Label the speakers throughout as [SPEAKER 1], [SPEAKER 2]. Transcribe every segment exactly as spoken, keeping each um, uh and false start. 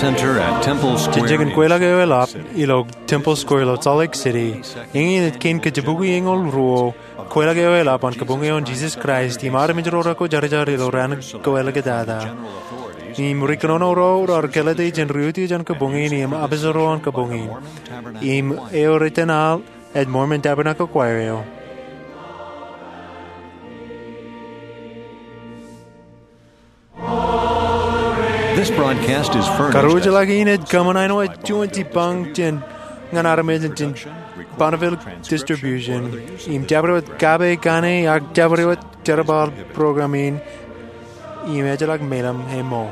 [SPEAKER 1] Center at Temple Square.
[SPEAKER 2] Jinjigan kwela gayo elap ilog Temple Square lo Salt Lake City. Ingin it kin kajabugi ingol ruo kwela gayo elap on kabungi on Jesus Christ. Imar mijrora ko jari jari lo ran kwela gadada. Im rikrono ro or kelade jen ruti jan kabungi im abizoro on kabungi. Im eoritinal at Mormon Tabernacle Choir.
[SPEAKER 1] This broadcast is furnished.
[SPEAKER 2] Karuja lagi init kamanaino at twenty pang tin nganaramed tin Bonneville distribution. Im jabro gabe gane ag jabro terabal programming. Im ejalag melam hemo.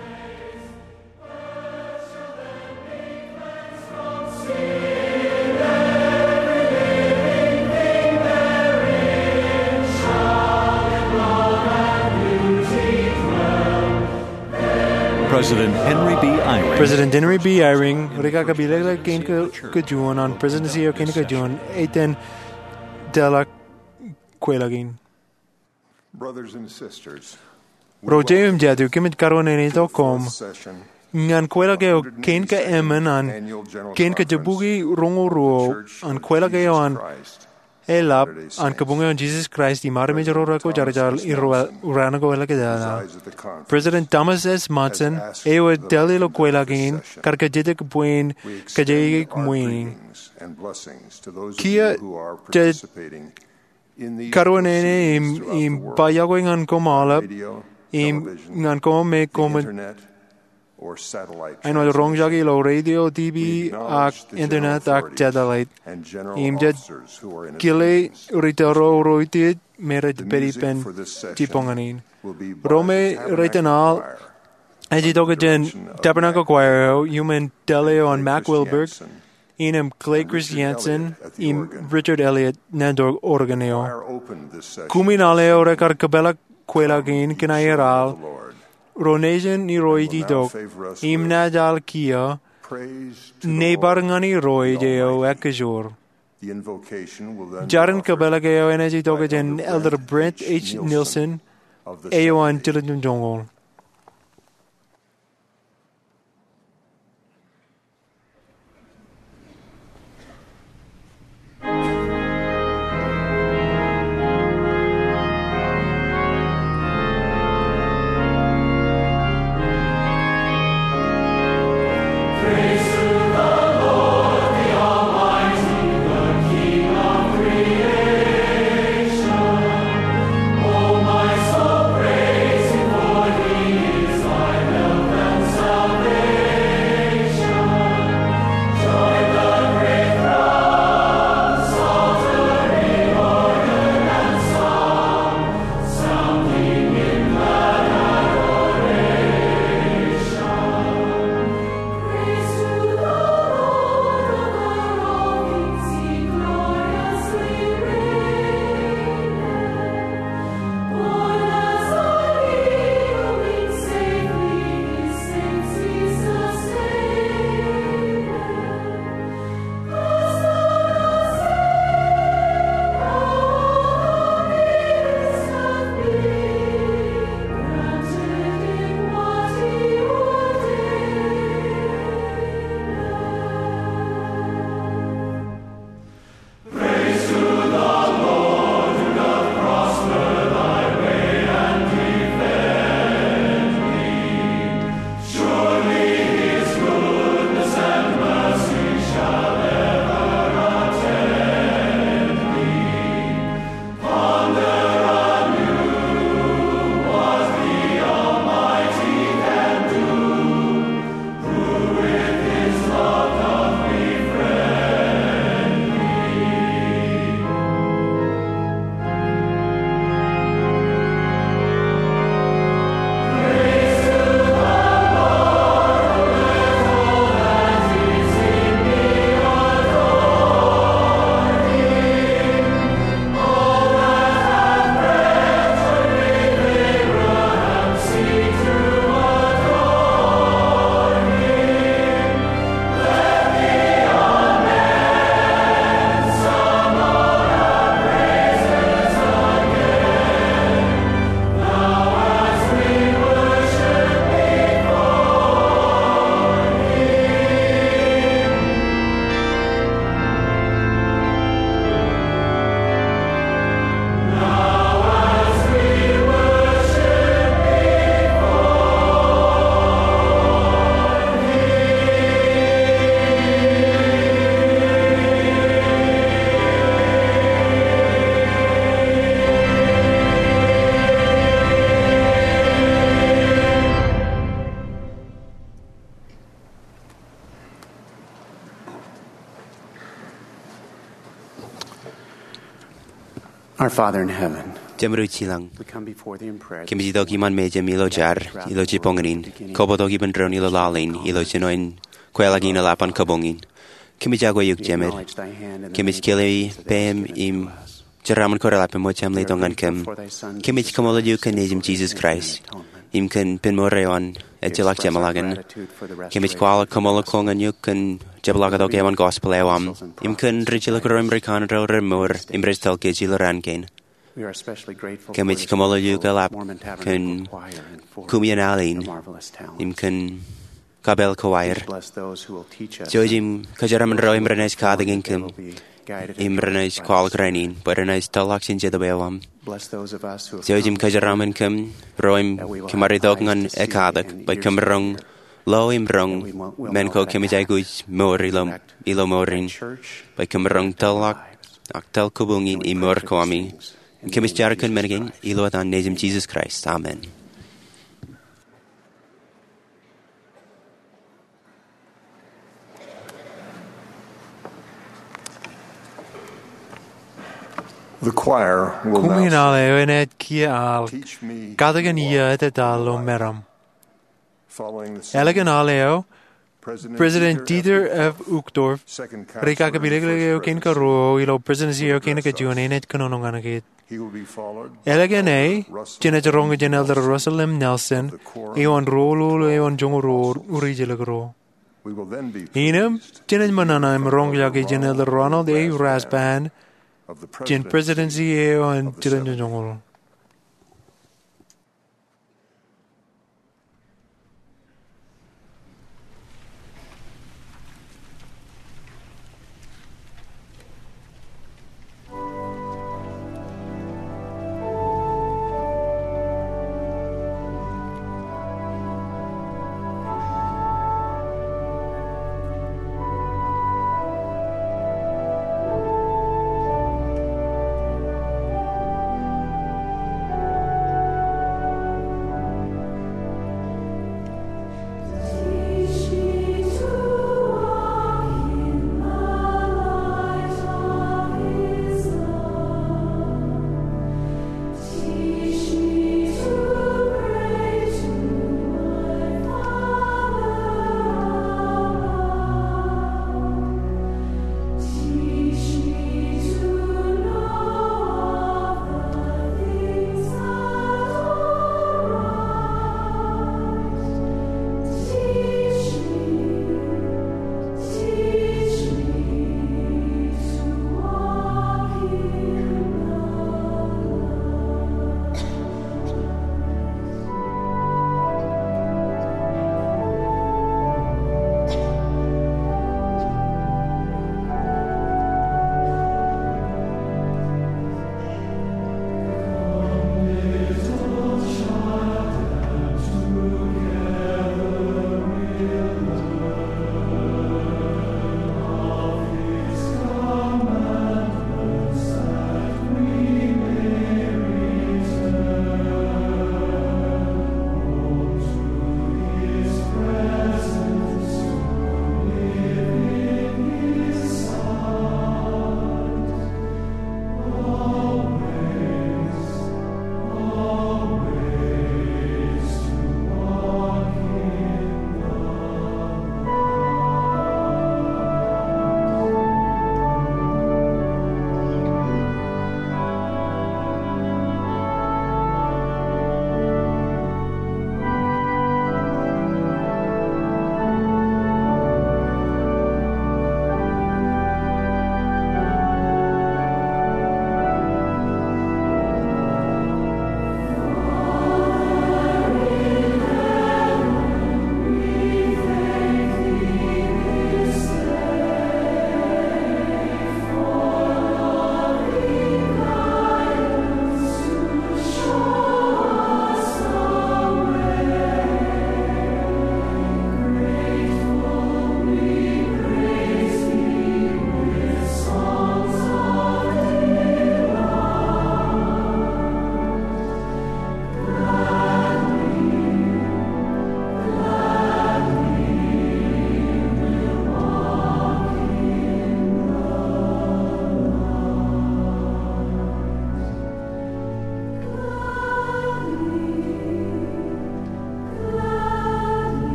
[SPEAKER 1] President Henry B. Eyring.
[SPEAKER 2] President Henry B. Eyring, Rika Kabilela Kain Kajuan on presidency of Kain Kajuan, Eitan Dela Kwelagin.
[SPEAKER 3] Brothers and sisters,
[SPEAKER 2] Rojem Jadu Kimit Karonene com. Ngan Kwelageo Kain Ka Emen on Kain Kajabugi Rongo Ruo on Kwelageo on Elap on Kabunga on Jesus Christ, the Maramijorako Jarajal Uranago Elagada. President Thomas S. Monson, Ewa Delilo Kwelagin, Karkajidik Buin, Kajayik Muin. Kia Jed Karuanene im Bayagoing on Komala, im Nankome me Komen. I know the wrong jagi lo radio, T V, ak internet, ak satellite. Im jed kile ritaro roitit merit peripen tiponganin. Rome retenal. Agitogajen Tabernacle Choir, human Deleo on Mac Wilberg. Inem Clay Christiansen, im Richard Elliott, Nandor Organeo. Kuminaleo rekar kabela kwelagin kinayeral. Ronesian ni roidi dok, im nadal kia, nebarngani roi deo ekajor. Jaren kabelageo energy dogajen Elder Brent H. Nielsen, Aoan Tilden Jongol.
[SPEAKER 4] Oh, my soul, praise Him for the Our Father in heaven,
[SPEAKER 5] Jamruchilang.
[SPEAKER 4] we come before thee in prayer.
[SPEAKER 5] Kimjidogi man meja milo jar, ilo jipongin, kobodogi bandron ilo lalin, ilo jinoin, kwelagin alapan kabongin. Kimijagwa yuk jemer. Kimij kili bem im jaraman koralapin mocham leitongan kem. Kimij kamola yuk nejim Jesus Christ. Im kan pinmoreon ejelak jamalagan. Kimij kwala kamola kongan yuk kan jabalagadog ewan gospel ewam. Im kan rijilak roimrikan ro remor imrestal gejilarangain. Kimij kamola yuk alap kan kumian alin. Im kan Kabel Kawair. Jojim Kajaraman Roy Imrenes Kadaginkim. Imrenes Qualgranin, but Renes Talaxin Jedawam. Jojim Kajaraman Kim, Roim Kimaridogan Ekadak, by Kamarung, Lo Imbrung, Menko Kimijaguj, Morilum, Ilomorin, by Kamarung Talak, Aktal Kubungin, Imorkwami, Kimis Jarakan Menagin, Iloatan Nazim Jesus Christ. Amen.
[SPEAKER 3] The choir will now
[SPEAKER 2] Kuminale enet kia al
[SPEAKER 3] teach me
[SPEAKER 2] gadagan ia te dalo meram.
[SPEAKER 3] following the same
[SPEAKER 2] Elegan aleo
[SPEAKER 3] President,
[SPEAKER 2] President Dieter F. Uchtdorf
[SPEAKER 3] second
[SPEAKER 2] Rika
[SPEAKER 3] counselor in the
[SPEAKER 2] kabilegeo
[SPEAKER 3] first
[SPEAKER 2] ken
[SPEAKER 3] presidency.
[SPEAKER 2] karo ilo presidency ken ka juane net kanononganagit.
[SPEAKER 3] He will be followed by
[SPEAKER 2] Elegan a
[SPEAKER 3] Russell
[SPEAKER 2] jenet ronga
[SPEAKER 3] M.
[SPEAKER 2] jenel
[SPEAKER 3] Nelson.
[SPEAKER 2] Russell M. Nelson
[SPEAKER 3] the quorum
[SPEAKER 2] eon
[SPEAKER 3] of
[SPEAKER 2] rolo
[SPEAKER 3] twelve
[SPEAKER 2] eon jongoro
[SPEAKER 3] apostles.
[SPEAKER 2] urijelagro.
[SPEAKER 3] We will then be
[SPEAKER 2] Inem
[SPEAKER 3] pleased
[SPEAKER 2] jenet
[SPEAKER 3] to
[SPEAKER 2] manana
[SPEAKER 3] hear
[SPEAKER 2] im
[SPEAKER 3] from
[SPEAKER 2] rong
[SPEAKER 3] Elder
[SPEAKER 2] yagi jenel Ronald A. Rasband
[SPEAKER 3] of the
[SPEAKER 2] jen presidency eon
[SPEAKER 3] of the
[SPEAKER 2] jiren
[SPEAKER 3] seventh.
[SPEAKER 2] jongoro.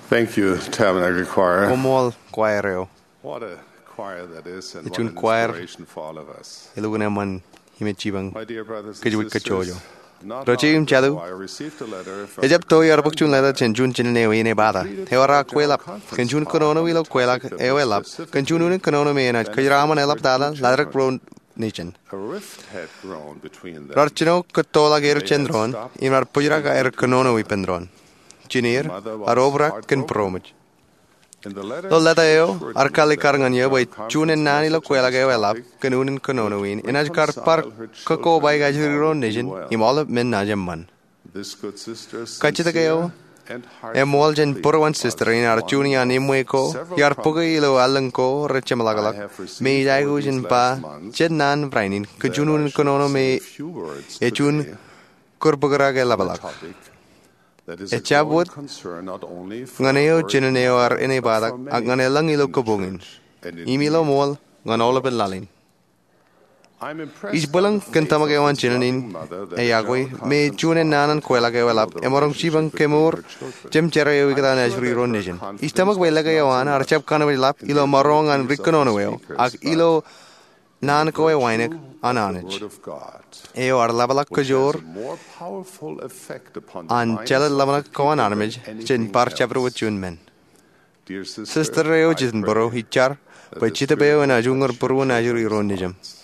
[SPEAKER 6] Thank you, Tabernacle Choir.
[SPEAKER 7] Komol choireo.
[SPEAKER 6] What a choir that is, and what
[SPEAKER 7] Itun
[SPEAKER 6] an
[SPEAKER 7] choir.
[SPEAKER 6] inspiration for all of us.
[SPEAKER 7] Ilugan man himechibang.
[SPEAKER 6] My dear brothers
[SPEAKER 7] Kajwit
[SPEAKER 6] and
[SPEAKER 7] kachojo.
[SPEAKER 6] sisters, not
[SPEAKER 7] Rochi
[SPEAKER 6] long
[SPEAKER 7] im chadu.
[SPEAKER 6] ago I received a letter from
[SPEAKER 7] Ejab to yar bukchun lada chenjun chinne wine bada. Hewara kwelap. Kanjun konono wilo kwelak ewelap. Kanjun unin konono mena kajraman elap dada ladrak pro nation.
[SPEAKER 6] a rift had grown between them.
[SPEAKER 7] Rarchino katola ger chendron. Imar pujra ga er konono wipendron. Chinir arobra ken promich.
[SPEAKER 6] In the letter,
[SPEAKER 7] Lo leta
[SPEAKER 6] she
[SPEAKER 7] eo
[SPEAKER 6] assured
[SPEAKER 7] arkali
[SPEAKER 6] me that
[SPEAKER 7] karngan ye boy
[SPEAKER 6] her
[SPEAKER 7] chunen nani lo kwela ge welap kanunin konono win in ajkar par kako bai ga jiro nation imol men najem man.
[SPEAKER 6] this good sister
[SPEAKER 7] Kachita geo
[SPEAKER 6] and
[SPEAKER 7] e moljen
[SPEAKER 6] heartfelt
[SPEAKER 7] purwan
[SPEAKER 6] plea
[SPEAKER 7] sister in ar chuni ani mueko yar pugai lo alanko rechamalagalak me jaigu jin pa chenan brainin kujunun konono me
[SPEAKER 6] few words
[SPEAKER 7] e chun
[SPEAKER 6] today
[SPEAKER 7] kurbugra ge labalak.
[SPEAKER 6] topic that is
[SPEAKER 7] E
[SPEAKER 6] a
[SPEAKER 7] chabut
[SPEAKER 6] growing concern not only for
[SPEAKER 7] Nganeo
[SPEAKER 6] our
[SPEAKER 7] chineneo ar ene badak ag nganelang ilo kubungin. Imilo mol nganola ben lalin.
[SPEAKER 6] I'm impressed
[SPEAKER 7] Is bulang
[SPEAKER 6] by the faith
[SPEAKER 7] kentama
[SPEAKER 6] of
[SPEAKER 7] gewan
[SPEAKER 6] this loving
[SPEAKER 7] chinanin
[SPEAKER 6] mother that
[SPEAKER 7] e
[SPEAKER 6] the
[SPEAKER 7] agoi
[SPEAKER 6] general
[SPEAKER 7] me
[SPEAKER 6] conference
[SPEAKER 7] chunen nanan kwela ge welap e morong chibang kemur jem chera yo gida na juri ron nation. Istamak wela ge yawan ar chap kana welap ilo morong an rikonono weo ag ilo nan ko e wainek ananich.
[SPEAKER 6] word of God,
[SPEAKER 7] E ar labalak
[SPEAKER 6] which has
[SPEAKER 7] kajor
[SPEAKER 6] a more powerful effect upon the
[SPEAKER 7] an
[SPEAKER 6] minds
[SPEAKER 7] chala
[SPEAKER 6] of
[SPEAKER 7] labalak ko an
[SPEAKER 6] people
[SPEAKER 7] armage
[SPEAKER 6] than anything
[SPEAKER 7] chen par
[SPEAKER 6] else.
[SPEAKER 7] chapro with chun men.
[SPEAKER 6] Dear sister,
[SPEAKER 7] Sister reo
[SPEAKER 6] I
[SPEAKER 7] jisn
[SPEAKER 6] pray
[SPEAKER 7] boro hichar
[SPEAKER 6] that
[SPEAKER 7] pa
[SPEAKER 6] the
[SPEAKER 7] chita
[SPEAKER 6] Spirit
[SPEAKER 7] beo na
[SPEAKER 6] will
[SPEAKER 7] jungar
[SPEAKER 6] touch
[SPEAKER 7] puru na
[SPEAKER 6] your
[SPEAKER 7] juri ron
[SPEAKER 6] children's
[SPEAKER 7] nijam.
[SPEAKER 6] hearts.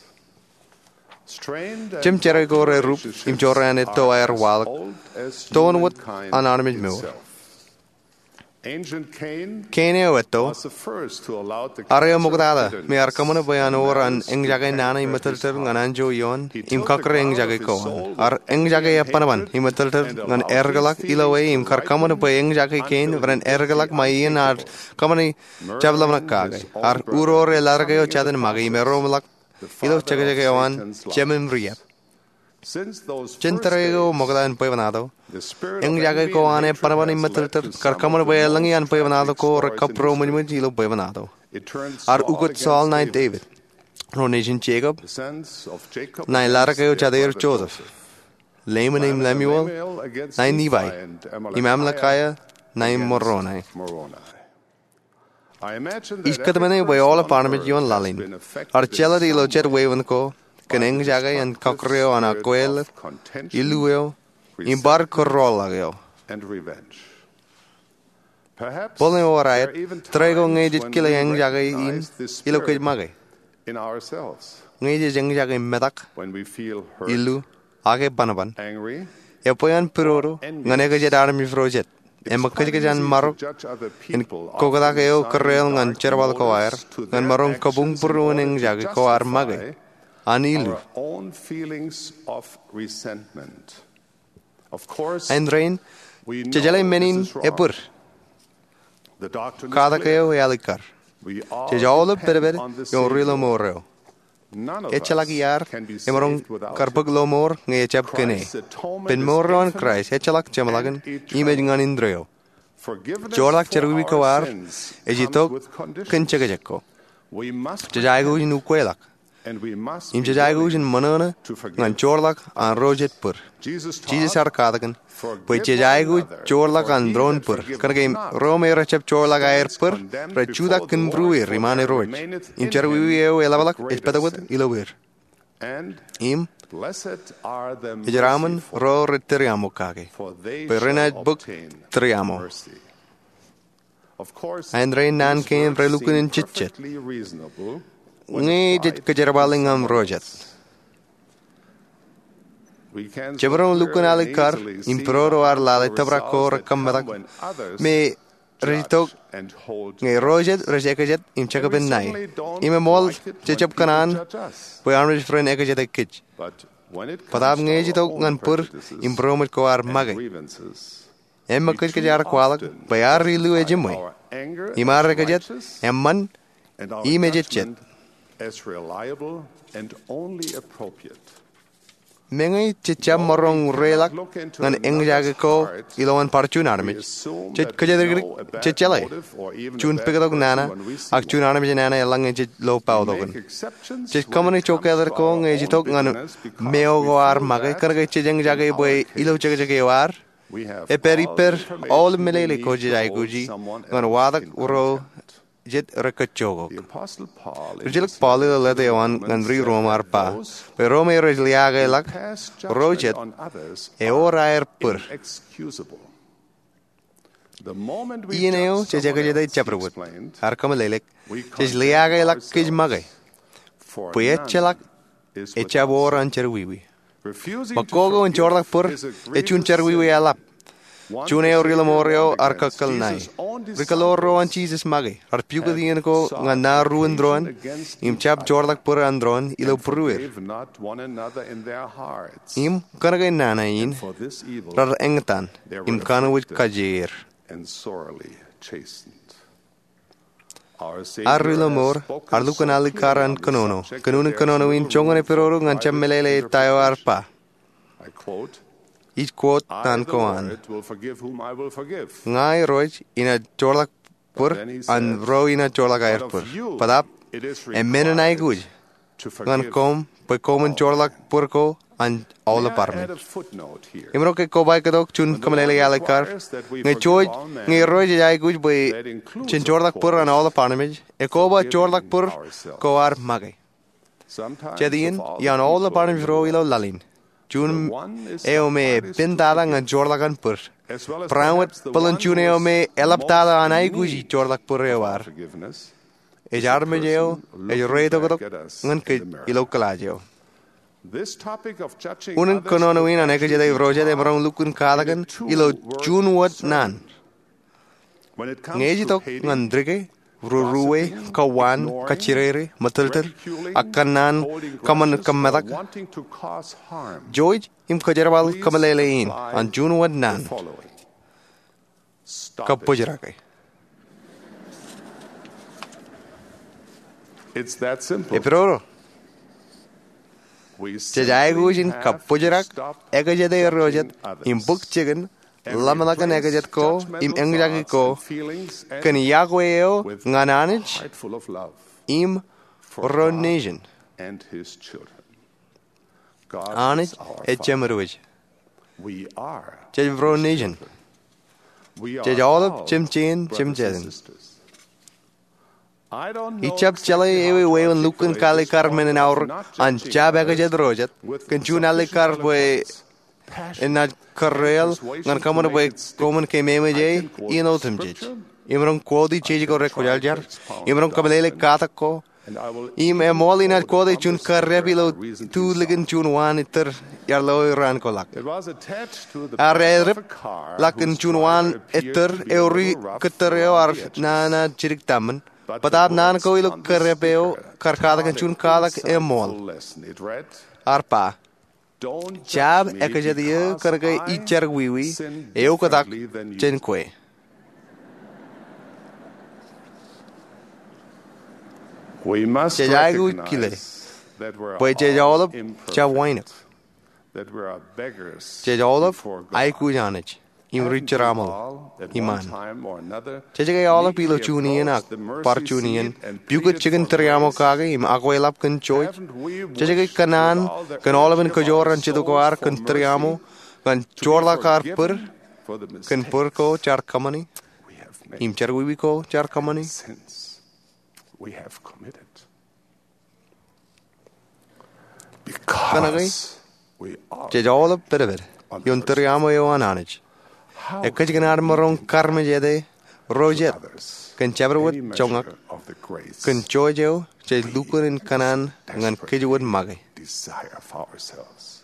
[SPEAKER 6] Strained
[SPEAKER 7] Jim
[SPEAKER 6] and
[SPEAKER 7] chera go re
[SPEAKER 6] healthy
[SPEAKER 7] rup
[SPEAKER 6] relationships
[SPEAKER 7] im chora an to
[SPEAKER 6] are
[SPEAKER 7] air
[SPEAKER 6] as
[SPEAKER 7] walk
[SPEAKER 6] old as
[SPEAKER 7] ton wat
[SPEAKER 6] humankind
[SPEAKER 7] an armage mo.
[SPEAKER 6] itself. Ancient Cain
[SPEAKER 7] Kene weto
[SPEAKER 6] was the first to allow the
[SPEAKER 7] areo
[SPEAKER 6] cancer of
[SPEAKER 7] mogdada
[SPEAKER 6] bitterness
[SPEAKER 7] me ar kamana bayan
[SPEAKER 6] and
[SPEAKER 7] or an
[SPEAKER 6] malice
[SPEAKER 7] eng
[SPEAKER 6] to
[SPEAKER 7] jagay nana
[SPEAKER 6] canker
[SPEAKER 7] imatal
[SPEAKER 6] his
[SPEAKER 7] ter
[SPEAKER 6] heart.
[SPEAKER 7] nganan jo yon
[SPEAKER 6] He
[SPEAKER 7] im
[SPEAKER 6] tilled the
[SPEAKER 7] kakre eng
[SPEAKER 6] ground
[SPEAKER 7] jagay
[SPEAKER 6] of his
[SPEAKER 7] ko
[SPEAKER 6] soul with
[SPEAKER 7] ar eng
[SPEAKER 6] envy
[SPEAKER 7] jagay
[SPEAKER 6] and
[SPEAKER 7] panaban
[SPEAKER 6] hatred
[SPEAKER 7] imatal ter
[SPEAKER 6] and
[SPEAKER 7] ngan
[SPEAKER 6] allowed these
[SPEAKER 7] ergalak
[SPEAKER 6] feelings
[SPEAKER 7] ilawe
[SPEAKER 6] to
[SPEAKER 7] im kar kamana
[SPEAKER 6] ripen
[SPEAKER 7] ba eng jagay ken
[SPEAKER 6] until
[SPEAKER 7] vren
[SPEAKER 6] he did the
[SPEAKER 7] ergalak mayin ar
[SPEAKER 6] unthinkable,
[SPEAKER 7] kamani chablamna kagay
[SPEAKER 6] murdering his
[SPEAKER 7] ar
[SPEAKER 6] own brother
[SPEAKER 7] uror
[SPEAKER 6] and
[SPEAKER 7] largayo
[SPEAKER 6] becoming in
[SPEAKER 7] chaden
[SPEAKER 6] the
[SPEAKER 7] magi
[SPEAKER 6] process
[SPEAKER 7] meromlak
[SPEAKER 6] the
[SPEAKER 7] ilo
[SPEAKER 6] father of
[SPEAKER 7] chagay wan
[SPEAKER 6] Satan's lies.
[SPEAKER 7] chemem riap.
[SPEAKER 6] Since those first
[SPEAKER 7] Chentarego
[SPEAKER 6] days,
[SPEAKER 7] mogdan poivanado.
[SPEAKER 6] the spirit
[SPEAKER 7] Eng
[SPEAKER 6] of
[SPEAKER 7] jagay
[SPEAKER 6] envy
[SPEAKER 7] ko
[SPEAKER 6] and
[SPEAKER 7] ane
[SPEAKER 6] hatred
[SPEAKER 7] panaban
[SPEAKER 6] has
[SPEAKER 7] imatal
[SPEAKER 6] led
[SPEAKER 7] ter
[SPEAKER 6] to some
[SPEAKER 7] kar
[SPEAKER 6] of
[SPEAKER 7] kamana
[SPEAKER 6] the
[SPEAKER 7] ba langi an
[SPEAKER 6] most
[SPEAKER 7] poivanado
[SPEAKER 6] tragic
[SPEAKER 7] ko
[SPEAKER 6] stories
[SPEAKER 7] rekap
[SPEAKER 6] in
[SPEAKER 7] pro
[SPEAKER 6] history.
[SPEAKER 7] manimut ilo poivanado.
[SPEAKER 6] It turned
[SPEAKER 7] Ar
[SPEAKER 6] Saul
[SPEAKER 7] ugut
[SPEAKER 6] against
[SPEAKER 7] Saul nai
[SPEAKER 6] David,
[SPEAKER 7] David. Ronation Jacob.
[SPEAKER 6] the sons of Jacob
[SPEAKER 7] Nai
[SPEAKER 6] against
[SPEAKER 7] Larakayo
[SPEAKER 6] their
[SPEAKER 7] Chadir
[SPEAKER 6] brother
[SPEAKER 7] Joseph. Laman
[SPEAKER 6] Laman
[SPEAKER 7] im
[SPEAKER 6] and
[SPEAKER 7] Lemuel.
[SPEAKER 6] Lemuel against
[SPEAKER 7] Nai
[SPEAKER 6] Nephi
[SPEAKER 7] Levi.
[SPEAKER 6] and
[SPEAKER 7] Imam Lakaya. Nai
[SPEAKER 6] against
[SPEAKER 7] Moroni.
[SPEAKER 6] Moroni. I imagine that
[SPEAKER 7] Iskadmane
[SPEAKER 6] every
[SPEAKER 7] by all
[SPEAKER 6] person on
[SPEAKER 7] parmage
[SPEAKER 6] earth
[SPEAKER 7] yon
[SPEAKER 6] has
[SPEAKER 7] lalin.
[SPEAKER 6] been affected
[SPEAKER 7] Ar
[SPEAKER 6] in
[SPEAKER 7] chela di
[SPEAKER 6] some
[SPEAKER 7] lo chet
[SPEAKER 6] way
[SPEAKER 7] waven ko.
[SPEAKER 6] by
[SPEAKER 7] Keneng
[SPEAKER 6] the
[SPEAKER 7] jagay an
[SPEAKER 6] destructive
[SPEAKER 7] kakreo an
[SPEAKER 6] spirit
[SPEAKER 7] aquel.
[SPEAKER 6] of contention,
[SPEAKER 7] Ilueo. Imbar korol lageo.
[SPEAKER 6] and revenge. Perhaps
[SPEAKER 7] Bolne
[SPEAKER 6] there
[SPEAKER 7] orayet.
[SPEAKER 6] are even
[SPEAKER 7] Traigo
[SPEAKER 6] times
[SPEAKER 7] ngejit
[SPEAKER 6] when
[SPEAKER 7] kila
[SPEAKER 6] we
[SPEAKER 7] yang jagay in.
[SPEAKER 6] recognize this
[SPEAKER 7] Ilo
[SPEAKER 6] spirit
[SPEAKER 7] kay magay.
[SPEAKER 6] in ourselves,
[SPEAKER 7] Ngejit yang jagay metak.
[SPEAKER 6] when we feel hurt,
[SPEAKER 7] Ilu. Age panaban.
[SPEAKER 6] angry.
[SPEAKER 7] Epoyan piroro. Nganega jet army frojet. Emak kajan marok. In kogadakeo karel ngan cherbal koair. Ngan marong kabung puruning jagay koar magay. Anilu.
[SPEAKER 6] Our own feelings of resentment. Of course,
[SPEAKER 7] And rain.
[SPEAKER 6] we know
[SPEAKER 7] Chajale menin
[SPEAKER 6] this is wrong.
[SPEAKER 7] epur.
[SPEAKER 6] The doctrine is
[SPEAKER 7] Kada
[SPEAKER 6] clear.
[SPEAKER 7] keo yalikar.
[SPEAKER 6] We all
[SPEAKER 7] Chajala
[SPEAKER 6] depend
[SPEAKER 7] perver.
[SPEAKER 6] on the
[SPEAKER 7] Yon
[SPEAKER 6] Savior.
[SPEAKER 7] rilo moreo.
[SPEAKER 6] None of
[SPEAKER 7] Echalaki yar.
[SPEAKER 6] us can be
[SPEAKER 7] Emarong
[SPEAKER 6] saved without
[SPEAKER 7] karpag
[SPEAKER 6] Him.
[SPEAKER 7] lomor ngechap kene.
[SPEAKER 6] Christ's atonement
[SPEAKER 7] Ben
[SPEAKER 6] is
[SPEAKER 7] moron
[SPEAKER 6] infinite
[SPEAKER 7] Christ. Echalak chamalagan.
[SPEAKER 6] and eternal.
[SPEAKER 7] Image ngan indreo.
[SPEAKER 6] Forgiveness
[SPEAKER 7] Jorlak
[SPEAKER 6] for
[SPEAKER 7] cherwi
[SPEAKER 6] our
[SPEAKER 7] kawar.
[SPEAKER 6] sins comes
[SPEAKER 7] Ejitok
[SPEAKER 6] with conditions.
[SPEAKER 7] kenchagajako.
[SPEAKER 6] We must
[SPEAKER 7] Chajaigu
[SPEAKER 6] repent,
[SPEAKER 7] in ukwelak.
[SPEAKER 6] and we must
[SPEAKER 7] Im
[SPEAKER 6] be
[SPEAKER 7] chajaigu
[SPEAKER 6] willing
[SPEAKER 7] in manana.
[SPEAKER 6] to forgive.
[SPEAKER 7] Ngan chorlak an rojet pur.
[SPEAKER 6] Jesus taught,
[SPEAKER 7] Jesus har kadagan.
[SPEAKER 6] "Forgive
[SPEAKER 7] Poi
[SPEAKER 6] one
[SPEAKER 7] chajaigu
[SPEAKER 6] another,
[SPEAKER 7] chorlak
[SPEAKER 6] for
[SPEAKER 7] an
[SPEAKER 6] he
[SPEAKER 7] dron
[SPEAKER 6] that
[SPEAKER 7] pur.
[SPEAKER 6] forgiveth
[SPEAKER 7] Kargay
[SPEAKER 6] not
[SPEAKER 7] Rome rachap chorlak air
[SPEAKER 6] stands
[SPEAKER 7] pur.
[SPEAKER 6] condemned
[SPEAKER 7] Rechuda
[SPEAKER 6] before the
[SPEAKER 7] ken
[SPEAKER 6] Lord,
[SPEAKER 7] brui
[SPEAKER 6] for
[SPEAKER 7] rimane
[SPEAKER 6] there
[SPEAKER 7] roj.
[SPEAKER 6] remaineth
[SPEAKER 7] Im
[SPEAKER 6] in
[SPEAKER 7] charwi
[SPEAKER 6] him
[SPEAKER 7] eo
[SPEAKER 6] the
[SPEAKER 7] elabalak.
[SPEAKER 6] greatest
[SPEAKER 7] Espedagud
[SPEAKER 6] sin.
[SPEAKER 7] ilawir.
[SPEAKER 6] And
[SPEAKER 7] Im
[SPEAKER 6] blessed are the
[SPEAKER 7] Ejaraman
[SPEAKER 6] merciful,
[SPEAKER 7] ro reteriamo kage.
[SPEAKER 6] for they
[SPEAKER 7] Perena
[SPEAKER 6] shall
[SPEAKER 7] book
[SPEAKER 6] obtain
[SPEAKER 7] triamo.
[SPEAKER 6] mercy. Of course,
[SPEAKER 7] And rain nan
[SPEAKER 6] these
[SPEAKER 7] ken
[SPEAKER 6] words
[SPEAKER 7] relukun in
[SPEAKER 6] seem
[SPEAKER 7] chitchet.
[SPEAKER 6] perfectly reasonable when
[SPEAKER 7] Nge
[SPEAKER 6] applied
[SPEAKER 7] jet
[SPEAKER 6] to
[SPEAKER 7] kajarbaling am
[SPEAKER 6] someone
[SPEAKER 7] rojet.
[SPEAKER 6] else. We can so
[SPEAKER 7] Jebron lukun
[SPEAKER 6] clearly and
[SPEAKER 7] alikar.
[SPEAKER 6] easily see
[SPEAKER 7] Improro
[SPEAKER 6] the
[SPEAKER 7] ar lale
[SPEAKER 6] harmful
[SPEAKER 7] tabra ko
[SPEAKER 6] results that come
[SPEAKER 7] rakam
[SPEAKER 6] when others
[SPEAKER 7] Me
[SPEAKER 6] judge
[SPEAKER 7] rejitok
[SPEAKER 6] and hold
[SPEAKER 7] nge rojet rejekajet im
[SPEAKER 6] And we
[SPEAKER 7] chakaben nai.
[SPEAKER 6] certainly don't
[SPEAKER 7] Ime mol
[SPEAKER 6] like it when
[SPEAKER 7] chechap
[SPEAKER 6] people
[SPEAKER 7] kanan.
[SPEAKER 6] judge us.
[SPEAKER 7] Poi armej friend ekajet ekich.
[SPEAKER 6] But when it
[SPEAKER 7] Padab
[SPEAKER 6] comes
[SPEAKER 7] nge
[SPEAKER 6] to
[SPEAKER 7] jitok
[SPEAKER 6] our own
[SPEAKER 7] ngan pur
[SPEAKER 6] prejudices
[SPEAKER 7] impromet ko ar
[SPEAKER 6] and
[SPEAKER 7] magay.
[SPEAKER 6] grievances,
[SPEAKER 7] Emma
[SPEAKER 6] we
[SPEAKER 7] kich
[SPEAKER 6] too
[SPEAKER 7] kajar kwalak.
[SPEAKER 6] often
[SPEAKER 7] Poi ar rilu
[SPEAKER 6] justify
[SPEAKER 7] ejimoy.
[SPEAKER 6] our anger
[SPEAKER 7] Imar
[SPEAKER 6] as
[SPEAKER 7] rekajet
[SPEAKER 6] righteous
[SPEAKER 7] emman
[SPEAKER 6] and our
[SPEAKER 7] imejet chet.
[SPEAKER 6] judgment as reliable and only appropriate.
[SPEAKER 7] Mengai chicham morong relak ngan engjaga ko ilawan parchun armej. Chit kajadir chichalai. Chun pigadog nana ak chun armej nana elang chit lo paudogan. Chit kamani chokadar ko ngai jitok ngan meo go ar magai karga chijeng jaga boy ilo jaga jaga war e periper all melele ko jai guji ngan wadak uro jet rekachogo Rjilk Paul lede wan ngan ri romar pa pe rome rjliage lak rojet e oraer pur Ieneo che jaga jeda chaprut har kamalelek che liage lak kij magay Puye chelak e chabor an cherwiwi Makogo en chorlak pur e chun cherwiwi alap Chuneo rilamorio arkakal nai Rikaloro an Jesus magay ar piuga dien ko ngan na ruin dron im chap chorlak pur an dron ilo pruir Im kanagay nanain rar engtan im kanawit kajir
[SPEAKER 6] and sorely chastened.
[SPEAKER 7] Arrilomor, Arlucanali Karan Canono, Canun Canono in Chongone Peroro, and Chamelele Tayo Arpa.
[SPEAKER 6] I quote,
[SPEAKER 7] Each quote
[SPEAKER 6] I,
[SPEAKER 7] Tan
[SPEAKER 6] the
[SPEAKER 7] Koan.
[SPEAKER 6] Lord, will forgive whom I will forgive.
[SPEAKER 7] Ngai Roy in a Chorlak Pur and Row in a Chorlak Airpur. Padap, and Menonai Guj. Gan com, Pecom and Chorlak Purco, and all the apartment. Imro ke ko bai kadok chun kamlele alekar nge choj nge roy jai guj boy chin chorlak pur an all the apartment e ko ba chorlak pur ko ar magay chedin yan all the apartment ro ilo lalin chun e o me pindada ngan chorlakan pur prawet palan chun e o me elaptada anai guj chorlak pur e war e jar me jeo e roy to kadok ngan ke ilo kalajeo Unen konono ina neka jeda roja de marong lukun kalagan ilo jun wat nan. Ngeji tok ngandrike ruruwe kawan kachirere matilter akanan kaman kamadak. George im kajarwal kamalele in an jun wat nan. Kapujrake.
[SPEAKER 6] It's that simple.
[SPEAKER 7] Eproro. Jai gujin kapujarak egajade rojat im buk chicken lamalakan egajat ko im engjagi ko kan yagweo ngananich im ronation
[SPEAKER 6] and his children.
[SPEAKER 7] Anich e chemruj Jai ronation Jai all of chim chin chim jeden Ichap chale ewe we on lukan kale carmen an hour an chabaga jed rojat kan chunale car boy in that carrel ngan kamon boy common ke meme jay ino them jej imron kodi cheji ko rekoyal jar imron kamalele katak ko im e molina kodi chun carrebilo tu ligan chun wan iter yarlo ran ko lak are lakin chun wan iter euri ketereo ar nana chirik tamen Padab nan ko ilo karepeo karkada chun kala e mol arpa chab ekajadiye karga ichar wiwi eo kadak chenkwe
[SPEAKER 6] We must
[SPEAKER 7] Jajagu
[SPEAKER 6] recognize
[SPEAKER 7] kile
[SPEAKER 6] that we're
[SPEAKER 7] Poi
[SPEAKER 6] all
[SPEAKER 7] jajolop
[SPEAKER 6] imperfect,
[SPEAKER 7] chawainak
[SPEAKER 6] that we are beggars
[SPEAKER 7] jajolop
[SPEAKER 6] before God.
[SPEAKER 7] ai ku janich im
[SPEAKER 6] Haven't we
[SPEAKER 7] richamal
[SPEAKER 6] all, at one
[SPEAKER 7] iman
[SPEAKER 6] time or another,
[SPEAKER 7] Jajagay all of pilo
[SPEAKER 6] neatly
[SPEAKER 7] chunian ak
[SPEAKER 6] approached the mercy
[SPEAKER 7] parchunian
[SPEAKER 6] seat and
[SPEAKER 7] Puka
[SPEAKER 6] pleaded
[SPEAKER 7] chicken
[SPEAKER 6] for
[SPEAKER 7] triamo
[SPEAKER 6] grace?
[SPEAKER 7] kage im akwelap kan choy
[SPEAKER 6] Haven't we
[SPEAKER 7] Jajagay
[SPEAKER 6] wished
[SPEAKER 7] kanan
[SPEAKER 6] with all the
[SPEAKER 7] kan all of in
[SPEAKER 6] urge of
[SPEAKER 7] kajor
[SPEAKER 6] our
[SPEAKER 7] an chidu
[SPEAKER 6] souls
[SPEAKER 7] kwar
[SPEAKER 6] for
[SPEAKER 7] kan
[SPEAKER 6] mercy
[SPEAKER 7] triamo kan
[SPEAKER 6] to be
[SPEAKER 7] chorla kar pur
[SPEAKER 6] forgiven for the
[SPEAKER 7] kan
[SPEAKER 6] mistakes
[SPEAKER 7] pur ko char kamani
[SPEAKER 6] we have made,
[SPEAKER 7] im char wiwi ko char kamani
[SPEAKER 6] sins we have committed.
[SPEAKER 7] Kanagay
[SPEAKER 6] Because we are
[SPEAKER 7] jajolap perver yon triamo yo ananich
[SPEAKER 6] how
[SPEAKER 7] ekaj ganar marong karme jede rojet
[SPEAKER 6] others
[SPEAKER 7] kan chabrwat
[SPEAKER 6] any
[SPEAKER 7] chongak
[SPEAKER 6] measure of the grace
[SPEAKER 7] kan chojo che lukurin kanan ngan kejwat magay
[SPEAKER 6] desire for ourselves.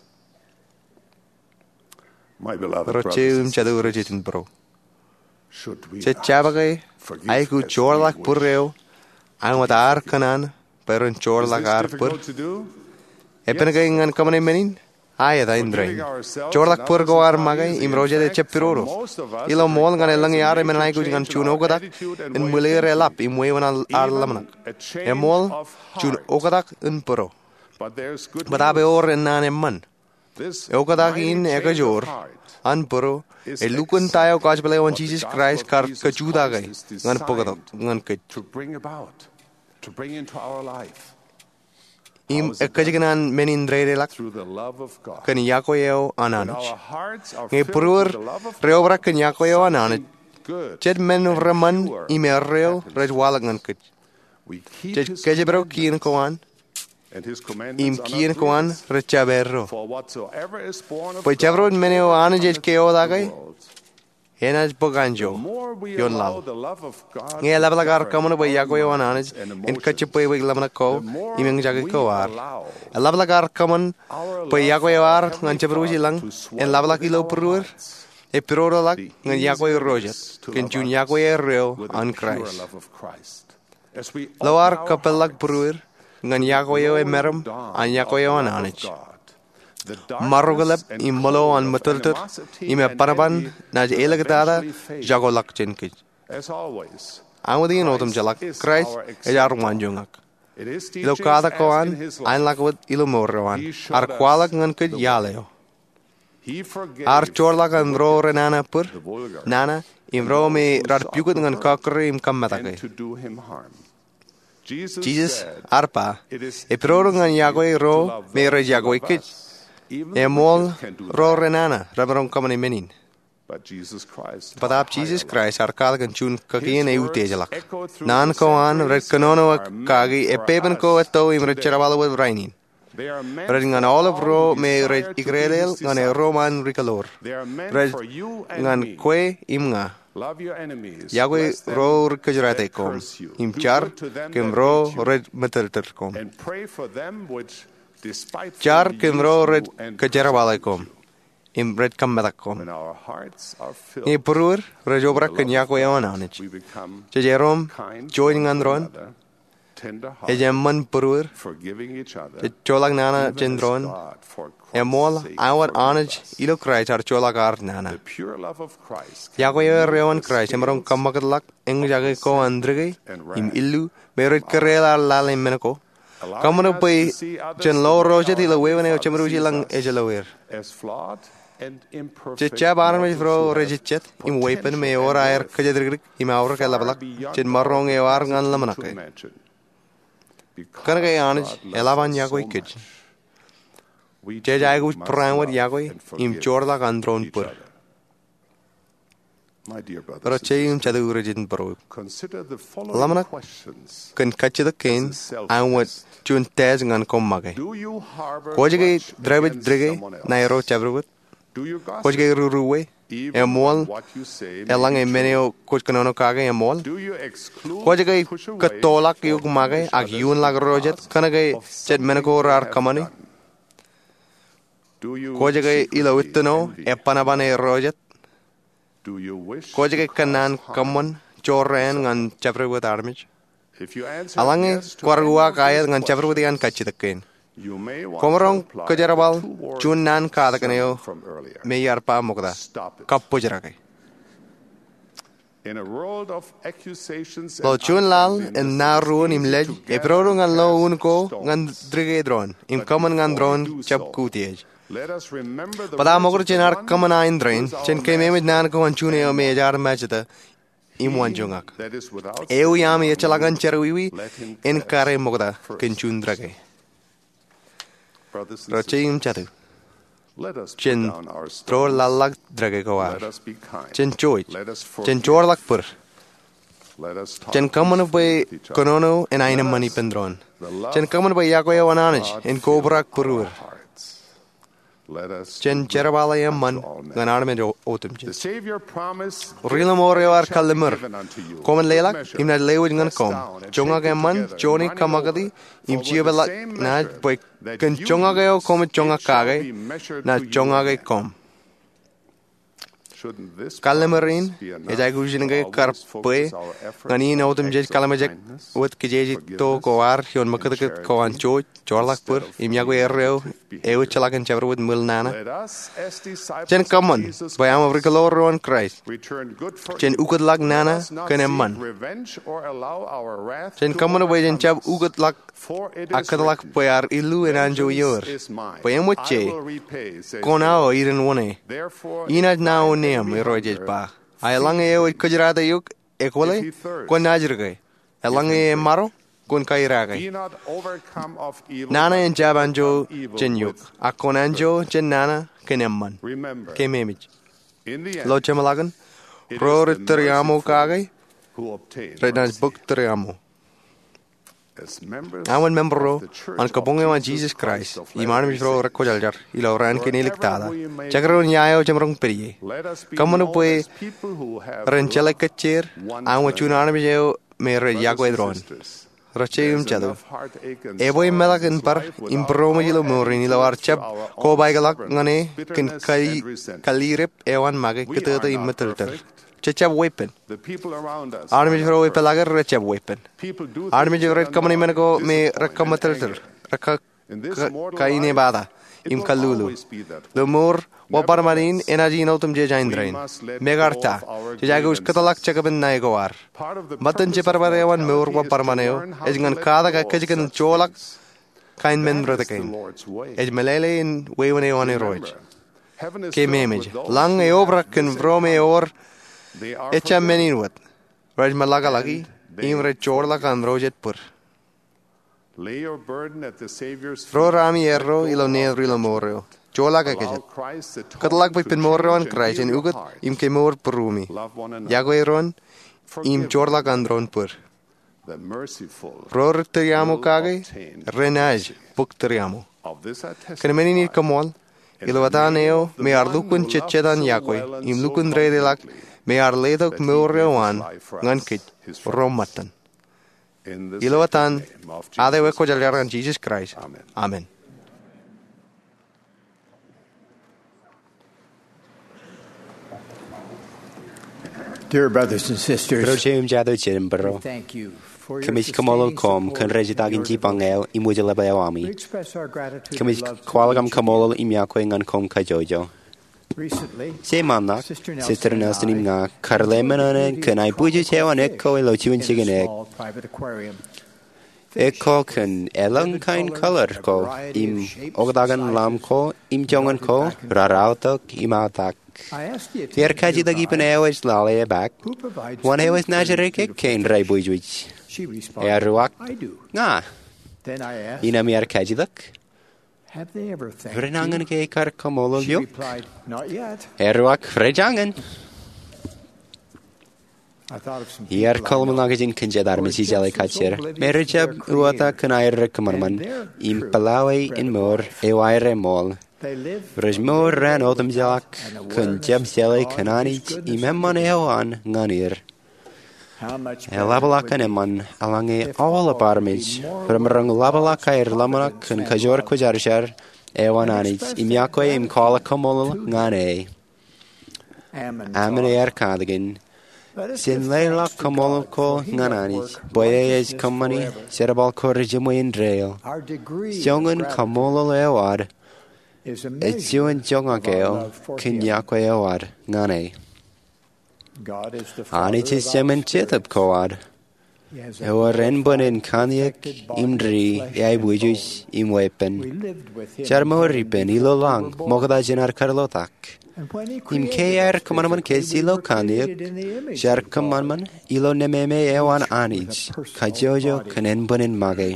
[SPEAKER 6] My beloved brothers
[SPEAKER 7] roche um
[SPEAKER 6] and
[SPEAKER 7] chadu
[SPEAKER 6] sisters,
[SPEAKER 7] rojetin bro
[SPEAKER 6] should we
[SPEAKER 7] che
[SPEAKER 6] not
[SPEAKER 7] chabagay
[SPEAKER 6] forgive
[SPEAKER 7] ay ku
[SPEAKER 6] as we
[SPEAKER 7] chorlak
[SPEAKER 6] wish?
[SPEAKER 7] purreo ang watar kanan pero
[SPEAKER 6] Is
[SPEAKER 7] chorlak
[SPEAKER 6] this
[SPEAKER 7] ar pur
[SPEAKER 6] difficult to do?
[SPEAKER 7] epenagay ngan kamane menin ay da indrain chorlak pur go ar magay im roje de chepiroro ilo mol ngan elang yare menay ku ngan chuno godak in mulere lap im wewan ar lamnak emol chun ogadak un puro
[SPEAKER 6] But there's good
[SPEAKER 7] batabe
[SPEAKER 6] news.
[SPEAKER 7] or nan emman
[SPEAKER 6] This
[SPEAKER 7] Eukadak
[SPEAKER 6] mighty
[SPEAKER 7] in
[SPEAKER 6] change of
[SPEAKER 7] ekajor
[SPEAKER 6] heart
[SPEAKER 7] an puro e lukun tayo kajbale on Jesus Christ kar kajuda gay ngan pogadok ngan kit
[SPEAKER 6] to bring about, to bring into our life.
[SPEAKER 7] im ekajiganan menin drelak
[SPEAKER 6] through the love of God.
[SPEAKER 7] kan yakoyo
[SPEAKER 6] When
[SPEAKER 7] ananich.
[SPEAKER 6] our hearts are
[SPEAKER 7] Nge
[SPEAKER 6] filled
[SPEAKER 7] pruer
[SPEAKER 6] with the love of
[SPEAKER 7] reobra
[SPEAKER 6] God,
[SPEAKER 7] kan yakoyo ananich.
[SPEAKER 6] good,
[SPEAKER 7] Jed men
[SPEAKER 6] and
[SPEAKER 7] raman
[SPEAKER 6] pure
[SPEAKER 7] imerreo
[SPEAKER 6] happens.
[SPEAKER 7] red walangan kit.
[SPEAKER 6] We keep
[SPEAKER 7] Jed
[SPEAKER 6] his
[SPEAKER 7] kejebro
[SPEAKER 6] commandments,
[SPEAKER 7] kien koan
[SPEAKER 6] and his
[SPEAKER 7] im
[SPEAKER 6] commandments are
[SPEAKER 7] kien
[SPEAKER 6] not
[SPEAKER 7] koan
[SPEAKER 6] grievous.
[SPEAKER 7] rechaberro.
[SPEAKER 6] For whatsoever is born of
[SPEAKER 7] Poi chavro
[SPEAKER 6] God
[SPEAKER 7] meneo anaj keo
[SPEAKER 6] overcometh
[SPEAKER 7] dagay.
[SPEAKER 6] the world.
[SPEAKER 7] Henaj
[SPEAKER 6] The
[SPEAKER 7] boganjo.
[SPEAKER 6] more we
[SPEAKER 7] Yon
[SPEAKER 6] allow
[SPEAKER 7] lal.
[SPEAKER 6] the love of God
[SPEAKER 7] Nge
[SPEAKER 6] to
[SPEAKER 7] labalagar
[SPEAKER 6] govern
[SPEAKER 7] kamano ba
[SPEAKER 6] our
[SPEAKER 7] yakoyo
[SPEAKER 6] minds
[SPEAKER 7] ananich
[SPEAKER 6] and
[SPEAKER 7] en
[SPEAKER 6] emotions,
[SPEAKER 7] kachipoy wig lamana ko
[SPEAKER 6] the more
[SPEAKER 7] imeng jagay
[SPEAKER 6] we
[SPEAKER 7] ko ar.
[SPEAKER 6] allow
[SPEAKER 7] Labalagar kaman
[SPEAKER 6] our
[SPEAKER 7] poi
[SPEAKER 6] love
[SPEAKER 7] yakoyo
[SPEAKER 6] for our
[SPEAKER 7] ar
[SPEAKER 6] Heavenly
[SPEAKER 7] ngan chabro
[SPEAKER 6] Father
[SPEAKER 7] lang
[SPEAKER 6] to
[SPEAKER 7] en
[SPEAKER 6] swell
[SPEAKER 7] labalak
[SPEAKER 6] within
[SPEAKER 7] ilo
[SPEAKER 6] our
[SPEAKER 7] pruer.
[SPEAKER 6] hearts,
[SPEAKER 7] E pirorolak
[SPEAKER 6] the
[SPEAKER 7] ngan yakoy rojet.
[SPEAKER 6] easier to
[SPEAKER 7] Ken
[SPEAKER 6] love
[SPEAKER 7] jun
[SPEAKER 6] others
[SPEAKER 7] yakoy reo
[SPEAKER 6] with the
[SPEAKER 7] an
[SPEAKER 6] pure
[SPEAKER 7] Christ.
[SPEAKER 6] love of Christ. As we open
[SPEAKER 7] Lawar
[SPEAKER 6] our
[SPEAKER 7] kapelak
[SPEAKER 6] hearts
[SPEAKER 7] pruer ngan
[SPEAKER 6] to the
[SPEAKER 7] yakoyo e
[SPEAKER 6] glowing
[SPEAKER 7] meram
[SPEAKER 6] dawn
[SPEAKER 7] an
[SPEAKER 6] of
[SPEAKER 7] yakoyo
[SPEAKER 6] the love of
[SPEAKER 7] ananich.
[SPEAKER 6] God, the
[SPEAKER 7] Marogalap
[SPEAKER 6] darkness and
[SPEAKER 7] imolo
[SPEAKER 6] cold
[SPEAKER 7] an
[SPEAKER 6] of
[SPEAKER 7] maturtur
[SPEAKER 6] animosity
[SPEAKER 7] ime
[SPEAKER 6] and
[SPEAKER 7] paraban
[SPEAKER 6] envy
[SPEAKER 7] naj
[SPEAKER 6] will
[SPEAKER 7] elegdada
[SPEAKER 6] eventually fade.
[SPEAKER 7] jagolak chenkij.
[SPEAKER 6] As always,
[SPEAKER 7] Amodi notum
[SPEAKER 6] Christ
[SPEAKER 7] jalak
[SPEAKER 6] is
[SPEAKER 7] Christ
[SPEAKER 6] our
[SPEAKER 7] ejar
[SPEAKER 6] example.
[SPEAKER 7] wanjungak.
[SPEAKER 6] In his
[SPEAKER 7] Ilo
[SPEAKER 6] teachings,
[SPEAKER 7] kada
[SPEAKER 6] as
[SPEAKER 7] koan
[SPEAKER 6] in his
[SPEAKER 7] ein
[SPEAKER 6] life,
[SPEAKER 7] lakwat ilo morrewan.
[SPEAKER 6] he showed
[SPEAKER 7] Ar
[SPEAKER 6] us
[SPEAKER 7] kwalak ngan kij
[SPEAKER 6] the way.
[SPEAKER 7] yaleo.
[SPEAKER 6] He forgave
[SPEAKER 7] Ar chorlak
[SPEAKER 6] the
[SPEAKER 7] an ro
[SPEAKER 6] wicked,
[SPEAKER 7] renana pur
[SPEAKER 6] the vulgar,
[SPEAKER 7] nana
[SPEAKER 6] and
[SPEAKER 7] imro
[SPEAKER 6] those
[SPEAKER 7] me
[SPEAKER 6] who
[SPEAKER 7] rar
[SPEAKER 6] sought
[SPEAKER 7] pukut
[SPEAKER 6] to
[SPEAKER 7] ngan
[SPEAKER 6] hurt
[SPEAKER 7] kakre im
[SPEAKER 6] and
[SPEAKER 7] kammatake.
[SPEAKER 6] to do him harm. Jesus,
[SPEAKER 7] Jesus
[SPEAKER 6] said,
[SPEAKER 7] arpa
[SPEAKER 6] "It is
[SPEAKER 7] e pro ngan
[SPEAKER 6] easy
[SPEAKER 7] yagoy
[SPEAKER 6] to
[SPEAKER 7] ro
[SPEAKER 6] love
[SPEAKER 7] me re
[SPEAKER 6] those who
[SPEAKER 7] yagoy
[SPEAKER 6] love
[SPEAKER 7] kij.
[SPEAKER 6] us. Even
[SPEAKER 7] E
[SPEAKER 6] the
[SPEAKER 7] mol
[SPEAKER 6] wicked can do
[SPEAKER 7] ro
[SPEAKER 6] that."
[SPEAKER 7] renana rabarong kamani menin.
[SPEAKER 6] But Jesus Christ
[SPEAKER 7] But
[SPEAKER 6] taught
[SPEAKER 7] up
[SPEAKER 6] a higher
[SPEAKER 7] Jesus
[SPEAKER 6] love.
[SPEAKER 7] Christ ar kal gan chun kakien e
[SPEAKER 6] His
[SPEAKER 7] ute
[SPEAKER 6] words
[SPEAKER 7] jalak.
[SPEAKER 6] echo through
[SPEAKER 7] Nan
[SPEAKER 6] the
[SPEAKER 7] koan red
[SPEAKER 6] centuries
[SPEAKER 7] kanono
[SPEAKER 6] and are meant
[SPEAKER 7] kagi e
[SPEAKER 6] for
[SPEAKER 7] pepen ko
[SPEAKER 6] us
[SPEAKER 7] eto im re
[SPEAKER 6] today.
[SPEAKER 7] cherabalo with rainin.
[SPEAKER 6] They are meant
[SPEAKER 7] Red
[SPEAKER 6] for
[SPEAKER 7] ngan olive
[SPEAKER 6] all
[SPEAKER 7] ro
[SPEAKER 6] who
[SPEAKER 7] me
[SPEAKER 6] desire
[SPEAKER 7] red
[SPEAKER 6] to be
[SPEAKER 7] igredel
[SPEAKER 6] his
[SPEAKER 7] ngan e
[SPEAKER 6] disciples.
[SPEAKER 7] roman rikalor.
[SPEAKER 6] They are meant
[SPEAKER 7] Red
[SPEAKER 6] for you and
[SPEAKER 7] ngan
[SPEAKER 6] me.
[SPEAKER 7] kwe imnga.
[SPEAKER 6] Love your enemies.
[SPEAKER 7] Yagoy
[SPEAKER 6] Bless them
[SPEAKER 7] ro
[SPEAKER 6] that
[SPEAKER 7] rikajrate kom.
[SPEAKER 6] curse you.
[SPEAKER 7] Im
[SPEAKER 6] Do
[SPEAKER 7] char
[SPEAKER 6] good to them
[SPEAKER 7] kem
[SPEAKER 6] that
[SPEAKER 7] ro
[SPEAKER 6] hate you.
[SPEAKER 7] red meterter kom.
[SPEAKER 6] And pray for them which despitefully
[SPEAKER 7] Char
[SPEAKER 6] use
[SPEAKER 7] kem ro red
[SPEAKER 6] you and
[SPEAKER 7] kajarabale
[SPEAKER 6] persecute
[SPEAKER 7] kom.
[SPEAKER 6] you.
[SPEAKER 7] Im red kammetak kom.
[SPEAKER 6] When our hearts are filled
[SPEAKER 7] Ni purur rejobra
[SPEAKER 6] with the
[SPEAKER 7] ken
[SPEAKER 6] love of
[SPEAKER 7] yakoy
[SPEAKER 6] God,
[SPEAKER 7] ananich.
[SPEAKER 6] we become
[SPEAKER 7] Jejerom
[SPEAKER 6] kind
[SPEAKER 7] join
[SPEAKER 6] one to
[SPEAKER 7] ngan ron.
[SPEAKER 6] another, tender-hearted,
[SPEAKER 7] Ejemman purur
[SPEAKER 6] forgiving each other,
[SPEAKER 7] je cholak nana
[SPEAKER 6] even as
[SPEAKER 7] jendron.
[SPEAKER 6] God, for
[SPEAKER 7] E
[SPEAKER 6] Christ's
[SPEAKER 7] mol
[SPEAKER 6] sake,
[SPEAKER 7] awat
[SPEAKER 6] forgave
[SPEAKER 7] anaj
[SPEAKER 6] us.
[SPEAKER 7] ilo Christ ar cholak ar nana.
[SPEAKER 6] The pure love of Christ can
[SPEAKER 7] Yagoy
[SPEAKER 6] remove
[SPEAKER 7] rewan
[SPEAKER 6] the
[SPEAKER 7] Christ emrong
[SPEAKER 6] scales
[SPEAKER 7] kammakalak eng
[SPEAKER 6] of
[SPEAKER 7] jagay ko
[SPEAKER 6] resentment
[SPEAKER 7] andrigay
[SPEAKER 6] and
[SPEAKER 7] im
[SPEAKER 6] wrath
[SPEAKER 7] illu berit
[SPEAKER 6] from our
[SPEAKER 7] karel ar lalay menako.
[SPEAKER 6] allowing
[SPEAKER 7] Kamano
[SPEAKER 6] us
[SPEAKER 7] pay
[SPEAKER 6] to see others
[SPEAKER 7] chen
[SPEAKER 6] the
[SPEAKER 7] lo
[SPEAKER 6] way
[SPEAKER 7] rojet
[SPEAKER 6] our
[SPEAKER 7] ilo
[SPEAKER 6] Heavenly
[SPEAKER 7] wewen e
[SPEAKER 6] Father
[SPEAKER 7] chemruji
[SPEAKER 6] sees
[SPEAKER 7] lang
[SPEAKER 6] us,
[SPEAKER 7] ejelower.
[SPEAKER 6] as flawed and imperfect
[SPEAKER 7] Checha baran me
[SPEAKER 6] mortals
[SPEAKER 7] fro
[SPEAKER 6] who have
[SPEAKER 7] rejichet im wepen me
[SPEAKER 6] potential
[SPEAKER 7] ora
[SPEAKER 6] and
[SPEAKER 7] er
[SPEAKER 6] worth
[SPEAKER 7] kajedrigrik im aur
[SPEAKER 6] far
[SPEAKER 7] kalabalak
[SPEAKER 6] beyond
[SPEAKER 7] chen
[SPEAKER 6] our
[SPEAKER 7] marrong e war ngan
[SPEAKER 6] capacity to
[SPEAKER 7] lamanake.
[SPEAKER 6] imagine. Because
[SPEAKER 7] Kanagay anaj
[SPEAKER 6] God loves
[SPEAKER 7] elaban
[SPEAKER 6] us
[SPEAKER 7] yagoy
[SPEAKER 6] so
[SPEAKER 7] kij.
[SPEAKER 6] much, we
[SPEAKER 7] Je
[SPEAKER 6] too
[SPEAKER 7] jagus
[SPEAKER 6] must
[SPEAKER 7] pranwad
[SPEAKER 6] love
[SPEAKER 7] yagoy
[SPEAKER 6] and
[SPEAKER 7] im
[SPEAKER 6] forgive
[SPEAKER 7] chorlak andron
[SPEAKER 6] each
[SPEAKER 7] pur.
[SPEAKER 6] other. My dear brothers
[SPEAKER 7] Pero
[SPEAKER 6] and
[SPEAKER 7] che im
[SPEAKER 6] sisters,
[SPEAKER 7] chadu rejin bro.
[SPEAKER 6] consider the following
[SPEAKER 7] Lamanak
[SPEAKER 6] questions.
[SPEAKER 7] kan kachida ken anwat chun tez ngan kom magay.
[SPEAKER 6] Do you harbor
[SPEAKER 7] Kojagay
[SPEAKER 6] grudge
[SPEAKER 7] drabit
[SPEAKER 6] against
[SPEAKER 7] drige
[SPEAKER 6] someone else?
[SPEAKER 7] nairo chabrut.
[SPEAKER 6] Do you gossip
[SPEAKER 7] Kojagay ruruwe.
[SPEAKER 6] even
[SPEAKER 7] Emol
[SPEAKER 6] when what you say may
[SPEAKER 7] elang
[SPEAKER 6] be
[SPEAKER 7] e
[SPEAKER 6] true?
[SPEAKER 7] meneo kuch kanono kage emol.
[SPEAKER 6] Do you exclude,
[SPEAKER 7] Kojagay
[SPEAKER 6] push away,
[SPEAKER 7] katolak
[SPEAKER 6] or
[SPEAKER 7] yug magay
[SPEAKER 6] punish
[SPEAKER 7] ag
[SPEAKER 6] others
[SPEAKER 7] yun lag rojet
[SPEAKER 6] because
[SPEAKER 7] kanagay
[SPEAKER 6] of
[SPEAKER 7] chet
[SPEAKER 6] something
[SPEAKER 7] menako
[SPEAKER 6] they
[SPEAKER 7] rar
[SPEAKER 6] have
[SPEAKER 7] kamani.
[SPEAKER 6] done? Do you
[SPEAKER 7] Kojagay
[SPEAKER 6] secretly
[SPEAKER 7] ilawitano
[SPEAKER 6] envy
[SPEAKER 7] e panabane rojet.
[SPEAKER 6] Do you wish
[SPEAKER 7] Kojagay
[SPEAKER 6] to
[SPEAKER 7] kanan
[SPEAKER 6] cause harm?
[SPEAKER 7] kamon chorren ngan chabrut armich.
[SPEAKER 6] If you answer
[SPEAKER 7] Alange
[SPEAKER 6] yes to any
[SPEAKER 7] kwargua
[SPEAKER 6] of
[SPEAKER 7] kaya
[SPEAKER 6] these
[SPEAKER 7] ngan chabrut yan
[SPEAKER 6] questions,
[SPEAKER 7] kachida ken.
[SPEAKER 6] you may want
[SPEAKER 7] Komorong
[SPEAKER 6] to apply
[SPEAKER 7] kajarabal
[SPEAKER 6] the two words
[SPEAKER 7] chun nan kada
[SPEAKER 6] sermon
[SPEAKER 7] kaneo
[SPEAKER 6] from earlier.
[SPEAKER 7] me yarpa mokda.
[SPEAKER 6] Stop it.
[SPEAKER 7] Kapujrake.
[SPEAKER 6] In a world of accusations and
[SPEAKER 7] Lo chun lal
[SPEAKER 6] unfriendliness,
[SPEAKER 7] en
[SPEAKER 6] it
[SPEAKER 7] na
[SPEAKER 6] is
[SPEAKER 7] ruon im
[SPEAKER 6] easy
[SPEAKER 7] lej
[SPEAKER 6] to
[SPEAKER 7] e
[SPEAKER 6] gather
[SPEAKER 7] pro ngan lo
[SPEAKER 6] and
[SPEAKER 7] un ko
[SPEAKER 6] cast
[SPEAKER 7] ngan
[SPEAKER 6] stones.
[SPEAKER 7] drige dron im
[SPEAKER 6] But
[SPEAKER 7] kaman ngan
[SPEAKER 6] before we
[SPEAKER 7] dron
[SPEAKER 6] do
[SPEAKER 7] chap
[SPEAKER 6] so,
[SPEAKER 7] kutiej.
[SPEAKER 6] let us remember the
[SPEAKER 7] Pada
[SPEAKER 6] words
[SPEAKER 7] mogur
[SPEAKER 6] of the
[SPEAKER 7] chenar
[SPEAKER 6] one
[SPEAKER 7] kaman ain
[SPEAKER 6] who
[SPEAKER 7] drain
[SPEAKER 6] is our
[SPEAKER 7] chen ke me
[SPEAKER 6] master
[SPEAKER 7] nan ko an chune o
[SPEAKER 6] and
[SPEAKER 7] me
[SPEAKER 6] model.
[SPEAKER 7] jar machta im wan
[SPEAKER 6] He
[SPEAKER 7] jongak.
[SPEAKER 6] that is without
[SPEAKER 7] Eu
[SPEAKER 6] sin
[SPEAKER 7] yam ye
[SPEAKER 6] among
[SPEAKER 7] chalagan
[SPEAKER 6] you,
[SPEAKER 7] cherwiwi
[SPEAKER 6] let him
[SPEAKER 7] en
[SPEAKER 6] cast
[SPEAKER 7] kare mogda
[SPEAKER 6] first
[SPEAKER 7] ken chun drage.
[SPEAKER 6] Brothers and
[SPEAKER 7] Roche im
[SPEAKER 6] sisters,
[SPEAKER 7] chatu.
[SPEAKER 6] let us put
[SPEAKER 7] Chen
[SPEAKER 6] down our
[SPEAKER 7] tro
[SPEAKER 6] stones.
[SPEAKER 7] lalak drage ko
[SPEAKER 6] Let
[SPEAKER 7] ar.
[SPEAKER 6] us be kind.
[SPEAKER 7] Chen choich.
[SPEAKER 6] Let us
[SPEAKER 7] Chen
[SPEAKER 6] forgive.
[SPEAKER 7] chor lak pur.
[SPEAKER 6] Let us talk
[SPEAKER 7] Chen kaman
[SPEAKER 6] peacefully
[SPEAKER 7] pe
[SPEAKER 6] with each other.
[SPEAKER 7] konono en aina
[SPEAKER 6] Let
[SPEAKER 7] mani
[SPEAKER 6] us
[SPEAKER 7] pendron.
[SPEAKER 6] the love
[SPEAKER 7] Chen kaman pe yakoy
[SPEAKER 6] of
[SPEAKER 7] wananich
[SPEAKER 6] God
[SPEAKER 7] en
[SPEAKER 6] fill
[SPEAKER 7] kobrak
[SPEAKER 6] our
[SPEAKER 7] purur.
[SPEAKER 6] hearts. Let us
[SPEAKER 7] Chen
[SPEAKER 6] do good
[SPEAKER 7] cherabala yam
[SPEAKER 6] unto
[SPEAKER 7] man
[SPEAKER 6] all men.
[SPEAKER 7] ganar me otum
[SPEAKER 6] The
[SPEAKER 7] chen.
[SPEAKER 6] Savior promised,
[SPEAKER 7] Rila more war kalemur. Komen lelak im na lewid ngan kom. Chonga ge man choni kamakadi im chiebela na boy ken chonga ge o kom chonga kage na chonga ge kom. Kalemerin e jai gujin ge kar pe ngani na otum je kalamajek wet ke je to ko ar hion makad ke ko an cho chorlak pur im yago erreo e u chalagan chavro with mul nana. Chen kamon by am of ricolor on Christ. Chen ukad lag nana ken man. Chen kamon by chen chab ukad lag akad lag by ar ilu en anjo yor. By am wache konao iren one. Inad now neam e rojet pa. Ay lang e o kujrada yuk ekwale ko najrge. Elang e maro kun kairagai.
[SPEAKER 6] Be not overcome of evil,
[SPEAKER 7] Nana
[SPEAKER 6] but
[SPEAKER 7] en jabanjo
[SPEAKER 6] overcome evil
[SPEAKER 7] jenyu.
[SPEAKER 6] with
[SPEAKER 7] Akonanjo jen nana kenemman.
[SPEAKER 6] Remember,
[SPEAKER 7] Kememij.
[SPEAKER 6] in the end,
[SPEAKER 7] Lo chamalagan.
[SPEAKER 6] it is
[SPEAKER 7] Ro
[SPEAKER 6] the
[SPEAKER 7] riteriamo
[SPEAKER 6] merciful
[SPEAKER 7] kagai.
[SPEAKER 6] who obtain
[SPEAKER 7] Redan
[SPEAKER 6] mercy.
[SPEAKER 7] buk teriamo.
[SPEAKER 6] As members
[SPEAKER 7] Awan membro
[SPEAKER 6] of the Church
[SPEAKER 7] an
[SPEAKER 6] of
[SPEAKER 7] kabunge wan
[SPEAKER 6] Jesus
[SPEAKER 7] Jesus Christ.
[SPEAKER 6] of
[SPEAKER 7] Iman mi fro
[SPEAKER 6] Latter-day
[SPEAKER 7] rakko jaljar. Ilo ran kinilik tada.
[SPEAKER 6] Wherever we may
[SPEAKER 7] Chagro nyayo jamrong periye.
[SPEAKER 6] Let us be
[SPEAKER 7] Kamano
[SPEAKER 6] known
[SPEAKER 7] pue
[SPEAKER 6] as people who have
[SPEAKER 7] renchelek
[SPEAKER 6] loved
[SPEAKER 7] kecir.
[SPEAKER 6] one
[SPEAKER 7] Awan
[SPEAKER 6] another.
[SPEAKER 7] chunana mi jeo me re
[SPEAKER 6] Brothers
[SPEAKER 7] yagwe
[SPEAKER 6] and
[SPEAKER 7] dron.
[SPEAKER 6] sisters,
[SPEAKER 7] Racheyum
[SPEAKER 6] there's
[SPEAKER 7] chadu.
[SPEAKER 6] enough heartache and
[SPEAKER 7] Eboy
[SPEAKER 6] sorrow
[SPEAKER 7] melak
[SPEAKER 6] in
[SPEAKER 7] in
[SPEAKER 6] this
[SPEAKER 7] par
[SPEAKER 6] life without
[SPEAKER 7] impromo
[SPEAKER 6] our
[SPEAKER 7] yilo
[SPEAKER 6] adding
[SPEAKER 7] morin
[SPEAKER 6] to
[SPEAKER 7] ilo
[SPEAKER 6] it
[SPEAKER 7] archab
[SPEAKER 6] through our
[SPEAKER 7] ko
[SPEAKER 6] own
[SPEAKER 7] baigalak
[SPEAKER 6] stubbornness,
[SPEAKER 7] ngane kin
[SPEAKER 6] bitterness,
[SPEAKER 7] kai
[SPEAKER 6] and resentment.
[SPEAKER 7] kalirip ewan mage
[SPEAKER 6] We
[SPEAKER 7] ketete
[SPEAKER 6] are not
[SPEAKER 7] immetelter.
[SPEAKER 6] perfect.
[SPEAKER 7] Chechab wepen.
[SPEAKER 6] The people around us
[SPEAKER 7] Armi
[SPEAKER 6] are
[SPEAKER 7] fro
[SPEAKER 6] not perfect.
[SPEAKER 7] wepelagar rechab wepen.
[SPEAKER 6] People do
[SPEAKER 7] Armi
[SPEAKER 6] things
[SPEAKER 7] jogret
[SPEAKER 6] that
[SPEAKER 7] kamani
[SPEAKER 6] annoy,
[SPEAKER 7] menego me
[SPEAKER 6] disappoint, and
[SPEAKER 7] rakamatelter.
[SPEAKER 6] anger.
[SPEAKER 7] Raka
[SPEAKER 6] In this mortal
[SPEAKER 7] kaine
[SPEAKER 6] life,
[SPEAKER 7] bada.
[SPEAKER 6] it
[SPEAKER 7] Im
[SPEAKER 6] will
[SPEAKER 7] kalulu.
[SPEAKER 6] always be that way.
[SPEAKER 7] Lumur waparmanin
[SPEAKER 6] Nevertheless,
[SPEAKER 7] energy notum je jaindrain.
[SPEAKER 6] we must let
[SPEAKER 7] Megarta.
[SPEAKER 6] go of our
[SPEAKER 7] Jagus katalak
[SPEAKER 6] grievances.
[SPEAKER 7] chakaben naigoar.
[SPEAKER 6] Part of the
[SPEAKER 7] Matan
[SPEAKER 6] purpose
[SPEAKER 7] je
[SPEAKER 6] of
[SPEAKER 7] parbarewan meur
[SPEAKER 6] mortality is to
[SPEAKER 7] waparmaneo.
[SPEAKER 6] learn how
[SPEAKER 7] Es
[SPEAKER 6] to
[SPEAKER 7] ngan
[SPEAKER 6] let
[SPEAKER 7] kada
[SPEAKER 6] go
[SPEAKER 7] ka
[SPEAKER 6] of
[SPEAKER 7] kajikan
[SPEAKER 6] such
[SPEAKER 7] cholak
[SPEAKER 6] things.
[SPEAKER 7] kain men
[SPEAKER 6] That is the
[SPEAKER 7] brotekain.
[SPEAKER 6] Lord's way.
[SPEAKER 7] Es melele in wewane wane
[SPEAKER 6] Remember,
[SPEAKER 7] roj.
[SPEAKER 6] heaven is
[SPEAKER 7] Ke
[SPEAKER 6] filled
[SPEAKER 7] memej.
[SPEAKER 6] with those
[SPEAKER 7] Lang
[SPEAKER 6] who
[SPEAKER 7] e
[SPEAKER 6] have
[SPEAKER 7] obra
[SPEAKER 6] this
[SPEAKER 7] kun
[SPEAKER 6] in
[SPEAKER 7] vrome
[SPEAKER 6] common.
[SPEAKER 7] or
[SPEAKER 6] They are
[SPEAKER 7] echa
[SPEAKER 6] forgiven.
[SPEAKER 7] menin wat. Raj malaga lagi.
[SPEAKER 6] they
[SPEAKER 7] Imre chorla kan rojet pur.
[SPEAKER 6] Lay your burden at the Savior's feet.
[SPEAKER 7] Ro rami
[SPEAKER 6] Let
[SPEAKER 7] erro
[SPEAKER 6] go
[SPEAKER 7] ilo
[SPEAKER 6] of
[SPEAKER 7] neer ilo moreo. Chola ka
[SPEAKER 6] Allow
[SPEAKER 7] kejet.
[SPEAKER 6] Christ's atonement
[SPEAKER 7] Katalak by
[SPEAKER 6] to
[SPEAKER 7] pin moreo an
[SPEAKER 6] change and
[SPEAKER 7] Christ
[SPEAKER 6] heal
[SPEAKER 7] en
[SPEAKER 6] your
[SPEAKER 7] ugat
[SPEAKER 6] heart.
[SPEAKER 7] im ke mor perumi.
[SPEAKER 6] Love one another.
[SPEAKER 7] Yago ron im
[SPEAKER 6] Forgive
[SPEAKER 7] chorla
[SPEAKER 6] one
[SPEAKER 7] kan
[SPEAKER 6] another.
[SPEAKER 7] dron pur.
[SPEAKER 6] The merciful
[SPEAKER 7] Ro teriamo
[SPEAKER 6] will
[SPEAKER 7] kage.
[SPEAKER 6] obtain
[SPEAKER 7] Renaj
[SPEAKER 6] mercy.
[SPEAKER 7] buk teriamo.
[SPEAKER 6] Of this I
[SPEAKER 7] Kan menin ir
[SPEAKER 6] testify.
[SPEAKER 7] kamol.
[SPEAKER 6] In
[SPEAKER 7] Ilo
[SPEAKER 6] the name
[SPEAKER 7] wataneo
[SPEAKER 6] of the
[SPEAKER 7] me ar
[SPEAKER 6] one
[SPEAKER 7] lukun
[SPEAKER 6] who
[SPEAKER 7] chechedan
[SPEAKER 6] loved so
[SPEAKER 7] yakwe.
[SPEAKER 6] well and
[SPEAKER 7] Im
[SPEAKER 6] so
[SPEAKER 7] lukun dredelak
[SPEAKER 6] completely
[SPEAKER 7] me ar ledok
[SPEAKER 6] that he
[SPEAKER 7] moreo
[SPEAKER 6] gave his
[SPEAKER 7] an
[SPEAKER 6] life for
[SPEAKER 7] ngan
[SPEAKER 6] us,
[SPEAKER 7] kit
[SPEAKER 6] his friends.
[SPEAKER 7] romatan.
[SPEAKER 6] In the
[SPEAKER 7] Ilo watan
[SPEAKER 6] sacred name of
[SPEAKER 7] ade
[SPEAKER 6] Jesus
[SPEAKER 7] weko jaljaran
[SPEAKER 6] Christ.
[SPEAKER 7] Jesus Christ.
[SPEAKER 6] Amen.
[SPEAKER 7] Amen.
[SPEAKER 8] Dear brothers and sisters,
[SPEAKER 5] Racheyum jadu chim bro.
[SPEAKER 8] thank you for your
[SPEAKER 5] Cymis cymolol
[SPEAKER 8] sustaining
[SPEAKER 5] com
[SPEAKER 8] support
[SPEAKER 5] cyn rhaid
[SPEAKER 8] and
[SPEAKER 5] dag yn
[SPEAKER 8] your
[SPEAKER 5] ti
[SPEAKER 8] devotion.
[SPEAKER 5] bangel i mwyd y lebau o ami.
[SPEAKER 8] We express our gratitude
[SPEAKER 5] Cymis
[SPEAKER 8] and love to
[SPEAKER 5] chwalag am
[SPEAKER 8] each of you.
[SPEAKER 5] cymolol i miacwe ngan com ca jojo.
[SPEAKER 8] Recently,
[SPEAKER 5] Se mannak,
[SPEAKER 8] Sister
[SPEAKER 5] Sister
[SPEAKER 8] Nelson
[SPEAKER 5] Nelson im
[SPEAKER 8] and
[SPEAKER 5] nga,
[SPEAKER 8] I
[SPEAKER 5] carlemen
[SPEAKER 8] enjoyed
[SPEAKER 5] ane,
[SPEAKER 8] the beauty
[SPEAKER 5] cynau
[SPEAKER 8] of
[SPEAKER 5] bwydyo
[SPEAKER 8] tropical
[SPEAKER 5] tew an
[SPEAKER 8] fish
[SPEAKER 5] eco i lo tiwn
[SPEAKER 8] in a
[SPEAKER 5] sig yn eg.
[SPEAKER 8] small private aquarium.
[SPEAKER 5] Eco cyn elang cain color co, im ogdagan lam co, im jongan co, rarautog, im audag.
[SPEAKER 8] I asked the
[SPEAKER 5] Fier caji
[SPEAKER 8] attendant
[SPEAKER 5] dag i pan
[SPEAKER 8] nearby
[SPEAKER 5] ewes lale e bag,
[SPEAKER 8] who provides
[SPEAKER 5] wan
[SPEAKER 8] food
[SPEAKER 5] ewes
[SPEAKER 8] for
[SPEAKER 5] na
[SPEAKER 8] these
[SPEAKER 5] jerek e
[SPEAKER 8] beautiful
[SPEAKER 5] cain
[SPEAKER 8] fish.
[SPEAKER 5] rai bwydwyd.
[SPEAKER 8] She
[SPEAKER 5] E
[SPEAKER 8] responded,
[SPEAKER 5] arwag,
[SPEAKER 8] I do.
[SPEAKER 5] nga,
[SPEAKER 8] Then I asked,
[SPEAKER 5] ina mi ar caji dag.
[SPEAKER 8] have they ever thanked
[SPEAKER 5] Vrenangan
[SPEAKER 8] you?
[SPEAKER 5] ge car cymolol
[SPEAKER 8] She
[SPEAKER 5] yw.
[SPEAKER 8] replied, not yet.
[SPEAKER 5] Erwag, frejangan.
[SPEAKER 8] I thought of some
[SPEAKER 5] Iar
[SPEAKER 8] people I
[SPEAKER 5] colm
[SPEAKER 8] know
[SPEAKER 5] nag ydyn cynged ar mis i jale catcher. Mer jab uata cynair cymarman. Im palawe in môr e wair e môl.
[SPEAKER 8] They live
[SPEAKER 5] Rys môr ran odym jalak. Cyn jab jale cynanid i memman e oan nganir.
[SPEAKER 8] how much
[SPEAKER 5] E
[SPEAKER 8] better
[SPEAKER 5] labalak
[SPEAKER 8] would
[SPEAKER 5] yn
[SPEAKER 8] it
[SPEAKER 5] eman alang e awal y barmij. Rym rang labalak a'r lamanak yn cajor cwajarjar e wan anid. I miacwe im cala cymol ngan e.
[SPEAKER 8] Ammon
[SPEAKER 5] Amen e
[SPEAKER 8] taught,
[SPEAKER 5] ar cadigin.
[SPEAKER 8] "Let us
[SPEAKER 5] Sin
[SPEAKER 8] give
[SPEAKER 5] leila
[SPEAKER 8] thanks to
[SPEAKER 5] cymol
[SPEAKER 8] God,
[SPEAKER 5] co
[SPEAKER 8] for he
[SPEAKER 5] ngan
[SPEAKER 8] doth
[SPEAKER 5] anid.
[SPEAKER 8] work
[SPEAKER 5] Boe e eis
[SPEAKER 8] righteousness
[SPEAKER 5] cymani
[SPEAKER 8] forever."
[SPEAKER 5] serabal corrige mwy yn dreil.
[SPEAKER 8] Our degree of
[SPEAKER 5] Jongan
[SPEAKER 8] gratitude
[SPEAKER 5] cymol o ewar.
[SPEAKER 8] is a
[SPEAKER 5] E
[SPEAKER 8] measure
[SPEAKER 5] tiwn jonga
[SPEAKER 8] of our
[SPEAKER 5] geo.
[SPEAKER 8] love for
[SPEAKER 5] Cyn
[SPEAKER 8] him.
[SPEAKER 5] iacwe ewar. Ngan e.
[SPEAKER 8] God is the Father
[SPEAKER 5] Anid is
[SPEAKER 8] of
[SPEAKER 5] jem
[SPEAKER 8] all
[SPEAKER 5] yn tithab
[SPEAKER 8] spirits.
[SPEAKER 5] coad.
[SPEAKER 8] He has a
[SPEAKER 5] Ewar en bwn yn
[SPEAKER 8] glorified,
[SPEAKER 5] caniag
[SPEAKER 8] perfected body
[SPEAKER 5] im
[SPEAKER 8] of
[SPEAKER 5] dri
[SPEAKER 8] flesh
[SPEAKER 5] e ai
[SPEAKER 8] and
[SPEAKER 5] bwydwys
[SPEAKER 8] bone.
[SPEAKER 5] im
[SPEAKER 8] We
[SPEAKER 5] wepen.
[SPEAKER 8] lived with him
[SPEAKER 5] Jar
[SPEAKER 8] in
[SPEAKER 5] mor
[SPEAKER 8] heaven
[SPEAKER 5] riben
[SPEAKER 8] before
[SPEAKER 5] ilo
[SPEAKER 8] we
[SPEAKER 5] lang.
[SPEAKER 8] were born.
[SPEAKER 5] Mogda jen ar carlotak.
[SPEAKER 8] And when he
[SPEAKER 5] Im
[SPEAKER 8] created
[SPEAKER 5] ke er
[SPEAKER 8] us
[SPEAKER 5] cymanman
[SPEAKER 8] physically,
[SPEAKER 5] ces
[SPEAKER 8] we
[SPEAKER 5] ilo
[SPEAKER 8] were created
[SPEAKER 5] caniag.
[SPEAKER 8] in the image
[SPEAKER 5] Jar
[SPEAKER 8] of God.
[SPEAKER 5] cymanman ilo nememe ewan
[SPEAKER 8] Each with a
[SPEAKER 5] anid.
[SPEAKER 8] personal
[SPEAKER 5] Cajojo
[SPEAKER 8] body.
[SPEAKER 5] cyn en bwn yn magau.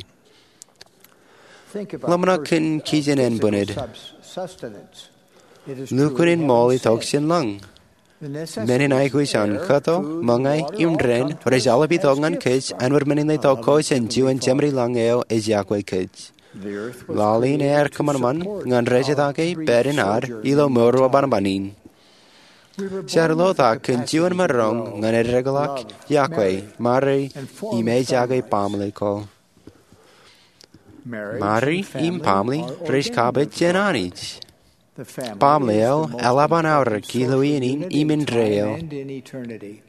[SPEAKER 8] Think about
[SPEAKER 5] Lamana
[SPEAKER 8] person-
[SPEAKER 5] cyn
[SPEAKER 8] uh,
[SPEAKER 5] cisen en
[SPEAKER 8] physical
[SPEAKER 5] bwynid.
[SPEAKER 8] subs- sustenance. It is
[SPEAKER 5] Nw
[SPEAKER 8] true
[SPEAKER 5] cwn
[SPEAKER 8] in
[SPEAKER 5] yn mol i
[SPEAKER 8] heaven's
[SPEAKER 5] tog
[SPEAKER 8] sense.
[SPEAKER 5] sy'n lang.
[SPEAKER 8] The necessities
[SPEAKER 5] Menin ai
[SPEAKER 8] of
[SPEAKER 5] gwys an
[SPEAKER 8] air,
[SPEAKER 5] cato,
[SPEAKER 8] food,
[SPEAKER 5] mangai,
[SPEAKER 8] water
[SPEAKER 5] im
[SPEAKER 8] all
[SPEAKER 5] dren,
[SPEAKER 8] come to
[SPEAKER 5] rys
[SPEAKER 8] us
[SPEAKER 5] ala
[SPEAKER 8] as
[SPEAKER 5] bidongan
[SPEAKER 8] gifts
[SPEAKER 5] cys,
[SPEAKER 8] from
[SPEAKER 5] anwyr menin ei
[SPEAKER 8] our
[SPEAKER 5] to
[SPEAKER 8] loving
[SPEAKER 5] coes yn
[SPEAKER 8] Heavenly
[SPEAKER 5] diwen jamri
[SPEAKER 8] Father.
[SPEAKER 5] lang eo is iacwe cys.
[SPEAKER 8] The earth was
[SPEAKER 5] Lalin
[SPEAKER 8] created
[SPEAKER 5] er
[SPEAKER 8] to
[SPEAKER 5] cymarman,
[SPEAKER 8] support
[SPEAKER 5] ngan rejyd
[SPEAKER 8] our
[SPEAKER 5] age
[SPEAKER 8] brief
[SPEAKER 5] berin ar,
[SPEAKER 8] sojourn
[SPEAKER 5] ilo
[SPEAKER 8] in
[SPEAKER 5] mwrw o
[SPEAKER 8] mortality.
[SPEAKER 5] barbanin.
[SPEAKER 8] We were born
[SPEAKER 5] Siarlo
[SPEAKER 8] with the
[SPEAKER 5] dda cyn
[SPEAKER 8] capacity
[SPEAKER 5] diwen
[SPEAKER 8] to
[SPEAKER 5] marrong,
[SPEAKER 8] grow,
[SPEAKER 5] ngan er regulak,
[SPEAKER 8] love,
[SPEAKER 5] iacwe,
[SPEAKER 8] marry,
[SPEAKER 5] mari,
[SPEAKER 8] and form
[SPEAKER 5] i me jagau
[SPEAKER 8] families.
[SPEAKER 5] pamli co.
[SPEAKER 8] Marriage
[SPEAKER 5] Mari,
[SPEAKER 8] and
[SPEAKER 5] im
[SPEAKER 8] family
[SPEAKER 5] pamli,
[SPEAKER 8] are
[SPEAKER 5] rys
[SPEAKER 8] ordained
[SPEAKER 5] cabet
[SPEAKER 8] of God.
[SPEAKER 5] jenanid.
[SPEAKER 8] The family
[SPEAKER 5] Pamli
[SPEAKER 8] is
[SPEAKER 5] el,
[SPEAKER 8] the most
[SPEAKER 5] elaban awr,
[SPEAKER 8] important
[SPEAKER 5] kilo
[SPEAKER 8] social
[SPEAKER 5] un
[SPEAKER 8] unit
[SPEAKER 5] im
[SPEAKER 8] in
[SPEAKER 5] yn
[SPEAKER 8] time
[SPEAKER 5] dreo.
[SPEAKER 8] and in eternity.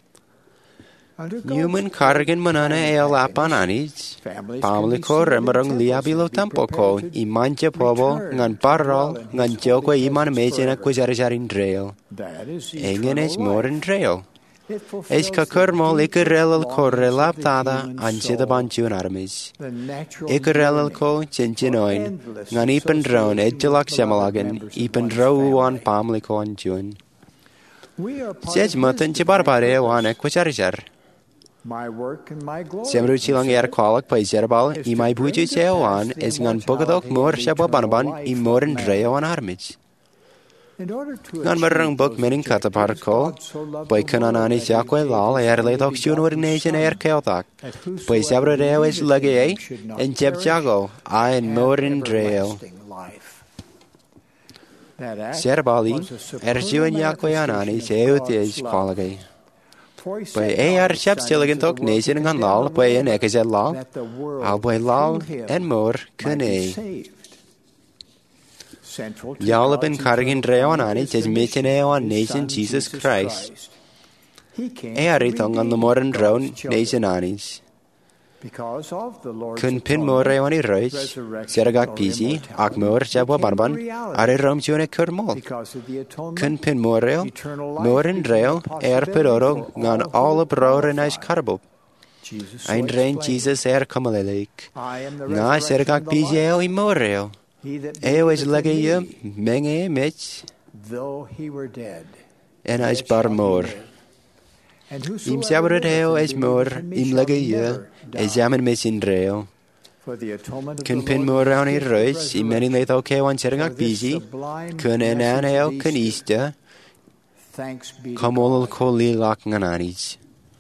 [SPEAKER 8] Under God's
[SPEAKER 5] Newman cargan manana e o lapan anid.
[SPEAKER 8] families
[SPEAKER 5] Pamli
[SPEAKER 8] can
[SPEAKER 5] co
[SPEAKER 8] be seated in
[SPEAKER 5] remarong
[SPEAKER 8] temples
[SPEAKER 5] liabilo
[SPEAKER 8] and be
[SPEAKER 5] tampo co,
[SPEAKER 8] prepared to
[SPEAKER 5] i manja pobo,
[SPEAKER 8] return
[SPEAKER 5] ngan
[SPEAKER 8] to
[SPEAKER 5] barrol,
[SPEAKER 8] dwell in
[SPEAKER 5] ngan
[SPEAKER 8] his
[SPEAKER 5] jogo
[SPEAKER 8] holy
[SPEAKER 5] iman
[SPEAKER 8] presence
[SPEAKER 5] mejena
[SPEAKER 8] forever.
[SPEAKER 5] cujarjarin dreo.
[SPEAKER 8] That is
[SPEAKER 5] Engen
[SPEAKER 8] eternal
[SPEAKER 5] es mor yn
[SPEAKER 8] life.
[SPEAKER 5] dreo.
[SPEAKER 8] It fulfills
[SPEAKER 5] Eis ca
[SPEAKER 8] the
[SPEAKER 5] cyrmol i
[SPEAKER 8] deep
[SPEAKER 5] gyrrelel co
[SPEAKER 8] longings of
[SPEAKER 5] relab
[SPEAKER 8] the
[SPEAKER 5] dada
[SPEAKER 8] human
[SPEAKER 5] an sydd y
[SPEAKER 8] soul,
[SPEAKER 5] bantiwn armis.
[SPEAKER 8] the natural
[SPEAKER 5] I gyrrelel
[SPEAKER 8] yearning
[SPEAKER 5] co jyn jyn
[SPEAKER 8] for
[SPEAKER 5] oen,
[SPEAKER 8] endless
[SPEAKER 5] ngan i bendrawn
[SPEAKER 8] association
[SPEAKER 5] edjalak
[SPEAKER 8] with beloved
[SPEAKER 5] siamalagan,
[SPEAKER 8] members
[SPEAKER 5] i
[SPEAKER 8] of
[SPEAKER 5] bendraw
[SPEAKER 8] one's
[SPEAKER 5] wan
[SPEAKER 8] family.
[SPEAKER 5] pamli co an jwn.
[SPEAKER 8] We are part
[SPEAKER 5] Sied
[SPEAKER 8] of
[SPEAKER 5] mytyn
[SPEAKER 8] his
[SPEAKER 5] ti
[SPEAKER 8] divine
[SPEAKER 5] barbare wan e
[SPEAKER 8] purpose.
[SPEAKER 5] cujarjar. Semrw chilang er kwalak pa zerbal I mai buju cheo an is ngan bogadok mor shabo banaban I mor yn dreo an armij. Ngan marang bog menin katapar ko, boi kanan ani siakwe lal er leidok siwn o'r nesion er keodak. Boi sebro reo is lagi ei, yn jeb jago, a yn mor yn dreo. Serbali, er siwn iakwe anani seo tis kwalagay. Boi ei ar siap silagantok nesion ngan lal, boi yn ekazed lal, a boi lal en mor kynei. Yalabin kargin dreo anani tis metin eo an nation Jesus Christ. E aritong an lamor an drone nation anis. Kun pin mor eo ani roich, seragak pisi, ac mor jabwa barban, ar e rom tione kurmol. Kun pin mor eo, mor an dreo, er pedoro, ngan all ab ror an eis carbo. Ein drain Jesus er kamaleleik. Nga seragak pisi eo I mor eo. Eo is lege je menge met en is bar mor. Im sabret eo is mor im lege je is jamen met in dreo. Kun pin mor aan I reus I meni leid ook eo an sergak busy kun en an eo kun iste kamol koli lak ngananis.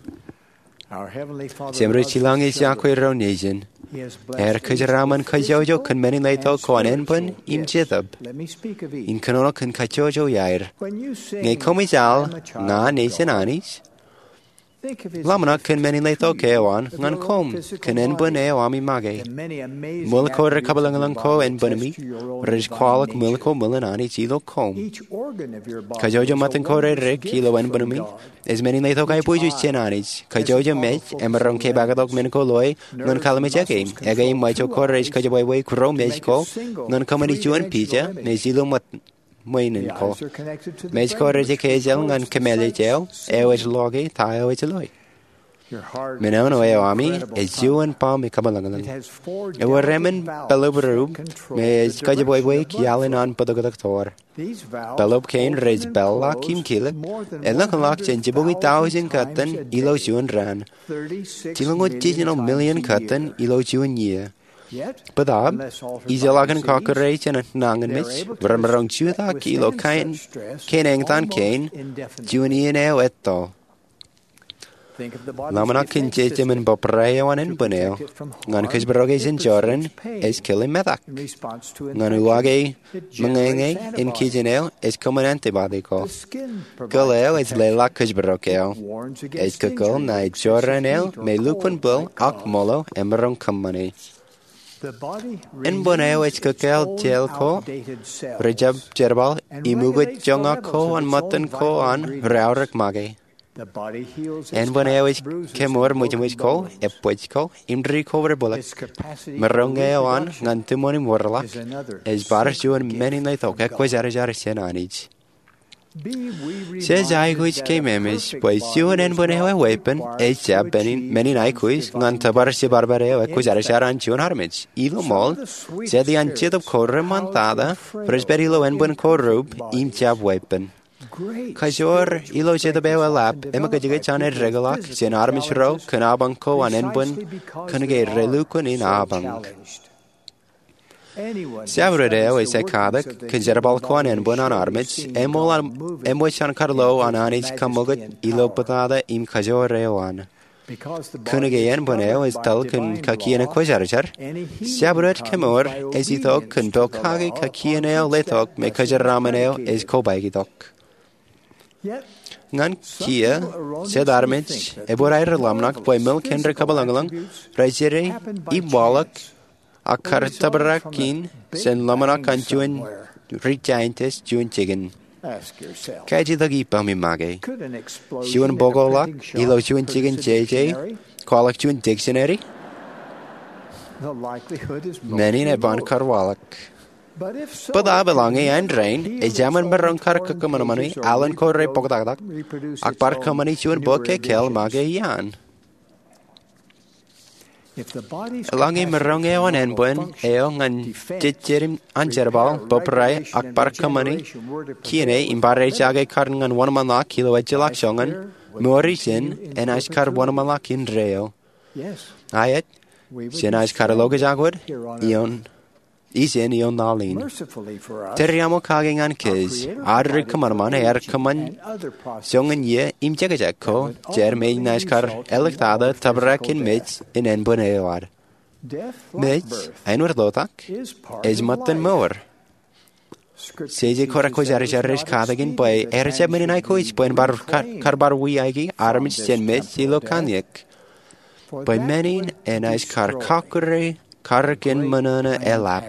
[SPEAKER 5] Semre chilang is yakwe ro nation. Er kajaraman kajojo kun meni leito koan enbun im jithab. In kanono kun kajojo yair. Nge komizal nga nation anis. Lamana kun meni leito kewan ngan kom kun enbun eo ami mage. Mulko rekabalangalang ko enbunami. Rish kwalak mulko mulan ani chilo kom. Kajojo matan ko re re kilo enbunami. Is many leito kai puju chenanis. Kajojo mech emerong ke bagadok menko loy non kalamejake. Egay macho korrej kajoboy way kro mechko non kamani chuan pija ne zilo mat moinen ko. Mechko reje kejel ngan kemele jel eo is logi tayo is loy. Menono eo ami is juan palm kamalangalang. Ewa remen belobrub me is kajoboy way kialin on podogadoktor. Belob kain reis bella kim kilip en lang lak chen jibogi thousand katan ilo juan ran. Tilongo digital million katan ilo juan year. Badab, izelagan kakarate en nangan mich, vermerong chuda kilo kain, kain engtan kain, juan ien eo etto. Lamana kin jejem en bopreo an en buneo, ngan kizbaroges in joran, es killing medak. Ngan uage, mangenge, in kijeneo, es common antibody ko. Goleo es lela kizbarokeo. Es kakol na joraneo, me lukwan bull, ak molo, emerong kamani. En buneo es kakel jel ko, rejab jerbal, imugut jonga ko an matan ko an, raurak mage. En buneo is kemor mujmuj ko, epuj ko, imdri ko verbulak. Merongeo an, ngantimoni morlak, es baras juan meni leithok, ekwaj arajar senanij. Says I which came emis, pues juan en buneo e weapon, es jab benin, meni naikuis, ngantabar si barbareo, ekwaj arajar an juan harmij. Ilo mol, said the anchid of corre montada, presberilo en bun korrub, im jab weapon. Kajor ilo jeda bewa lap ema kajiga chane regalak sen armish ro kanabang ko an enbun kanage relukun in abang. Savredeo is a kadak kajerabal ko an enbun an armich emol an emochan karlo an anich kamogat ilo patada im kajor reoan. Kunage enbuneo is tal kun kakiena kojarjar. Savred kemor is ithok kun dokage kakieneo letok me kajaramaneo is kobaigidok. Ngan kia, said Armich, Eborair Lamnak, by milk and recabalangalang, Rajere, Ibalak, a cartabarakin, Sen Lamanak and Juan Regiantes, Juan Chicken. Kaji the Gipami Mage. Juan Bogolak, Ilo Juan Chicken J J, Qualak Juan Dictionary. Many a bon carwalak. But I belong and drain, a German Baron Carcamanamani, Alan Corre Pogdadak, Akbar Kamani Chun Boke Kel Mage Yan. Along a Maronge on Enbuen, Eong and Titjerim Angerbal, Boprai, Akbar Kamani, Kiene, in Barre Jage Karn and one mana kilo at Jelak Shongan, Mori sin en ais car wanamalak in reo. Ayet, sin ais carologa jagwad, ion, isin ion nalin. Teriamo kaging an kiz, adri kamarman er kaman, songen ye im jagajako, jer me nais car electada tabrak in mitz in en boneoar. Mitz, ein urdotak, is matan moor. Seje kora ko jar jarres kadagin boy erje menin ai ko ich boy bar kar bar wi aigi armich sen met silo kanyek boy menin en ais kar kakure karkin manana elap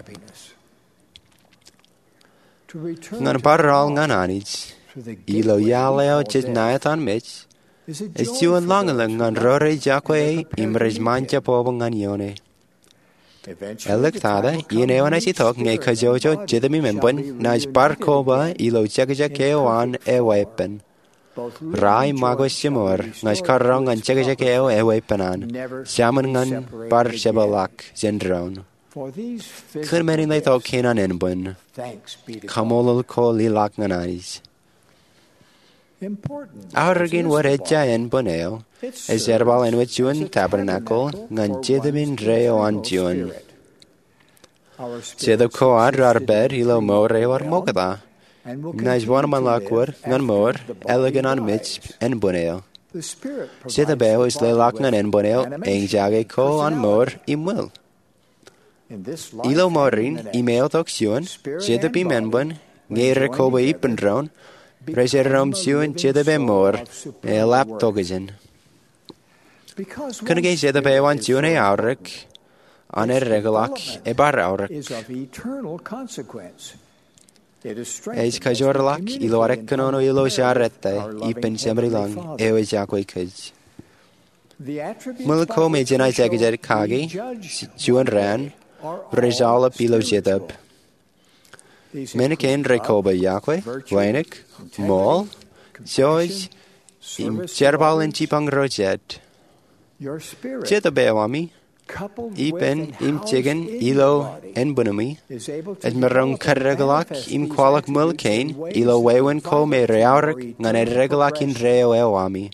[SPEAKER 5] ngan paral ngan anich ilo yaleo jet naatan mich is tuan langelang ngan rore jakwe imrej mancha pobong ngan yone Electada, inewan as itok ngay kajojo jidami membun, naj barkoba ilo jagajakeo an e wepen. Rai mago simor, naj karong an jagajakeo e wepenan, shaman ngan bar shabalak zendron. Kun menin lay tok kenan enbun, kamolol ko lilak nganais. Auragin wat edja en boneo, es erbal en wet juan tabernacle, ngan jidamin reo an juan. Jidab ko ad rar bed ilo mo reo ar mogada, naj wan man lakwar, ngan mor, elegan an mitch en boneo. Jidabeo is le lak ngan en boneo, eng jage ko an mor imwil. Ilo morin, imeo tok juan, jidab imenbun, ngere koba ipendron, Reserum siwn jidabe mor, e lap togajan. Cynnig ei jidabe wan siwn e awrig, an e regalak e bar awrig. Eis kajorlak, ilo arek kanono ilo jarrette, ipen semri lang, e oe jakwe kaj. Mulko me jinai jagajar kagi, siwn ran, rejalap ilo jidab. Meneken rekoba Yahweh, weinig, mol, George, im jerbal en chipang rojet. Jeda bewami, ipen im chigen ilo en bunami, et merong karregalak im kwalak mulkain, ilo wewen ko me reaurik, ngan et regalak in reo ewami.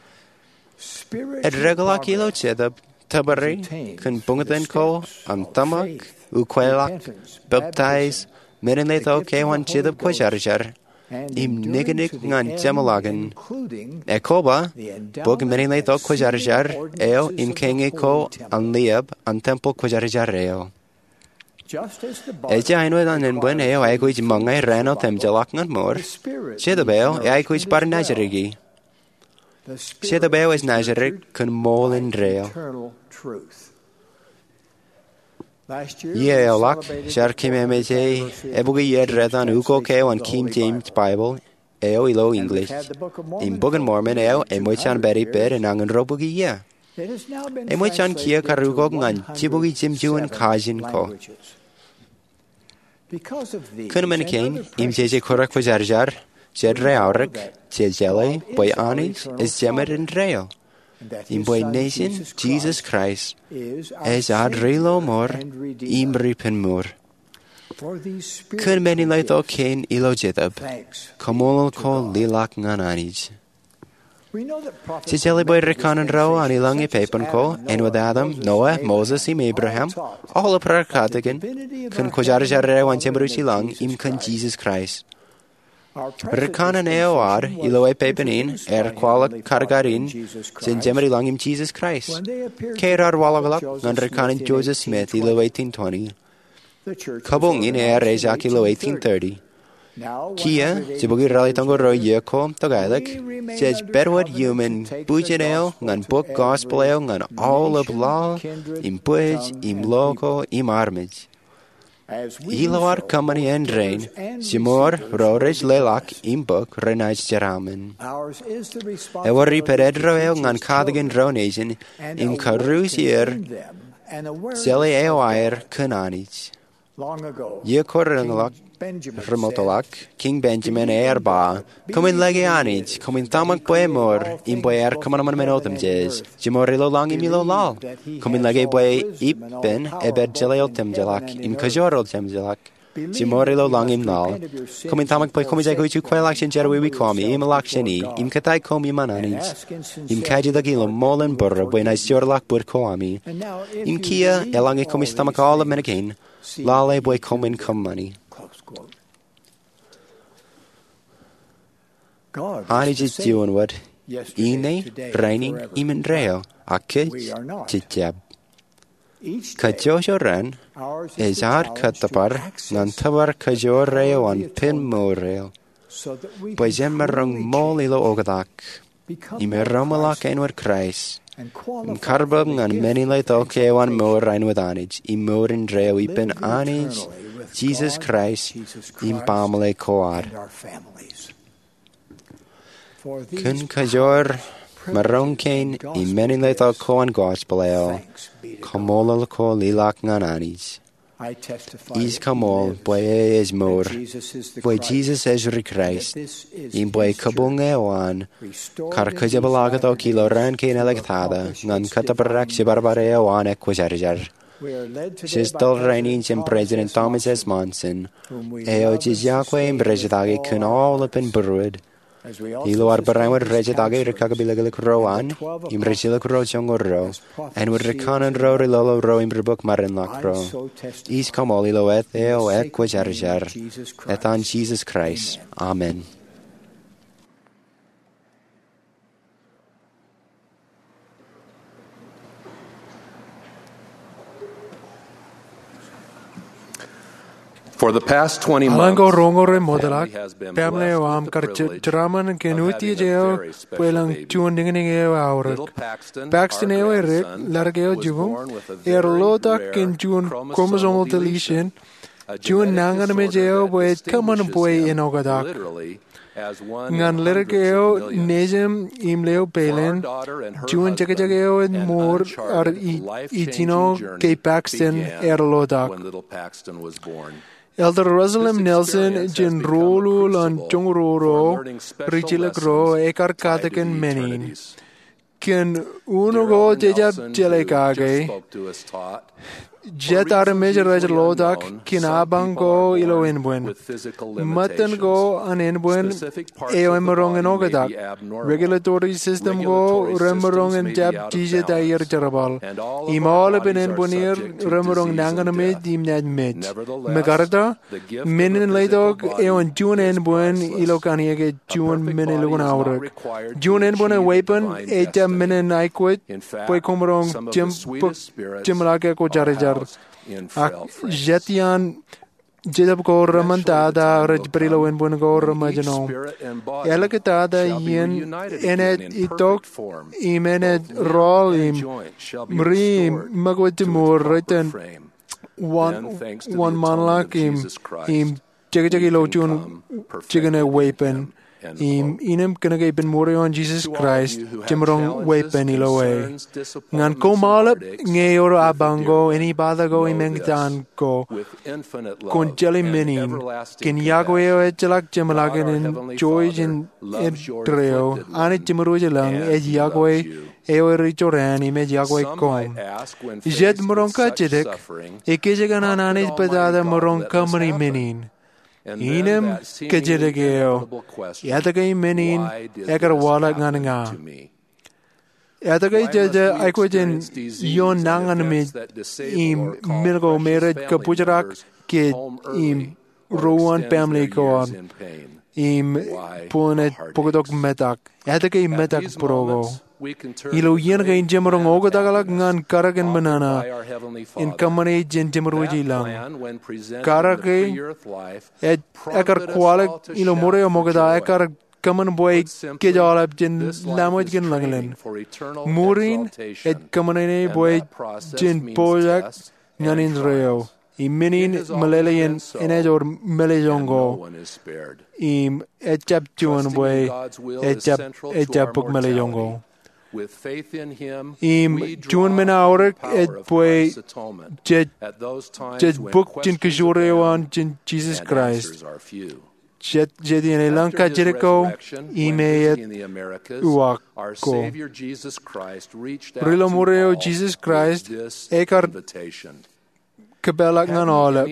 [SPEAKER 5] Et regalak ilo jedab, tabari, kun bungaten ko, am tamak, ukwelak, baptize, Menin le to ke wan chidab ko jarjar, im niganik ngan jamalagan. E koba, bog menin le to ko jarjar, eo im kenge ko an liab an temple ko jarjar eo. E jainwe dan enbun eo ai kuj mangay reno tem jalak ngan mor, chidab eo e ai kuj bar najarigi. Chidab eo is najarig kun mol in reo. Ie elak, jar kimemete, ebugi yed redan uko keo an King James Bible, eo ilo English. In Book of Mormon eo, e moichan beri per en angan robugi ye. E moichan kia karugog ngan chibugi jimjuan kajin ko. Kunaman kain, im jeje korak wajarjar, jed reaurik, jed jele, boy anis, is jemer in reo. In boy nation, Jesus Christ, es ad relo mor, im ripen mor. Kun meni leito kain ilo jidab, komolol ko lilak ngan anij. Si jeli boy rekanan ro an ilang e pepan ko, en with Adam, Noah, Moses, im Abraham, all a prakatigan, kun kojarjar reo an jemruchi lang, im kun Jesus Christ. Rekanan eo ar, ilo e pepanin, er kwalak kargarin, sin jemri lang im Jesus Christ. Keir ar walagalak, ngan rekanan Joseph Smith, ilo eighteen twenty. Kabungin er rejak ilo eighteen thirty. Kia, sibugi ralitango ro yeko, tagailak, says berwad human, bujan eo, ngan book gospel eo, ngan all of law, im buj, im logo, im armage. Iloar kamani en rein, simor rorij lelak im book renais jeramen. Ewari peredro eo ngan kadagan ronation, im karusier, zele eo air kananich. Ye korangalak, remotolak, King Benjamin er ba, kumin lege anich, kumin tamak boy mor, im boy er kamanaman menotam jez, jimorilo lang im ilo lal, kumin lege boy ipen ebed jeleotem jalak, im kajorol tem jalak, si mor ilo lang im nal. Kom in tamag pa komij agoi tu kwel action jerwi wi komi im laksheni im katai komi mananits. Im kaji da gilo molen burra when I sure lak bur koami. Im kia elangi komi stamak all of menagain. Lale boy komin kom money. Ani just doing what? Ine, raining, imen dreo, akit, chitjab. Kajojo ran, is our katapar, nantabar kajo reo on pin mo reo. By zemmerung molilo ogadak, ime romalak enward Christ. Im carbung an many light okay one more rein with anage, im more in dreo ipen anage, Jesus Christ, im pamele coar. Kun kajor marong kain I many little koan gospel eo kamola ko lilak ngananis is kamol boy is more boy Jesus is re Christ in boy kabung ewan kar kajabalaga to kilo ran kain electada ngan katabarak si barbare ewan ekwajarjar She's dull reigning in President Thomas S. Monson eo jis yakwe in brejadagi kun all up in Burwood Ilo ar barangwyd regid agau ricagabilag rowan, im regilag ro jong or ro, en wyd ricanan ro rilolo ro im bribwg marin lac ro. Is comol ilo eth eo et gwajarjar, et an Jesus Christ. Amen.
[SPEAKER 9] For the past twenty months,
[SPEAKER 2] Alango rongore modalak, pamle am kar chraman kenuti jeo, puelang chuan dingening eo aurak. Paxton eo erik, largeo juvum, er lota ken chuan chromosomal deletion, chuan nangan me jeo, boet kaman boy in ogadak. Ngan lergeo nejem imleo pelen, chuan jagajageo and more are itino ke Paxton er lodak. Elder Rosalem Nelson, Jen Rolu, Lan Chongroro, Richilagro, Ekar Katakan Menin. Ken uno go jejab jelekage. Jet are major raj lodak, kinabango ilo enbuen. Matan go an enbuen, eo emerong en ogadak. Regulatory system go, remerong en jab tijet ayer jarabal. Imal ben enbuenir, remerong nanganame dim nad met. Megarda, menen laidog, eo en jun enbuen, ilo kaniege jun menelugun aurak. Jun enbuen a weapon, eja menen aikwit, poi komrong jim jimlake ko jarajar. Jetian Jedab go ramantada, Rajbrilo and Bungo ramajano. Elakatada yen enet itok imenet roll im Mrim Magwatimur written one one manlak im im Jagajagilo Jun Jigana weapon. Im inem kanagay ben morion Jesus Christ jimrong weapon iloe ngan ko malap ngayor abango any badago imengtan ko kon jeli menin kin yagoyo echalak jimalagan in joy in edreo ani jimro jelang e yagoy eo richoran ime yagoy kom jet moronka jedek ekejagana nani pedada moronka mari menin Inem kejedegeo, yatagay menin, ekar wala ngananga. Yatagay jaja aikwajen yon nanganamid im milgo mered kapujarak ke im rowan family koan im punet pogodok metak. Yatagay metak progo. Ilo yen kay jemorong ogo tagalak ngan karagan manana in kamane jen jemoroji lang karake et ekar kwalek ilo moreo mogada ekar kaman boy ke jalap jen lamoj gen langlen murin et kamane boy jen pojak ngan in reo iminin malalayan enajor melejongo im etchap chuan boy etchap etchap pok melejongo
[SPEAKER 9] With faith in him,
[SPEAKER 2] im jun menaurik et boy jet jet book jin kajore jin Jesus Christ jet jet in lanka jericho imeyet uak ko rilo moreo Jesus Christ ekar cybelach ngan olip,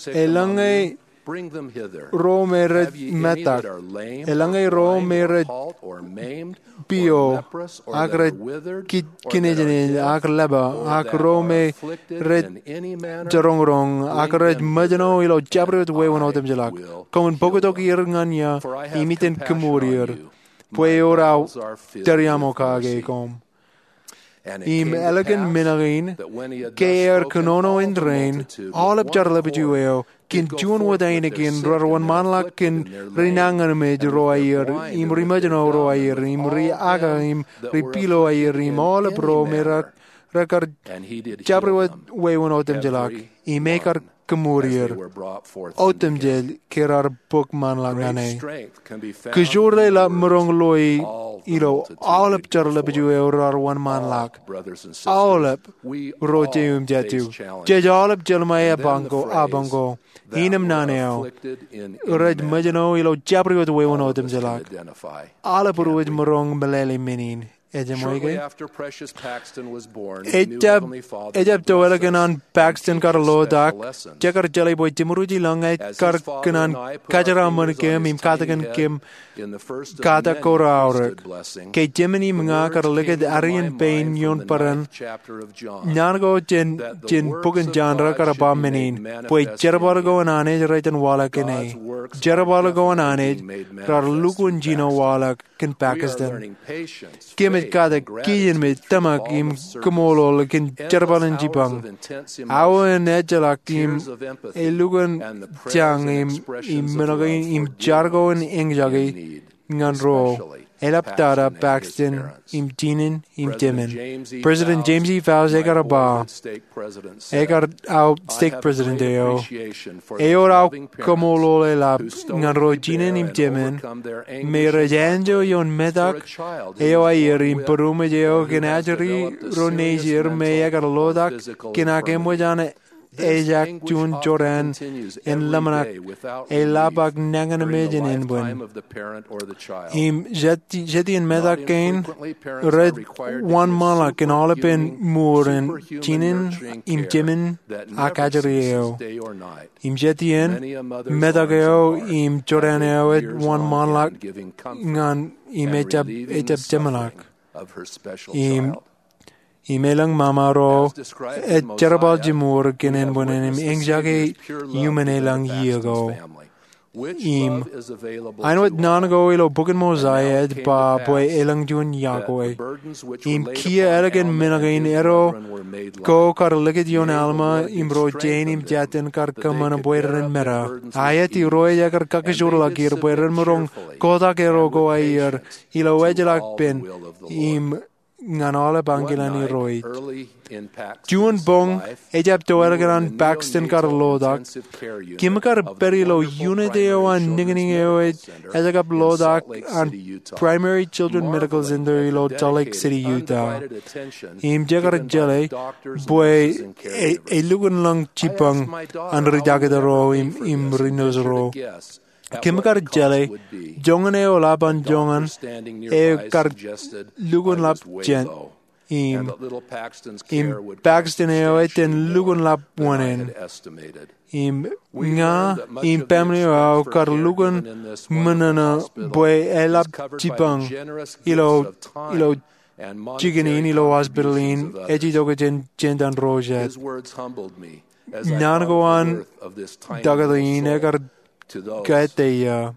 [SPEAKER 2] elangay
[SPEAKER 9] bring them hither.
[SPEAKER 2] ro mered
[SPEAKER 9] Have ye any
[SPEAKER 2] metak,
[SPEAKER 9] that are lame,
[SPEAKER 2] elangay
[SPEAKER 9] or
[SPEAKER 2] ro
[SPEAKER 9] blind, or
[SPEAKER 2] mered
[SPEAKER 9] halt, or maimed,
[SPEAKER 2] bio,
[SPEAKER 9] or leprous, or that are
[SPEAKER 2] agred
[SPEAKER 9] withered,
[SPEAKER 2] kit
[SPEAKER 9] or that are
[SPEAKER 2] kinejinin,
[SPEAKER 9] deaf,
[SPEAKER 2] ak leba,
[SPEAKER 9] or
[SPEAKER 2] ak
[SPEAKER 9] that
[SPEAKER 2] ro
[SPEAKER 9] are
[SPEAKER 2] me
[SPEAKER 9] afflicted
[SPEAKER 2] red
[SPEAKER 9] in any manner,
[SPEAKER 2] jarong-rong, ak
[SPEAKER 9] bring
[SPEAKER 2] red
[SPEAKER 9] them
[SPEAKER 2] majano
[SPEAKER 9] hither,
[SPEAKER 2] ilo jabrut
[SPEAKER 9] and
[SPEAKER 2] wewan
[SPEAKER 9] I
[SPEAKER 2] otem jalak.
[SPEAKER 9] will
[SPEAKER 2] Komen
[SPEAKER 9] heal
[SPEAKER 2] pokotok
[SPEAKER 9] them.
[SPEAKER 2] ir nganya,
[SPEAKER 9] For I have
[SPEAKER 2] imiten
[SPEAKER 9] compassion on
[SPEAKER 2] kemurir,
[SPEAKER 9] you. My
[SPEAKER 2] pue orau
[SPEAKER 9] bowels are filled
[SPEAKER 2] teriamo
[SPEAKER 9] with
[SPEAKER 2] kage
[SPEAKER 9] mercy.
[SPEAKER 2] kom.
[SPEAKER 9] And it
[SPEAKER 2] Im
[SPEAKER 9] came to
[SPEAKER 2] elegant
[SPEAKER 9] pass
[SPEAKER 2] minarin,
[SPEAKER 9] that when he had thus
[SPEAKER 2] keir
[SPEAKER 9] spoken,
[SPEAKER 2] kanono
[SPEAKER 9] all
[SPEAKER 2] in
[SPEAKER 9] the
[SPEAKER 2] drain,
[SPEAKER 9] multitude
[SPEAKER 2] all
[SPEAKER 9] with
[SPEAKER 2] up
[SPEAKER 9] one
[SPEAKER 2] jarlebejueo,
[SPEAKER 9] accord
[SPEAKER 2] kin
[SPEAKER 9] did go
[SPEAKER 2] juan
[SPEAKER 9] forth with their
[SPEAKER 2] wadainekin,
[SPEAKER 9] sick
[SPEAKER 2] rar
[SPEAKER 9] and
[SPEAKER 2] wan
[SPEAKER 9] their
[SPEAKER 2] manlakin,
[SPEAKER 9] afflicted and their lame,
[SPEAKER 2] rinangan me
[SPEAKER 9] and with their
[SPEAKER 2] roair,
[SPEAKER 9] blind,
[SPEAKER 2] im
[SPEAKER 9] and with their
[SPEAKER 2] rimajano
[SPEAKER 9] dumb, and
[SPEAKER 2] roair,
[SPEAKER 9] with
[SPEAKER 2] im
[SPEAKER 9] all
[SPEAKER 2] ri aga,
[SPEAKER 9] them
[SPEAKER 2] im
[SPEAKER 9] that were
[SPEAKER 2] ripilo air,
[SPEAKER 9] afflicted
[SPEAKER 2] im
[SPEAKER 9] in
[SPEAKER 2] all
[SPEAKER 9] any
[SPEAKER 2] bro merak,
[SPEAKER 9] manner,
[SPEAKER 2] rakar
[SPEAKER 9] and he did heal
[SPEAKER 2] jabrewat
[SPEAKER 9] them,
[SPEAKER 2] wewan otem jalak,
[SPEAKER 9] every
[SPEAKER 2] im mekar
[SPEAKER 9] one, as they
[SPEAKER 2] kemurir,
[SPEAKER 9] were brought forth unto
[SPEAKER 2] otem
[SPEAKER 9] him.
[SPEAKER 2] jel, kerar bok
[SPEAKER 9] Great
[SPEAKER 2] manlangane.
[SPEAKER 9] strength can be found
[SPEAKER 2] Kujurle
[SPEAKER 9] in
[SPEAKER 2] la
[SPEAKER 9] the
[SPEAKER 2] murong
[SPEAKER 9] words,
[SPEAKER 2] loi,
[SPEAKER 9] all the
[SPEAKER 2] ilo,
[SPEAKER 9] multitude
[SPEAKER 2] all up
[SPEAKER 9] did go forth.
[SPEAKER 2] jarlebejueo, rar wan
[SPEAKER 9] All,
[SPEAKER 2] manlak.
[SPEAKER 9] brothers and sisters,
[SPEAKER 2] All up,
[SPEAKER 9] we
[SPEAKER 2] roteum
[SPEAKER 9] all
[SPEAKER 2] jatu.
[SPEAKER 9] face challenges.
[SPEAKER 2] Jej all up jelmaya
[SPEAKER 9] And then the
[SPEAKER 2] bango,
[SPEAKER 9] phrase,
[SPEAKER 2] abango.
[SPEAKER 9] that
[SPEAKER 2] Hinam
[SPEAKER 9] were
[SPEAKER 2] naneo.
[SPEAKER 9] afflicted in any
[SPEAKER 2] Uraj
[SPEAKER 9] manner.
[SPEAKER 2] majano ilo jabri with wewan
[SPEAKER 9] All of
[SPEAKER 2] otem
[SPEAKER 9] us can
[SPEAKER 2] jalak.
[SPEAKER 9] identify,
[SPEAKER 2] All up
[SPEAKER 9] can't
[SPEAKER 2] ruj
[SPEAKER 9] we?
[SPEAKER 2] murong beleli minin.
[SPEAKER 9] Shortly
[SPEAKER 2] Ejamoige.
[SPEAKER 9] after Precious Paxton was born, the new
[SPEAKER 2] Ejab,
[SPEAKER 9] Heavenly Father
[SPEAKER 2] ejab
[SPEAKER 9] would
[SPEAKER 2] to
[SPEAKER 9] bless
[SPEAKER 2] elegan
[SPEAKER 9] us
[SPEAKER 2] on
[SPEAKER 9] and
[SPEAKER 2] Paxton
[SPEAKER 9] teach
[SPEAKER 2] kar
[SPEAKER 9] us
[SPEAKER 2] lo
[SPEAKER 9] special
[SPEAKER 2] dak.
[SPEAKER 9] lessons.
[SPEAKER 2] Jakar jali boy timuruji langai
[SPEAKER 9] As
[SPEAKER 2] kar
[SPEAKER 9] his father
[SPEAKER 2] kanan
[SPEAKER 9] and I put our
[SPEAKER 2] kajara
[SPEAKER 9] fingers
[SPEAKER 2] mun
[SPEAKER 9] on
[SPEAKER 2] kem
[SPEAKER 9] his
[SPEAKER 2] im
[SPEAKER 9] tiny
[SPEAKER 2] katagan
[SPEAKER 9] head
[SPEAKER 2] kem
[SPEAKER 9] in the first of
[SPEAKER 2] kata
[SPEAKER 9] many
[SPEAKER 2] kora
[SPEAKER 9] priesthood
[SPEAKER 2] aurek.
[SPEAKER 9] blessings,
[SPEAKER 2] Kay Gemini
[SPEAKER 9] the
[SPEAKER 2] mga kar
[SPEAKER 9] words
[SPEAKER 2] leged
[SPEAKER 9] came into my
[SPEAKER 2] arian pain
[SPEAKER 9] mind
[SPEAKER 2] yon
[SPEAKER 9] from the
[SPEAKER 2] paran.
[SPEAKER 9] ninth chapter of John,
[SPEAKER 2] Nyango jen
[SPEAKER 9] that the
[SPEAKER 2] jen
[SPEAKER 9] works
[SPEAKER 2] pugan
[SPEAKER 9] of
[SPEAKER 2] janra
[SPEAKER 9] God
[SPEAKER 2] kar
[SPEAKER 9] should
[SPEAKER 2] ba
[SPEAKER 9] be made
[SPEAKER 2] menin. Poi
[SPEAKER 9] manifest
[SPEAKER 2] jerabal
[SPEAKER 9] in
[SPEAKER 2] go
[SPEAKER 9] him.
[SPEAKER 2] anane jraitan wala
[SPEAKER 9] God's
[SPEAKER 2] kene.
[SPEAKER 9] works are
[SPEAKER 2] Jerabal go
[SPEAKER 9] definitely
[SPEAKER 2] anane
[SPEAKER 9] being made
[SPEAKER 2] rar
[SPEAKER 9] manifest
[SPEAKER 2] lukun
[SPEAKER 9] through
[SPEAKER 2] jino
[SPEAKER 9] Paxton.
[SPEAKER 2] wala kin
[SPEAKER 9] We are
[SPEAKER 2] Pakistan.
[SPEAKER 9] learning patience,
[SPEAKER 2] Kimit
[SPEAKER 9] faith,
[SPEAKER 2] kada
[SPEAKER 9] and
[SPEAKER 2] kiyin
[SPEAKER 9] gratitude
[SPEAKER 2] me
[SPEAKER 9] through the
[SPEAKER 2] tamak
[SPEAKER 9] balm
[SPEAKER 2] im
[SPEAKER 9] of service,
[SPEAKER 2] kumolo lekin
[SPEAKER 9] endless
[SPEAKER 2] jerbalan
[SPEAKER 9] hours
[SPEAKER 2] jipang.
[SPEAKER 9] of intense
[SPEAKER 2] Awa
[SPEAKER 9] emotion,
[SPEAKER 2] nejalak
[SPEAKER 9] tears
[SPEAKER 2] im
[SPEAKER 9] of empathy,
[SPEAKER 2] elugan
[SPEAKER 9] and the prayers
[SPEAKER 2] jang
[SPEAKER 9] and
[SPEAKER 2] im im
[SPEAKER 9] expressions of love
[SPEAKER 2] menagin
[SPEAKER 9] for
[SPEAKER 2] im
[SPEAKER 9] dear
[SPEAKER 2] jargo in
[SPEAKER 9] ones in
[SPEAKER 2] engjagi
[SPEAKER 9] need,
[SPEAKER 2] nganro.
[SPEAKER 9] especially
[SPEAKER 2] Elaptara
[SPEAKER 9] Paxton and his
[SPEAKER 2] Paxton
[SPEAKER 9] parents.
[SPEAKER 2] im dinin im
[SPEAKER 9] President
[SPEAKER 2] timin.
[SPEAKER 9] James E.
[SPEAKER 2] President James E. Fowles
[SPEAKER 9] my
[SPEAKER 2] egar ba.
[SPEAKER 9] boyhood stake president, said,
[SPEAKER 2] Egar au
[SPEAKER 9] I
[SPEAKER 2] stake
[SPEAKER 9] have
[SPEAKER 2] president
[SPEAKER 9] great
[SPEAKER 2] eo.
[SPEAKER 9] appreciation for those
[SPEAKER 2] Eor au
[SPEAKER 9] loving parents
[SPEAKER 2] komolo le la
[SPEAKER 9] who stoically
[SPEAKER 2] nganro
[SPEAKER 9] bear
[SPEAKER 2] jinin im
[SPEAKER 9] and
[SPEAKER 2] timin.
[SPEAKER 9] overcome their anguish
[SPEAKER 2] Mera
[SPEAKER 9] and
[SPEAKER 2] janjo
[SPEAKER 9] heartbreak
[SPEAKER 2] yon
[SPEAKER 9] for a
[SPEAKER 2] medak.
[SPEAKER 9] child who
[SPEAKER 2] Eo
[SPEAKER 9] was
[SPEAKER 2] ayer
[SPEAKER 9] born
[SPEAKER 2] im
[SPEAKER 9] with
[SPEAKER 2] perume jeo
[SPEAKER 9] or who has
[SPEAKER 2] genajari
[SPEAKER 9] developed a serious
[SPEAKER 2] ronejir me
[SPEAKER 9] mental
[SPEAKER 2] egar
[SPEAKER 9] or
[SPEAKER 2] lodak.
[SPEAKER 9] physical
[SPEAKER 2] Kinake
[SPEAKER 9] infirmity.
[SPEAKER 2] mojane
[SPEAKER 9] This
[SPEAKER 2] ejak
[SPEAKER 9] anguish
[SPEAKER 2] jun
[SPEAKER 9] often
[SPEAKER 2] joran
[SPEAKER 9] continues
[SPEAKER 2] en
[SPEAKER 9] every
[SPEAKER 2] lamanak
[SPEAKER 9] day without
[SPEAKER 2] e
[SPEAKER 9] relief
[SPEAKER 2] labak nangan
[SPEAKER 9] during the
[SPEAKER 2] mejen in
[SPEAKER 9] lifetime
[SPEAKER 2] bun.
[SPEAKER 9] of the parent or the child.
[SPEAKER 2] Im jeti jeti in
[SPEAKER 9] Not
[SPEAKER 2] medakain
[SPEAKER 9] infrequently, parents are
[SPEAKER 2] red
[SPEAKER 9] required to
[SPEAKER 2] one
[SPEAKER 9] give
[SPEAKER 2] malak in all up in
[SPEAKER 9] superhuman-
[SPEAKER 2] muren
[SPEAKER 9] superhuman
[SPEAKER 2] jinin
[SPEAKER 9] nurturing
[SPEAKER 2] im
[SPEAKER 9] care
[SPEAKER 2] jimin
[SPEAKER 9] that never
[SPEAKER 2] akajarieo.
[SPEAKER 9] ceases day or night.
[SPEAKER 2] Im jeti in
[SPEAKER 9] Many a mother's
[SPEAKER 2] medageo
[SPEAKER 9] arms and
[SPEAKER 2] im
[SPEAKER 9] heart
[SPEAKER 2] joraneo
[SPEAKER 9] have
[SPEAKER 2] et
[SPEAKER 9] years
[SPEAKER 2] one
[SPEAKER 9] on
[SPEAKER 2] malak
[SPEAKER 9] end giving comfort
[SPEAKER 2] ngan im
[SPEAKER 9] and
[SPEAKER 2] ejab
[SPEAKER 9] relieving the
[SPEAKER 2] ejab jemalak.
[SPEAKER 9] suffering of her special
[SPEAKER 2] Im
[SPEAKER 9] child.
[SPEAKER 2] Imelang mamaro
[SPEAKER 9] As described
[SPEAKER 2] et
[SPEAKER 9] in
[SPEAKER 2] jarabal
[SPEAKER 9] Mosiah,
[SPEAKER 2] jimur
[SPEAKER 9] we
[SPEAKER 2] kenen
[SPEAKER 9] have
[SPEAKER 2] bunen im
[SPEAKER 9] witnessed the
[SPEAKER 2] engjage
[SPEAKER 9] Savior's pure love
[SPEAKER 2] yumenelang
[SPEAKER 9] given to
[SPEAKER 2] yiego.
[SPEAKER 9] Paxton's family. Which
[SPEAKER 2] Im
[SPEAKER 9] love is available
[SPEAKER 2] Ein wat
[SPEAKER 9] to all.
[SPEAKER 2] nanago ilo buken
[SPEAKER 9] And now
[SPEAKER 2] mosaic
[SPEAKER 9] it came
[SPEAKER 2] ba
[SPEAKER 9] to
[SPEAKER 2] boy
[SPEAKER 9] pass
[SPEAKER 2] elang jun
[SPEAKER 9] that the
[SPEAKER 2] yagoy.
[SPEAKER 9] burdens which
[SPEAKER 2] Im
[SPEAKER 9] were laid
[SPEAKER 2] kia
[SPEAKER 9] upon
[SPEAKER 2] elegant
[SPEAKER 9] Alma and
[SPEAKER 2] minagain
[SPEAKER 9] his
[SPEAKER 2] ero
[SPEAKER 9] brethren were made
[SPEAKER 2] go
[SPEAKER 9] light.
[SPEAKER 2] kar ligit yon
[SPEAKER 9] Yea, the
[SPEAKER 2] alma
[SPEAKER 9] Lord
[SPEAKER 2] im
[SPEAKER 9] did
[SPEAKER 2] ro
[SPEAKER 9] strengthen
[SPEAKER 2] jain im
[SPEAKER 9] them,
[SPEAKER 2] jaten kar
[SPEAKER 9] that they
[SPEAKER 2] kamana
[SPEAKER 9] could
[SPEAKER 2] boy
[SPEAKER 9] bear
[SPEAKER 2] ren
[SPEAKER 9] up their
[SPEAKER 2] mera.
[SPEAKER 9] burdens with
[SPEAKER 2] Ayati
[SPEAKER 9] ease.
[SPEAKER 2] roy yakar
[SPEAKER 9] And
[SPEAKER 2] kakishur
[SPEAKER 9] they
[SPEAKER 2] la
[SPEAKER 9] did
[SPEAKER 2] kir boy
[SPEAKER 9] submit
[SPEAKER 2] ren morong
[SPEAKER 9] cheerfully
[SPEAKER 2] koda kero
[SPEAKER 9] and
[SPEAKER 2] go
[SPEAKER 9] with
[SPEAKER 2] ayer
[SPEAKER 9] patience
[SPEAKER 2] ilo
[SPEAKER 9] to
[SPEAKER 2] ejelak
[SPEAKER 9] all the
[SPEAKER 2] pin
[SPEAKER 9] will of the Lord.
[SPEAKER 2] im nganala
[SPEAKER 9] One
[SPEAKER 2] bangilani
[SPEAKER 9] night,
[SPEAKER 2] roy.
[SPEAKER 9] early in Paxton's
[SPEAKER 2] Jun bong
[SPEAKER 9] life,
[SPEAKER 2] ejab to
[SPEAKER 9] we were
[SPEAKER 2] elegant
[SPEAKER 9] in the
[SPEAKER 2] Paxton
[SPEAKER 9] neonatal
[SPEAKER 2] kar lodak.
[SPEAKER 9] intensive care unit
[SPEAKER 2] Kimkar
[SPEAKER 9] of the
[SPEAKER 2] perilo
[SPEAKER 9] wonderful
[SPEAKER 2] unideo
[SPEAKER 9] Primary
[SPEAKER 2] an
[SPEAKER 9] Children's
[SPEAKER 2] ningning
[SPEAKER 9] Medical
[SPEAKER 2] eo
[SPEAKER 9] Center
[SPEAKER 2] ejagab
[SPEAKER 9] in
[SPEAKER 2] lodak
[SPEAKER 9] Salt Lake
[SPEAKER 2] an
[SPEAKER 9] City, Utah.
[SPEAKER 2] primary children medical
[SPEAKER 9] Marveling
[SPEAKER 2] center
[SPEAKER 9] at
[SPEAKER 2] ilo
[SPEAKER 9] the
[SPEAKER 2] Salt Lake
[SPEAKER 9] dedicated,
[SPEAKER 2] City, Utah.
[SPEAKER 9] undivided attention
[SPEAKER 2] Im jagar
[SPEAKER 9] given by the
[SPEAKER 2] jale
[SPEAKER 9] doctors and
[SPEAKER 2] boy
[SPEAKER 9] nurses and
[SPEAKER 2] e
[SPEAKER 9] caregivers.
[SPEAKER 2] lugun lang
[SPEAKER 9] I asked
[SPEAKER 2] chipang
[SPEAKER 9] my daughter
[SPEAKER 2] an
[SPEAKER 9] how we would
[SPEAKER 2] rijagedero
[SPEAKER 9] ever pay
[SPEAKER 2] im
[SPEAKER 9] for
[SPEAKER 2] im
[SPEAKER 9] this and
[SPEAKER 2] rinos
[SPEAKER 9] ventured
[SPEAKER 2] ro.
[SPEAKER 9] a guess at
[SPEAKER 2] Kimkar
[SPEAKER 9] what the cost
[SPEAKER 2] jale
[SPEAKER 9] would be.
[SPEAKER 2] jongan e olaban
[SPEAKER 9] A doctor
[SPEAKER 2] jongan
[SPEAKER 9] standing
[SPEAKER 2] e
[SPEAKER 9] nearby
[SPEAKER 2] kar
[SPEAKER 9] suggested
[SPEAKER 2] lugun
[SPEAKER 9] I
[SPEAKER 2] lap
[SPEAKER 9] was way
[SPEAKER 2] jen
[SPEAKER 9] low,
[SPEAKER 2] im
[SPEAKER 9] and that little Paxton's care
[SPEAKER 2] im
[SPEAKER 9] would
[SPEAKER 2] Paxton
[SPEAKER 9] cost
[SPEAKER 2] e
[SPEAKER 9] substantially
[SPEAKER 2] ten lugun
[SPEAKER 9] more
[SPEAKER 2] lap
[SPEAKER 9] than I
[SPEAKER 2] wanen
[SPEAKER 9] had estimated.
[SPEAKER 2] im
[SPEAKER 9] We
[SPEAKER 2] nga
[SPEAKER 9] learned that much
[SPEAKER 2] im
[SPEAKER 9] of the
[SPEAKER 2] pamni
[SPEAKER 9] expense
[SPEAKER 2] au
[SPEAKER 9] for
[SPEAKER 2] kar
[SPEAKER 9] care
[SPEAKER 2] lugun
[SPEAKER 9] given in this wonderful
[SPEAKER 2] manana
[SPEAKER 9] hospital
[SPEAKER 2] boy
[SPEAKER 9] is
[SPEAKER 2] elap
[SPEAKER 9] covered by the
[SPEAKER 2] chipang
[SPEAKER 9] generous gifts
[SPEAKER 2] ilo
[SPEAKER 9] of time
[SPEAKER 2] ilo
[SPEAKER 9] and monetary
[SPEAKER 2] chigenin ilo
[SPEAKER 9] contributions
[SPEAKER 2] hospitalin
[SPEAKER 9] of others.
[SPEAKER 2] eji doga jen jendan rojet
[SPEAKER 9] His words humbled me as I thought
[SPEAKER 2] nan
[SPEAKER 9] of
[SPEAKER 2] goan
[SPEAKER 9] the worth of this tiny little
[SPEAKER 2] dagadin
[SPEAKER 9] soul
[SPEAKER 2] egar
[SPEAKER 9] to those
[SPEAKER 2] gateya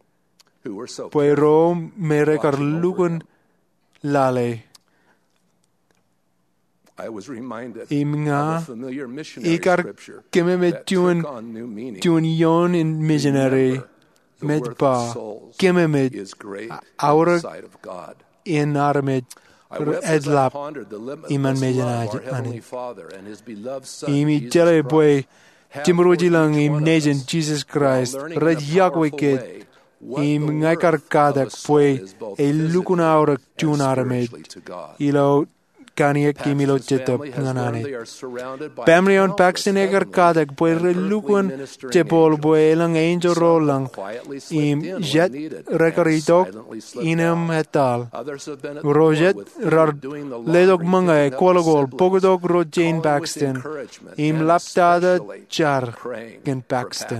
[SPEAKER 9] who were so
[SPEAKER 2] boy
[SPEAKER 9] careful
[SPEAKER 2] ro mere kar
[SPEAKER 9] watching over
[SPEAKER 2] lugun
[SPEAKER 9] him.
[SPEAKER 2] lale
[SPEAKER 9] I was reminded
[SPEAKER 2] im
[SPEAKER 9] of
[SPEAKER 2] nga
[SPEAKER 9] a familiar missionary
[SPEAKER 2] ikar
[SPEAKER 9] scripture
[SPEAKER 2] keme me
[SPEAKER 9] that
[SPEAKER 2] tun
[SPEAKER 9] took on new meaning.
[SPEAKER 2] tun yon in missionary
[SPEAKER 9] Remember, the
[SPEAKER 2] med
[SPEAKER 9] worth of
[SPEAKER 2] pa
[SPEAKER 9] souls
[SPEAKER 2] keme me
[SPEAKER 9] is great in
[SPEAKER 2] our
[SPEAKER 9] the sight of God.
[SPEAKER 2] in armed
[SPEAKER 9] I wept as I
[SPEAKER 2] edlap
[SPEAKER 9] pondered the
[SPEAKER 2] iman
[SPEAKER 9] limitless
[SPEAKER 2] mejen
[SPEAKER 9] love of our
[SPEAKER 2] ani
[SPEAKER 9] Heavenly Father and His beloved Son,
[SPEAKER 2] imi
[SPEAKER 9] Jesus
[SPEAKER 2] jale
[SPEAKER 9] Christ,
[SPEAKER 2] boy
[SPEAKER 9] have
[SPEAKER 2] timruji
[SPEAKER 9] for
[SPEAKER 2] lang
[SPEAKER 9] each
[SPEAKER 2] im
[SPEAKER 9] one of
[SPEAKER 2] nejen
[SPEAKER 9] us,
[SPEAKER 2] Jesus
[SPEAKER 9] while
[SPEAKER 2] Christ
[SPEAKER 9] learning in
[SPEAKER 2] red
[SPEAKER 9] a
[SPEAKER 2] yak
[SPEAKER 9] powerful
[SPEAKER 2] wicked
[SPEAKER 9] way what
[SPEAKER 2] im
[SPEAKER 9] the
[SPEAKER 2] ngai kar
[SPEAKER 9] worth of a
[SPEAKER 2] kadak
[SPEAKER 9] soul
[SPEAKER 2] boy
[SPEAKER 9] is both
[SPEAKER 2] e lukuna
[SPEAKER 9] physically
[SPEAKER 2] aurak
[SPEAKER 9] and
[SPEAKER 2] tun armed
[SPEAKER 9] spiritually to God.
[SPEAKER 2] ilo kaniak kimilo chitop nganani. Pamrion Paxton egar kadak boy relukun chepol boy lang angel rolang im jet rekaritok inam hetal. Rojet rar ledok manga kwalagol pogodok ro Jane Paxton im laptada char gen Paxton.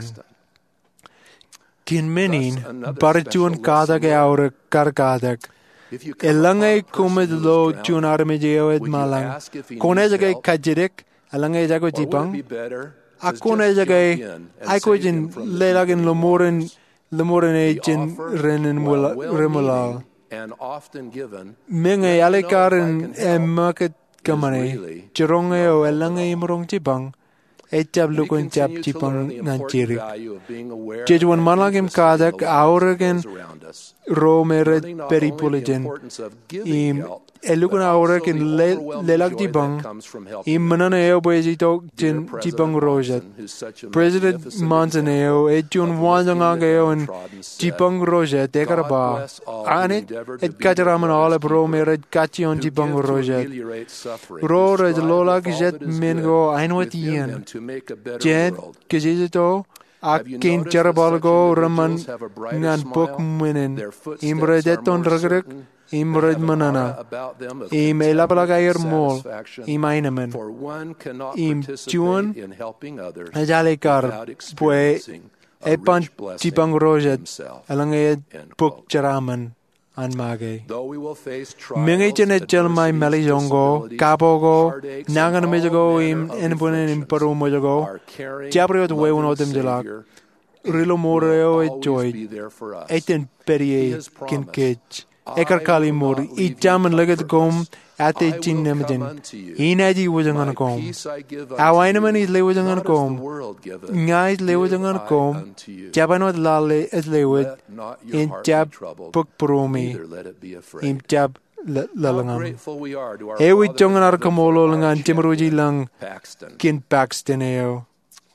[SPEAKER 2] Kin menin barjun kadak aur kar kadak. Elangay kumed lo jun armedeo ed malang. Kone jagay kajirik, elangay jago jipang. Akone jagay aiko jin lelagin lomoren lomoren e jin renen remulal. Mengay alekarin e market kamane. Jirongay o elangay imrong jipang. Ejab lukun jab jipang nanchirik. Jejuan malagim kadak auragen ro mered peripuligen. Im elukun auragen lelag jipang. Im mananeo boyjito jin jipang rojat. President Montaneo ejun wandangageo en jipang rojat ekaraba. Anit et kajaraman ole ro mered kachion jipang rojat. Ro red lolag jet mengo ainwat yen. Jed kejito akin jarabalgo raman ngan bok menen imredeton ragrik imred manana im elapalagayer mol im ainemen im juan ajalekar pue epan tipang rojet alangay bok jaraman an mage. Mengay janet jalmay malijongo, kapogo, nangan mejago im enpunen im paru mojago, jabriot weun odem jalak, rilo moreo e joy, eten perie kin kech, ekar kali mor, i jaman legat gom, ate jin nemjin, inaji wajangan gom, awaineman is le wajangan gom, ngay le wajangan gom, jabanot lale es lewet, in jab puk promi, in jab lalangan. Ewi jongan arkamolo langan jimruji lang kin Paxton eo.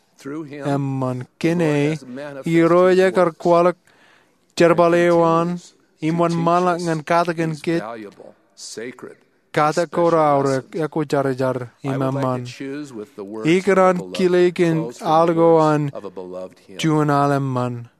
[SPEAKER 2] Emman kine, iroja kar kwalak jarbalewan, imwan malak ngan katakan kit, kata koraure aku jar-jar imaman. Ikaran kilekin algo an juan alemman.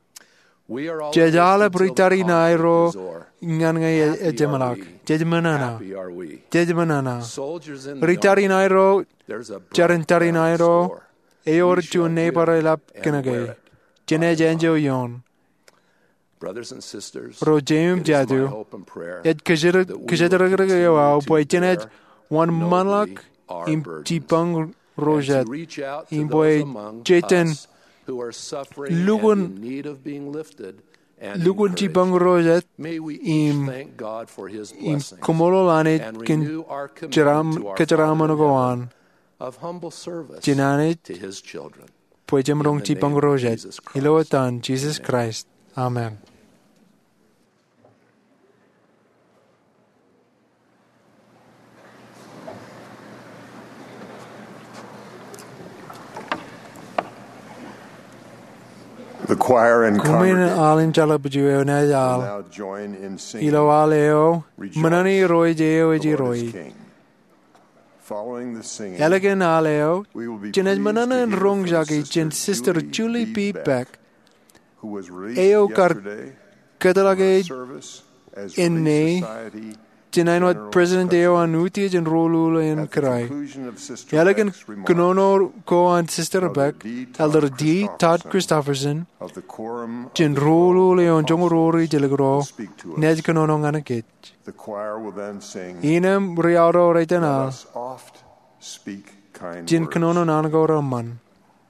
[SPEAKER 2] Jejale britari nairo ngan ngay ejemalak. Jejmanana. Jejmanana. Britari nairo jarentari nairo eor jun nepare lap kenage. Jene jenjo yon.
[SPEAKER 9] Brothers and sisters,
[SPEAKER 2] Rojem jadu. Et kajir kajadragao boy jenet one manlak im jipang rojat im boy jeten lugun lugun jipang rojat im im komolo lanet kin jaram kajaramano goan jenanet boy jemrong jipang rojat ilotan Jesus Christ. Amen.
[SPEAKER 3] The choir and
[SPEAKER 2] Kumin alin jalabjueo na jal.
[SPEAKER 3] now join in singing
[SPEAKER 2] Ilo aleo manani
[SPEAKER 3] Rejoice,
[SPEAKER 2] roi jeo
[SPEAKER 3] the
[SPEAKER 2] eji
[SPEAKER 3] Lord is
[SPEAKER 2] roi.
[SPEAKER 3] King. Following the singing,
[SPEAKER 2] Elegant aleo
[SPEAKER 3] we will be
[SPEAKER 2] jenes
[SPEAKER 3] pleased
[SPEAKER 2] manana
[SPEAKER 3] to hear
[SPEAKER 2] rong
[SPEAKER 3] from
[SPEAKER 2] jagi
[SPEAKER 3] Sister
[SPEAKER 2] jen sister
[SPEAKER 3] Julie
[SPEAKER 2] Julie
[SPEAKER 3] B.
[SPEAKER 2] B.
[SPEAKER 3] Beck,
[SPEAKER 2] Beck.
[SPEAKER 3] who was released
[SPEAKER 2] Eo kar
[SPEAKER 3] yesterday
[SPEAKER 2] katalage
[SPEAKER 3] from service as
[SPEAKER 2] in
[SPEAKER 3] Relief
[SPEAKER 2] ne
[SPEAKER 3] Society
[SPEAKER 2] jenain wat
[SPEAKER 3] General
[SPEAKER 2] President Eo
[SPEAKER 3] Secretary.
[SPEAKER 2] anuti jen rolul en
[SPEAKER 3] At the
[SPEAKER 2] krai.
[SPEAKER 3] conclusion of Sister
[SPEAKER 2] Elegant
[SPEAKER 3] Beck's remarks,
[SPEAKER 2] knono ko an Sister
[SPEAKER 3] Elder
[SPEAKER 2] Beck,
[SPEAKER 3] D. Todd
[SPEAKER 2] Elder D. Todd
[SPEAKER 3] Christofferson
[SPEAKER 2] Christofferson,
[SPEAKER 3] of the Quorum of
[SPEAKER 2] jen
[SPEAKER 3] the
[SPEAKER 2] rolul
[SPEAKER 3] Twelve
[SPEAKER 2] eon jong
[SPEAKER 3] Apostles
[SPEAKER 2] rori jelegro,
[SPEAKER 3] will speak to us.
[SPEAKER 2] nej knono nganakit.
[SPEAKER 3] The choir will then sing,
[SPEAKER 2] Inem riaro
[SPEAKER 3] "Let
[SPEAKER 2] reitana,
[SPEAKER 3] us oft speak kind
[SPEAKER 2] jen
[SPEAKER 3] words."
[SPEAKER 2] knono nanago raman.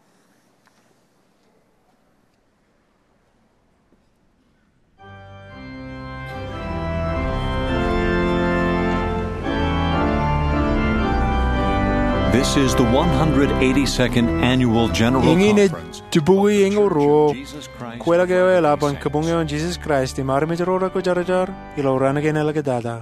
[SPEAKER 1] This is the one hundred eighty-second Annual General
[SPEAKER 2] Ingine
[SPEAKER 1] Conference
[SPEAKER 2] tubugi
[SPEAKER 1] of the
[SPEAKER 2] ingo
[SPEAKER 1] Church
[SPEAKER 2] ro,
[SPEAKER 1] of Jesus Christ
[SPEAKER 2] kuela
[SPEAKER 1] of
[SPEAKER 2] geo
[SPEAKER 1] Latter-day
[SPEAKER 2] laban
[SPEAKER 1] Saints.
[SPEAKER 2] kabungeo Jesus Christ, di marmi jarora ko jarajar, ilo rana genela kedada.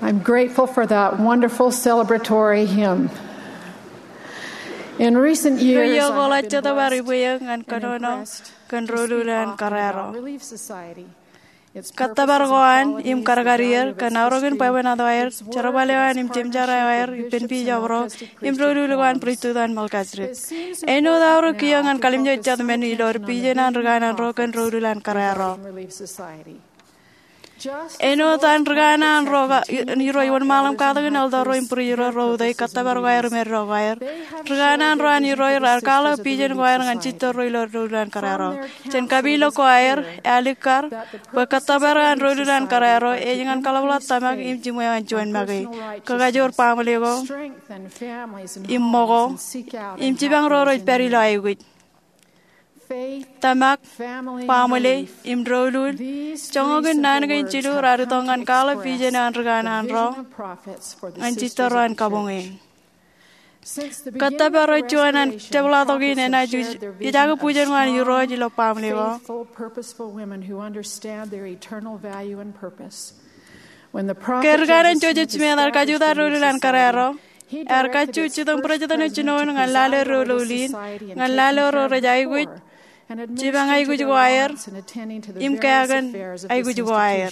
[SPEAKER 10] I'm grateful for that wonderful celebratory hymn. In recent years, I have been blessed and impressed to speak often about Relief Society.
[SPEAKER 11] Katabargoan im kargarir kanaurogen pawen adoer charabalewan im temjaraer pen pijawro im rodulugan pritudan malkasrit eno dauro kiyangan kalimjo chadmen ilor pijenan reganan roken rodulan karero eno tan reganan roga niro yon malam kadagen aldoro im priro rodai katabargoer merrogaer reganan roan niro arkala pijen goer ngan chito roilor rodulan karero chen kabilo koer alikar Katabaran rodulan karero e jangan kalawlat tamak im jimuan join magai kagajor pamlego im mogo im jibang roroj perilo aiguit tamak pamle im rodul chongogen nangen chilu rarutongan kala pijenan reganan ro anchitoran kabongen Katabar rojuanan cebladogi nena juj ijaga pujan wan yuro jilo pamlego Kergaran jojet semedar kajuda rululan karero erka cuci tong prajutan cinon ngalale rululin ngalale roro jaiguit cibang aigu juga air im kayagan aigu juga air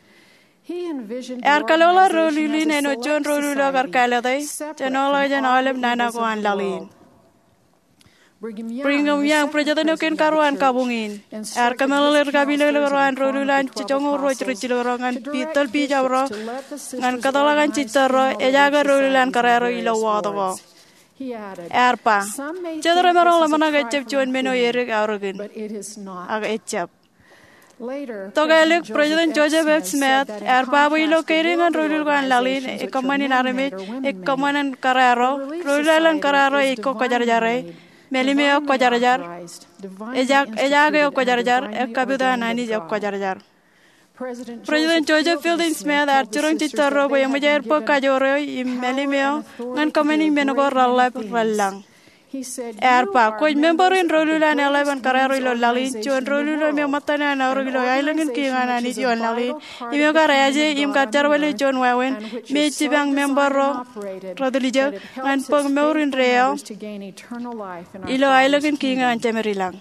[SPEAKER 11] Erkalola rolulin eno jon rolula karkaladai chanola janolem nana ko anlalin Bringam yang prajatan ken karuan kabungin erkamaler kabile karuan rolulan chongo roj richilorangan pital pijawro ngan katolagan chitaro ejaga rolulan karero ilo wadago erpa chadra marol managa chepchuan meno yerik aurogin aga echap Togalek President Joseph F. Smith, Erpabu ilo keringan rululan lalin, ekomanin arame, ekomanan kararo, rululan kararo iko kajar-jare, melimeo kajar-jar, ejak ejage kajar-jar, ekabuda nani jok kajar-jar. President Joseph Fielding Smith archurong chitaro bo yamajar po kajoro im melimeo, ngan komanin menogor ralap ralang. Erpa, koi memberin rolulan eleven karero ilo lalin, cuan rolulan me matana na rolulo ailangin kingan ani cuan lalin, ime karayaje im kacar wale cuan wawen, me cibang membero rodulija, ngan pong meurin reo, ilo ailangin kingan cemerilang.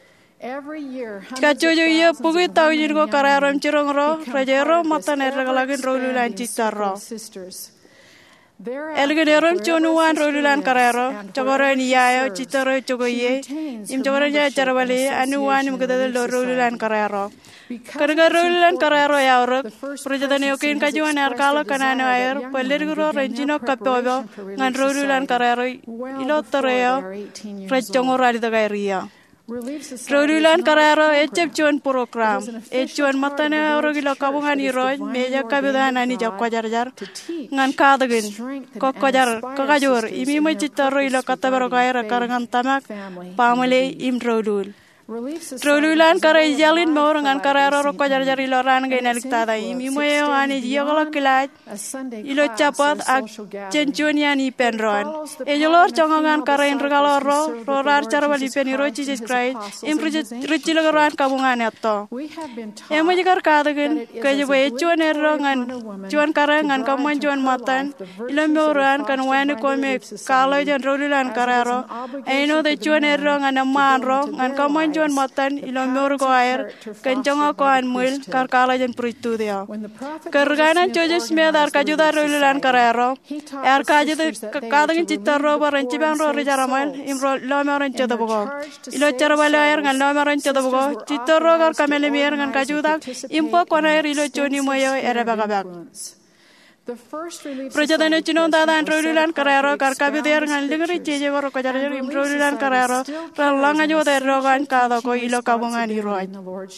[SPEAKER 11] Kacujo iya pugi tau jirgo karero im cirong ro, rajero matana regalagin rolulan citaro. Elgederon chonuan rolulan karero, cogoran yayo citaro cogoye, im cogoran ya carwale anuan im kedal rolulan karero. Karga rolulan karero ya orok, projatan yokin kajuan arkalo kanano air, pelerguro renjino kapobo, ngan rolulan karero ilo toreo, rechongorari tagairia. Rolulan karero ecep cuan program, ecuan matane orogilo kabungan iroj, meja kabudan ani jak kajar-jar, ngan kadagin, kok kajar, kakajur, imi macitaro ilo katabaro kaira karangan tamak, pamale im rolul. Rolulan kare jalin mau ngan karero ro kajar-jar ilo ran gain eliktada, imi moyo ani jiyogolo kilaj, ilo capat ak cencuan yani penron. Ejolor congongan kare in regalo ro, rorar carwali peniro Jesus Christ, im ricilo karuan kabungan eto. Emo jikar kadagin, kajibo ecuan ero ngan cuan kare ngan kamuan cuan matan, ilo meuran kan wani kome kalau jan rolulan karero, eno de cuan ero ngan aman ro, ngan kamuan cuan matan ilo meur ko air kencongo ko an mul kar kala jan pritu dia kerganan Joseph Smith ar kajuda rolulan karero ar kajuda kadangin citaro baran cibang ro rejaramal imro lo meron cedabugo ilo carabale air ngan lo meron cedabugo citaro kar kamele mier ngan kajuda impo ko air ilo choni moyo era bagabag Projatan cinon dadan rolulan karero karkabi der ngan lingri ceje goro kajar-jar im rolulan karero ralang ajo der rogan kado ko ilo kabungan iroj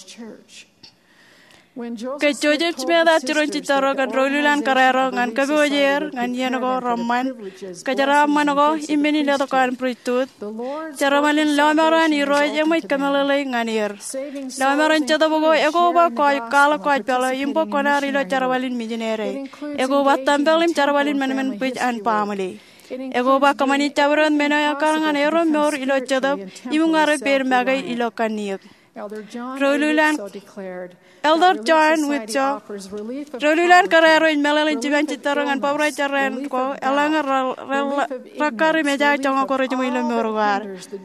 [SPEAKER 11] Ke Joseph Smith acuron citaro kan rolulan karero ngan kabiwajer ngan yenogo roman kajara manogo imeni leto kan pritut caramalin lamaran iroj emai kamalele ngan ir lamaran catabogo ego ba ko kala ko pala impo konari lo caramalin mijinere ego ba tambelim caramalin menemen pij an pamali ego ba kamani cabron mena karangan ero mor ilo cadab imungare per magai ilo kaniek Rolulan Elder John Witcho Rolulan Carrero in Melanie Jivanchitaran and Pabra Charenko Elanga Rakari Meja Chongo Corrigimulo Murugar.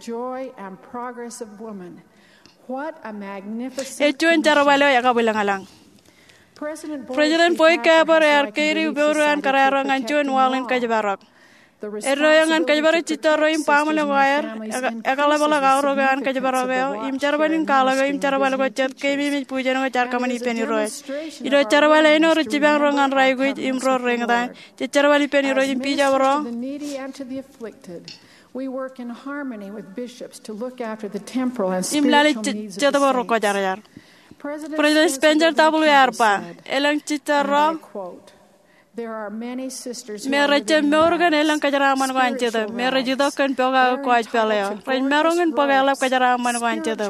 [SPEAKER 12] What a magnificent
[SPEAKER 11] Echo in Taravalo Yakabilangalang. President Poika Barre Arcari Buru and Carrero and John Wall in Kajabarak. Eroyang and Kajabara Chitaro in Pamela Wire, Akalabala Garoga and Kajabarabel, Im Charaban in Kalaga, Im Charabalago Chat, Kami Pujano Charkamani Penny Roy. Ido Charabaleno, Richiban Rong and Raiguit, Imro Ringadan, Charabali Penny Roy in Pijabro.
[SPEAKER 12] The needy and to the afflicted. We work in harmony with bishops to look after the temporal and spiritual needs of the saints.
[SPEAKER 11] President Spencer W. Arpa, Elang Chitaro,
[SPEAKER 12] there are many sisters
[SPEAKER 11] Marriage Morgan Elang Kajaraman Wancheda, Marriage Dokan Poga Quaj Paleo, Rain Marongan Pogala Kajaraman Wancheda.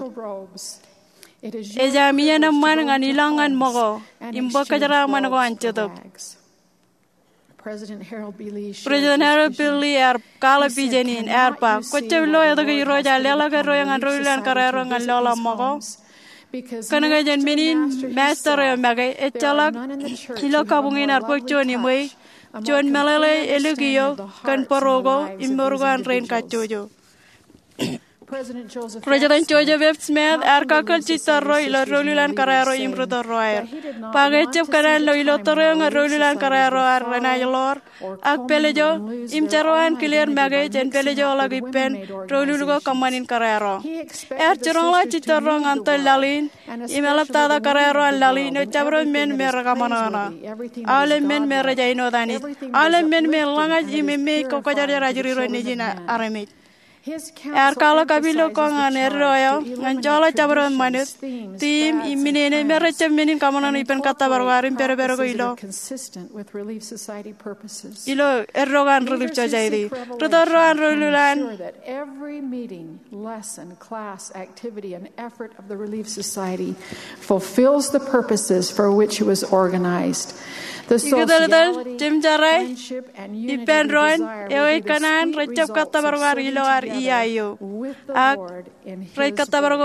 [SPEAKER 11] Ejamiana Man and Ilang and Mogo, Imbo Kajaraman Wancheda.
[SPEAKER 12] President Harold B. Lee,
[SPEAKER 11] President Harold B. Lee, Air Kala Pijanin, Airpa, Coche Loya, the Roja, Lelaga Royang and Rulan Carrero and Lola Mogo. Kanagajan Minin, Master Maga, Echalak, Hilo Kabungin, Arpo Johnny Way, John Malale, Elugio, Canporogo, Imborgo and Rain Cachojo.
[SPEAKER 12] President Joseph
[SPEAKER 11] President Joseph F. Smith, Arcakal Chitaro, Ilo Rolulan Carrero, Imbrodo Royer. Pagachep Canal, Ilo Torong, Rolulan Carrero, Renayolor, Ak Pelejo, Imcharoan, Kilian Magage, and Pelejo Lagipen, Rolulugo Kamanin Carrero. Ercherola Chitarong, Antel Lalin, Imelaptada Carrero and Lalin, Chabro men Meragamanana. All men Merajano Dani. All men Melanga, Imime, Cocoja Rajuri, Nijina, Aramid. Erkala Kabilo Kong and Erroyo, and Jola Chabron Manus, Team, Imine, Meracham Minin Kamanan Ipen Katabar in Pereberoilo.
[SPEAKER 12] Consistent with Relief Society purposes.
[SPEAKER 11] Ilo, Errogan Relief Society. Rodoro and Rolulan.
[SPEAKER 12] That every meeting, lesson, class, activity, and effort of the Relief Society fulfills the purposes for which it was organized. The sociality, friendship, and unity we desire will be the sweet results of serving together with the Lord in His will.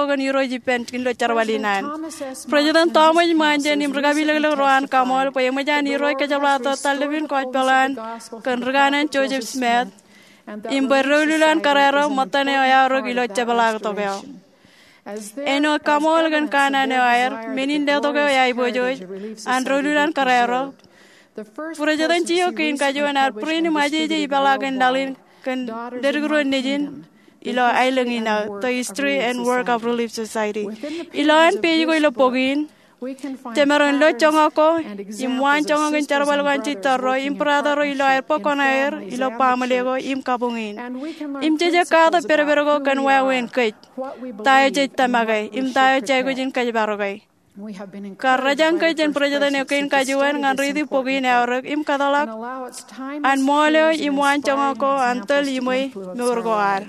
[SPEAKER 11] President Thomas Manjan Imragabila Roan Kamal, Payamajani Roy Kajalato, Talibin Kochpalan, Kanragan and Joseph Smith, Imberulan Carrero, Matane Ayaro, Gilo Chabalagobel. Eno Kamal and Kana Neir, Menin Deltogo Yaibojo, and Rolulan Carrero. President Gio King Kajuan are Prin Maji Balag and Dalin can Dergro Nijin, Ilo Island in the history and work of Relief Society. Ilo and Pigo Pogin, Temeron Lo Chongoko, Imwan Chong and Charbalgan Chitaro, Imprado Ilo Poconair, Ilo Pamalego, Im Kabungin. Im Jacada Perebergo can wear win kite. Taja Tamagay, Im Taja Jagujin Kajabarogay. Karajan Kajan President Yokin Kajuan and Ridi Pogin Auruk Im Kadalak and Molo Imwan Chongoko until Imwe Murgoar.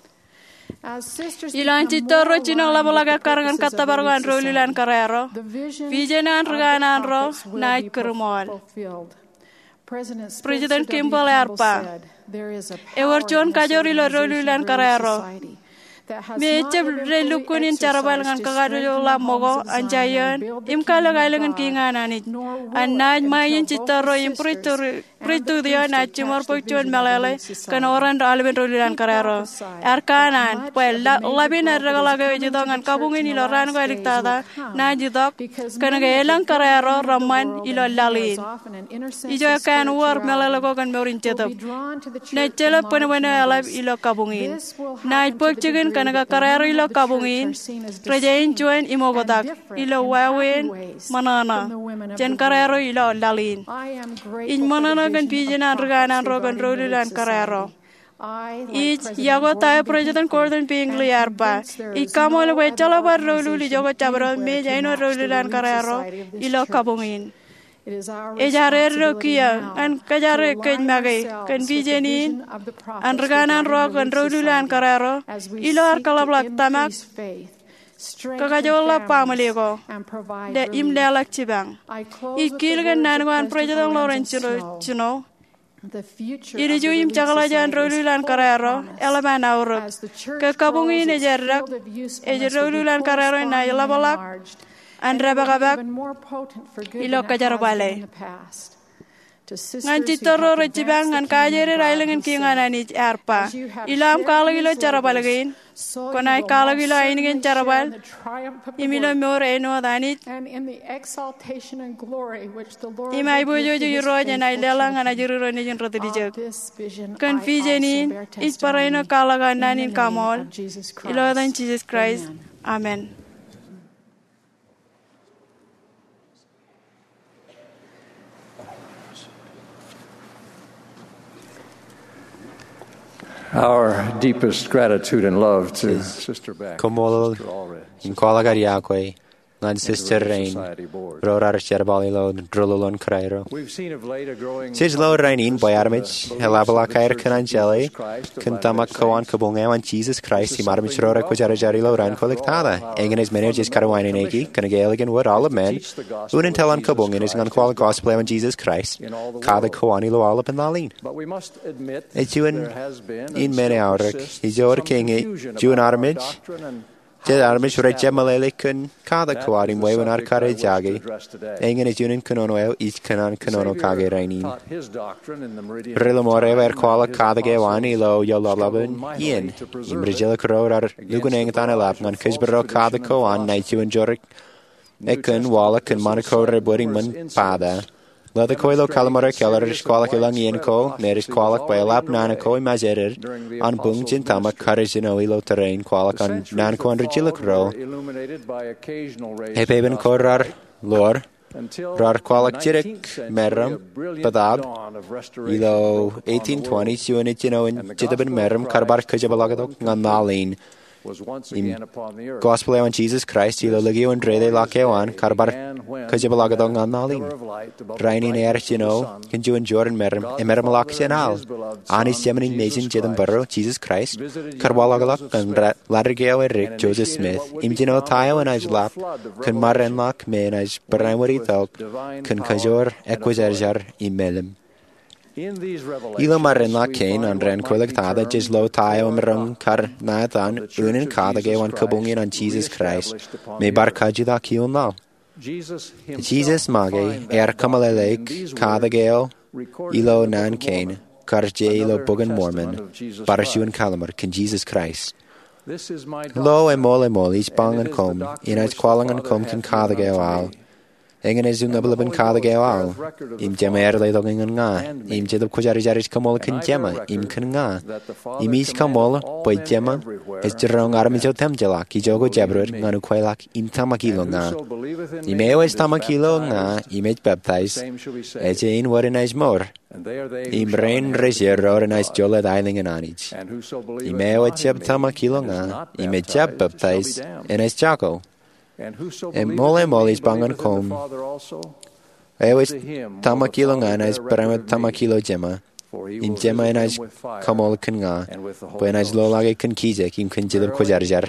[SPEAKER 11] Ilan Chitoro Chino Labalaga Karangan Katabargo and Rolulan Carrero, Vision and Rugana and Ro, Night Kurumol. President Kimball Arpa, Ever John Kajorilo Rolulan Carrero. Meche relukun in Charabal and Kagadola Mogo and Jayan, Imkala Island and King Ananit, and Naj Mayan Chitaro in Pritudia, Nachimor Puchu and Malale, Canora and Alvin Rolulan Carrero, Arcanan, well, Labin and Regalaga Jidong and Kabungin Ilorango Elictada, Najidok, Canagalan Carrero, Roman, Ilo Lalin. Ijo can work Malalago and Morin Chetup. Nachela Punawena alive Ilo Kabungin. Night Puchigan. Kanaga Carrero ilo Kabungin, Rajain Juan Imogodak, ilo Wawin, Manana, Jen Carrero ilo Lalin. In Manana can Pigeon and Ragana and Rogan Rolulan Carrero. Each Yagota President Gordon Pingley Arpa, Ikamol Wechalaba Rolu Jogo Chabro, Majano Rolulan Carrero, ilo Kabungin. Ejare Rokia and Kajare Kajmage, can Pigenin, and Ragana Rock and Rolulan Carrero, Ilor Calablak Tamak, Kakajola Pamalego, the Imdelak Chibang. It killed Nanwan President Lawrence Chino, Iri juim chakalajan rolulan karero, eleman auruk. Kekabungin ejerak, ejer rolulan karero na ilabalak, andra bagabak, ilo kajarabale. Ngan citoro recibang ngan kajere railengan kingan ani arpa. Ilam kala gilo carabalagin. Konai kala gilo ainingin carabal. Imilo more eno danit. Ima ibu jojo yuro jana ilelang ana jururo ni jun roti dijak. Kan fijenin isparaino kala gananin kamol. Ilo dan Jesus Christ. Amen.
[SPEAKER 9] Our deepest gratitude and love to Sister Beck.
[SPEAKER 5] Komol in Kwalagariakwe, ngan Sister Rain, Rorar Cherbalilo, Drululon Crairo. Sis low Rainin by Armich, Helabalacair Canangeli, Cantama Koan Kabunga and Jesus Christ, he Marmich Rora Kujarajari Loran Collectada, Egan is managed Carawine Egi, Canagaligan word all of men, Unin Telan Kabungan is on Qual Gospel and Jesus Christ, Kada Koani Lo all up in Lalin. It's you in in many hours, he's your king, June Armich. Jed Armish Recha Malele kun Kada Kawarim Waven Arkare Jagi, Engen is Unin Kunono, each Kanan Kunono Kage Rainin. Rilamore were Kuala Kada Gewani Lo Yolabun, Ian, Imbrigilla Kro are Lugunang Tanelap, and Kisbero Kada Koan, Night you and Jorik, Ekun, Wallach, and Monaco Reburingman Pada. Leather coilo calamara keller is qualak ilangian co, there is qualak by a lap nanaco imagerer, on bungin tamak courage in oilo terrain, qualak on nanco under chilacro. Hepaben corrar, lore, rar qualak jirik, meram, badab, ilo eighteen twenty, unit you know in Jitaben meram, carbar kajabalagado, nganalin. In Gospel on Jesus Christ, ilo legio and drede lakewan, carbar kajabalagado nganalin. Rainin air, you know, can you enjoy and meram, and meramalax and al. Anis Yemenin Mason Jedam Burrow, Jesus Christ, Carwalagalak, and Ladrigao Eric, Joseph Smith, Imjino Tayo and Aj Lap, can Marenlak, Man Aj Baramari Thok, can Kajor, Equizerjar, Imelim. Ilo Marenlak Kane, and Ren Collectada, Jislo Tayo, Merung, Car Nathan, Unin Kadage, and Kabungin on Jesus Christ, may Barkajida Kill now. Jesus Mage, Er Kamalelek, Kadageo, Ilo Nan Kane, Karje Ilo Bogan Mormon, Barashu and Calamar, Can Jesus Christ. Lo e mole mole, each bang and comb, in as qualang and comb can Kadageo al. Engen is unable in Kadageo al. Im Jama Erle Dogging and Nga, Im Jed of Kojarijaris Kamol can Gemma, Im can Nga. Im is Kamol, Boy Gemma, as Jerong Armijo Temjelak, Ijogo Jabber, Nanu Quailak, Im Tamakilo Nga. Imeo is Tamakilo Nga, Image baptized, as in what a nice more. Im Rain Regier or a nice Jolet Isling and Anich. Imeo a Cheb Tamakilo Nga, Image Jab baptized, and as Jaco. And Mole Mole's Bangan Comb. I was Tamakilo Nga, and as Paramet Tamakilo Gemma. In Gemma and as Kamol Kanga, when as Lolage can Kizek, in Kinjil Kojarjar.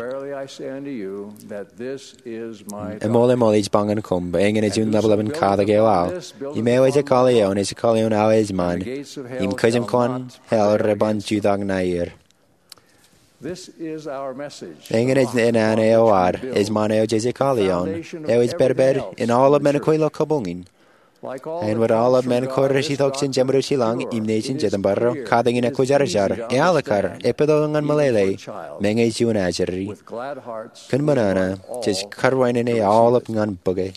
[SPEAKER 5] And Mole Mole's Bangan Comb, Bangan a June level of Kadageo. You may always a Colleon is a Colleon always man. In Kajam Con, Hell Reban Judag Nair.
[SPEAKER 9] This is our message.
[SPEAKER 5] Engen is in an A O R, is Maneo Jezekalion, Eo is Berber, in all of Menacoilo Kabungin. And with all of Menacor Reshitox and Jemruchilang, Im Nation Jedambarro, Kading in a Kojarajar, Ealakar, Epidong and Malele, Menge Junajari, Kunbanana, just Carwine in a all up on Bugge.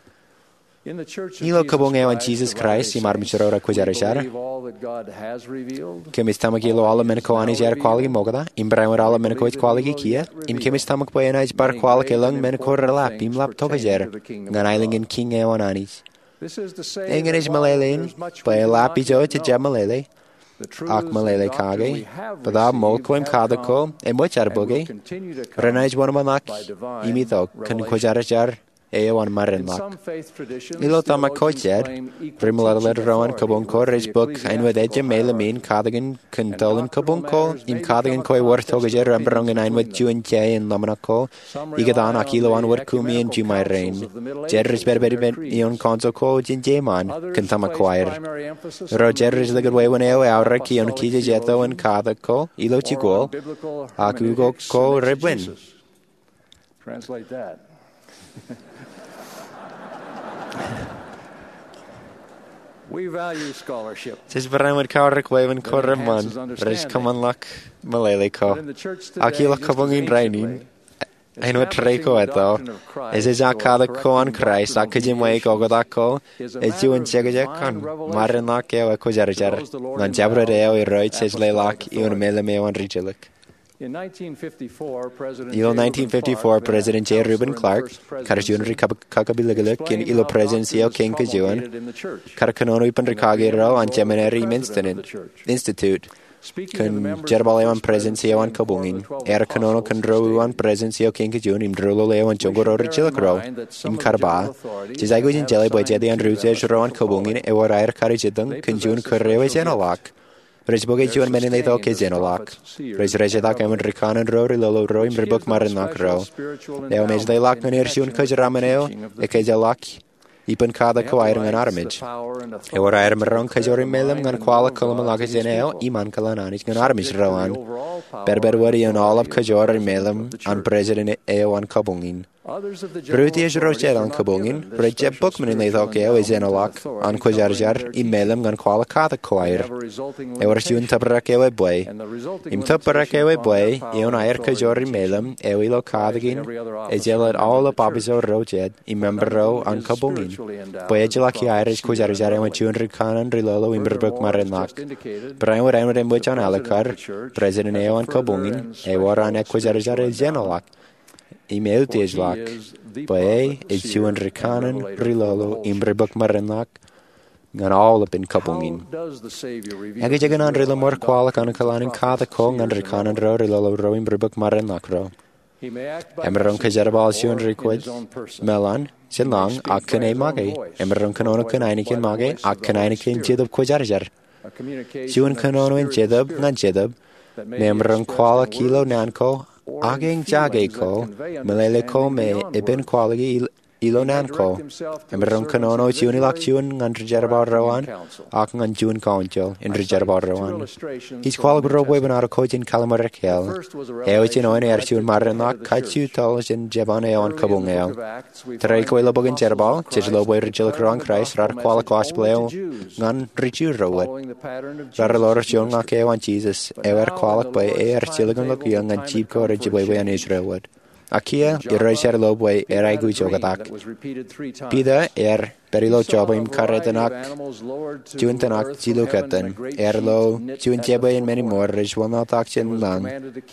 [SPEAKER 5] Ilo Kabunga and Jesus Christ, Im Armichora Kojarajar. Kemistamagilo all of Menacoani Jar quality Mogada, Im Bramar all of Menacoit quality Kia, Im Kemistamak Boyanaj Bar quality lung Menacor lap, Im lap Togajer, Ganailing in King Eonanis. Engen is Malelein, by a lapi jo to Jamalele, Ak Malele Kage, but I Molcoim Kadako, and which are buggy. Renage one of Manak, Imito, can Kojarajar,
[SPEAKER 13] eo an marinlach. Ilo tam a coited, rimlaler roan cabunco, res book, ein with edge mele mean, cardigan, condolan cabunco, im cardigan coi wartogager, remberong and ein with Jew and Jay and Lamanaco, igadan akilo an word kumi and Jumai rain. Jerris berberi ion consoco, jin Jayman, cantama choir. Roger is the good way when eo auraki on kija jeto and cardaco, ilo chigol, akugo co ribwin.
[SPEAKER 9] Translate that. We value scholarship.
[SPEAKER 13] Tis Bramwood Cowrick Waven Corriman, Rish Comanlock, Malele Co. Akila Kabungin Rainin, ein wat Reiko eto, is is a kada ko an Christ, a kajim way gogodako, is you and Jegajak on Marinlock eo a kojarjar, non jabra eo i roit says leilak, iun mele meo an rigilik.
[SPEAKER 9] In nineteen fifty-four, President
[SPEAKER 13] Ilo nineteen fifty-four, President J. Reuben Clark, Karjunri Kakabiligalik, in Ilo Presidency of King Kajuan, Karkanono Ipan Rikagero, and Geminary Institute, Kun Jerbaleon Presidency on Kabungin, Erkanono Kandro on Presidency of King Kajun, in Druloleo and Jogoro Chilakro, in Karba, Jizago in Jelly by Jedi and Rutej on Kabungin, Ewair Karijidun, Kanjun Kurrewa Genolak. Rejboge Juan Meninato Kizenolak. Rej Rejadak and Rikan and Rory Lolo Roy in Ribuk Marinak Ro. Leo Maj de Lak Manir Shun Kajaramaneo, Ekajalak, Ipan Kada Coiring an Armage. Ewer Irmaron Kajori Melum and Kuala Kulamalakajeneo, Iman Kalananic and Armage Rowan. Berberwari and all of Kajori Melum and President Eo and Kabungin. Brutish Rochelle on Kabungin, Bridget Bookman in Latokeo is Enolak, on Kojarjar, Imelum and Kuala Kata Choir. Ewer Shun Tabrakewe Boy. Im Tabrakewe Boy, Eon Air Kajori Melum, Ewilo Kadigin, Ejel at all of Babizo Rojet, Imembro on Kabungin. Boyajalaki Irish Kojarjar and Jun Rikan and Rilolo in Berbuk Marinlak. Brian would end with John Alakar, President Eo and Kabungin, Ewer on Equajarjar is Enolak. Email Tejlak, Boy, is Juan Rikanen, Rilolo, Imbrebuk Marinlak, gan all up in Kabungin. Agajagan on Rilamor Qualak on a Kalanin Kata Kong and Rikanen Ro, Rilolo Ro, Imbrebuk Marinlak Ro. Emeron Kajarabal Juan Riquid, Melan, Sinlang, Akane Mage, Emeron Kanono Kananikin Mage, Akananikin Jidab Kojarjar. Juan Kanono in Jidab, Nan Jidab, Memron Quala Kilo Nanko, Aging Jageko, Maleleko me Ibn Quality Ilo Nanko, Emeron Kanono, Junilak Jun, and Rijerbar Rowan, Akan and Jun Concho, in Rijerbar Rowan. He's called Robweb out of coach in Calamaric Hill. Eochin on Airchun Marinok, Kachu Tols in Jebane on Kabungeo. Traiko Lobog in Jerbal, Chizlobo Rijilakron Christ, Rar Quala Cospleo, Gun Richu Rowet. Raralor Jung Akeo and Jesus, ever qualic by Air Chiligan Look Young and Cheap Courage Way and Israel wood. Akia, Irrecher Lobway, Eraigu Jogadak. Pida, Er, Perilo Jobim Karetanak, Juntanak, Jilukatan, Erlo, Junjebe, and many more, Rich one not action land.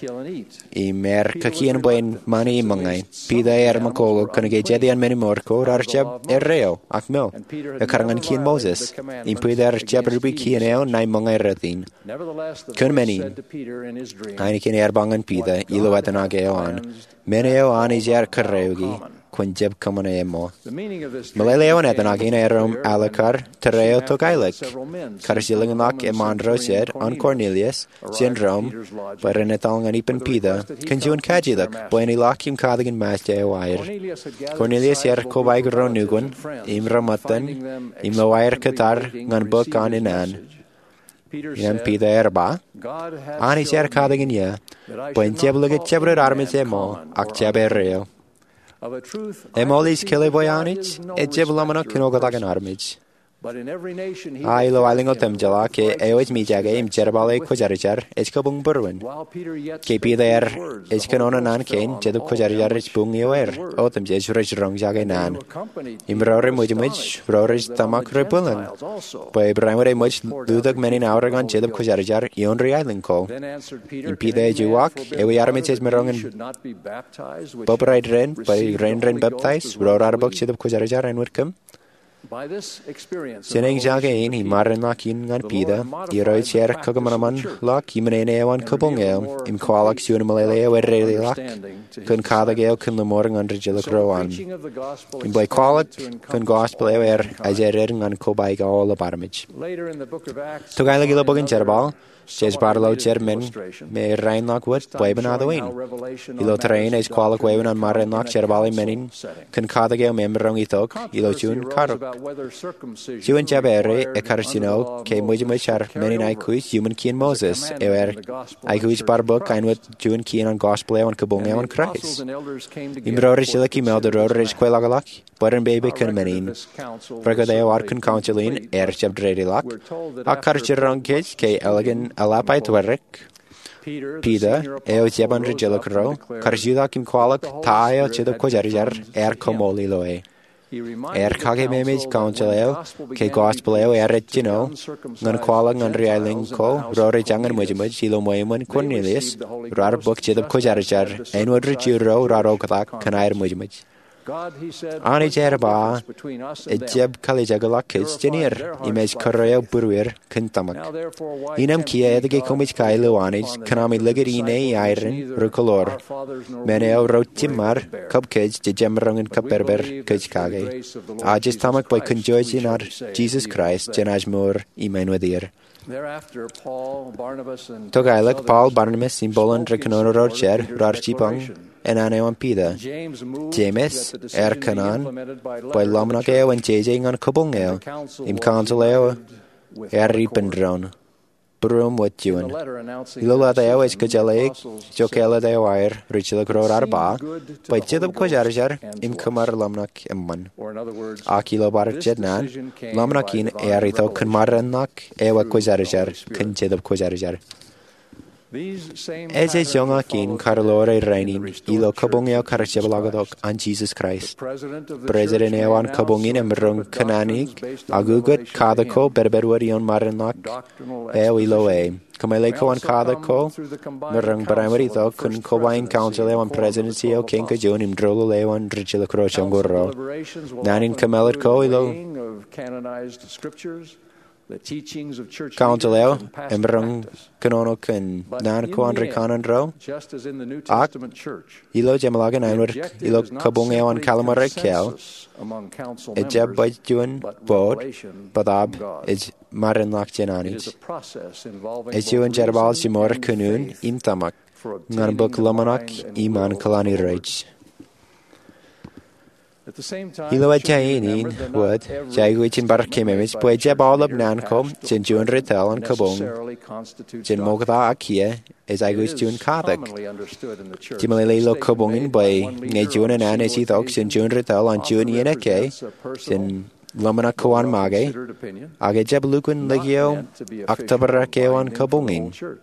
[SPEAKER 13] E Mer Kakian Boy, Money Mangai, Pida, Er Macolo, Kanagajedi, and many more, Co, Archab, Erreo, Akmel, a Karangan Kian Moses, in Pida, Jabberby Kianeo, Nine Mangai Ratin. Kunmenin, Heineken Erbangan Pida, Iloatanageo on. Meneo Anijar Kareugi, Quinjeb Comonemo. Maleleo Netanagin Erum Alakar, Tereo Togailik, Karsilinganok Emandro said on Cornelius, Syndrome, by Renetong and Ipan Pida, Conjun Kajilak, Bueni Lakim Kadigan Master Wire. Cornelius Yer Kobag Ronugun, Imramatan, Imloire Qatar, Nganbuk on Inan. Yan Pida Erba, Anis Yer Kadigan Ya, Buen Jebluget Jebred Armis Emo, Akjaberreo. Emolis Kelevoyanich, e Jeblamano Kinogatagan Armage. I lo ailing of them Jalake, Eois Mijage, im Jerbale Quajarijar, Escobung Burwin. K P there, Escanona Nan Kane, Jedu Quajarijar, Bungioer, Otem Jesrich Rongjage Nan. Imbrore Mujimich, Rorish Tamak Rebulan. By primary much Ludak Menin Auragon, Jedu Quajarijar, Yonri Island call. In Pida Juwak, Ewi Armitage Merongan Bob Red Ren, by Ren Ren baptized, Rorarbok Jedu Quajarijar and would come. Sinning jaga ein hi marin lak un ngan pida, i roi tier kagamaman lak, i manen ewan kabungel, im kwalak siwn malele wer reli lak, kun kadagel kun lamorang under jilak roan. Im blai kwalak kun gospel ewer as er ngan kobai ga all barmage. Tugaila gila bugin jerbal, Jes barlo German me Reinlock wood, Waben Adawin. Ilo terrain is qualic Waben and Marinlock Jerbali Menin, can Cadagale member on Itok, Ilo June Carok. June Jabere, a Carcino, came with Michar, Menin Ikuis, Human Keen Moses, ewer Ikuis Barbuk, and with June Keen on Gospel on Kabunga on Christ. Imbrori Shilaki Melder Rorish Quelagalak, Butter Baby Kun Menin, Fregadeo Arkan Councilin, Air Jab Dreadilak, a Carcher Kids, K. Elegant. Alapai Twerek, Peter, Eo Jebandri Jelocro, Carjuda Kim Qualak, Tayo Chidab Kojarjar, Er Comoli Loe. Er Kage Memage Councileo, K. Gospeleo, Eretino, Non Qualang and Rialing Co, Rory Jangan Mujimaj, Hilo Moyman, Cornelius, Rar Book Chidab Kojarjar, Enwood Rijuro, Raro Katak, Kanair Mujimaj. Ani Jerba, a Jeb Kalijagalak kids Jenier, Image Correo Burwer, Kintamak. Inam Kia, the Gecomich Kailuanage, Kanami Legerine, Iron, Rucolor. Meneo wrote Timar, Cub Kids, the Gemrung and Cupberber, Kajkage. Ajis Tamak by Kunjojinar, Jesus Christ, Jenaj Moore, Imanuadir. Togailak, Paul Barnabas, in Boland, Reconor Rocher, Rarchipong. En anewan pida. James, er kanan, by Lomnageo and Jajing on Kabungeo, im Consoleo, er Ripendron, Brum what you and Lula deo is Kajaleg, Jokela de wire, Richel Gror Arba, by Jidab Kojarjar, im Kamar Lomnak Emman. Akilo Bar Jednan, Lomnakin, Erito Kunmaranak, Ewa Kojarjar, Kun Jidab Kojarjar. As a young Akin, Carlore Rainin, Ilo Kabungeo Karachabalagadok, and Jesus Christ. President Ewan Kabungin and Merung Kananik, Agugut, Kadako, Berberuarion Maranok, Eo E. Kamaleko and Kadako, Merung Baramarito, Kun Kobain Council and Presidency of King Kajon in Drolo Lewan, Richila Crochangoro. Nanin Kameliko, Ilo. The teachings of church Councileo, Emberung Kanonok and Nanko Andre Kanandro, just as in the New Testament church. Ilo Jamalagan Einwer, Ilo Kabungeo and Kalamarekel, Ejab by Juan Bod, Badab, Ej Marin Lakjananich. Eju and Jerbal Jimor Kunun, Imtamak, Nanbuk Lomanak, Iman Kalani Rage. Ilo a Jainin, wood, Jaguich in Barkimimich, Boy Jeb all of Nankom, Jin Jun Ritel and Kabung, Jin Mogada Akia, as I wish Jun Kadak. Jimalilo Kabungin by Nejun and Anne Ethok, Jin Jun Ritel and Jun Yenake, Jin Lomana Koan Mage, Age Jeb Lukun Legio, October Rakeo and Kabungin.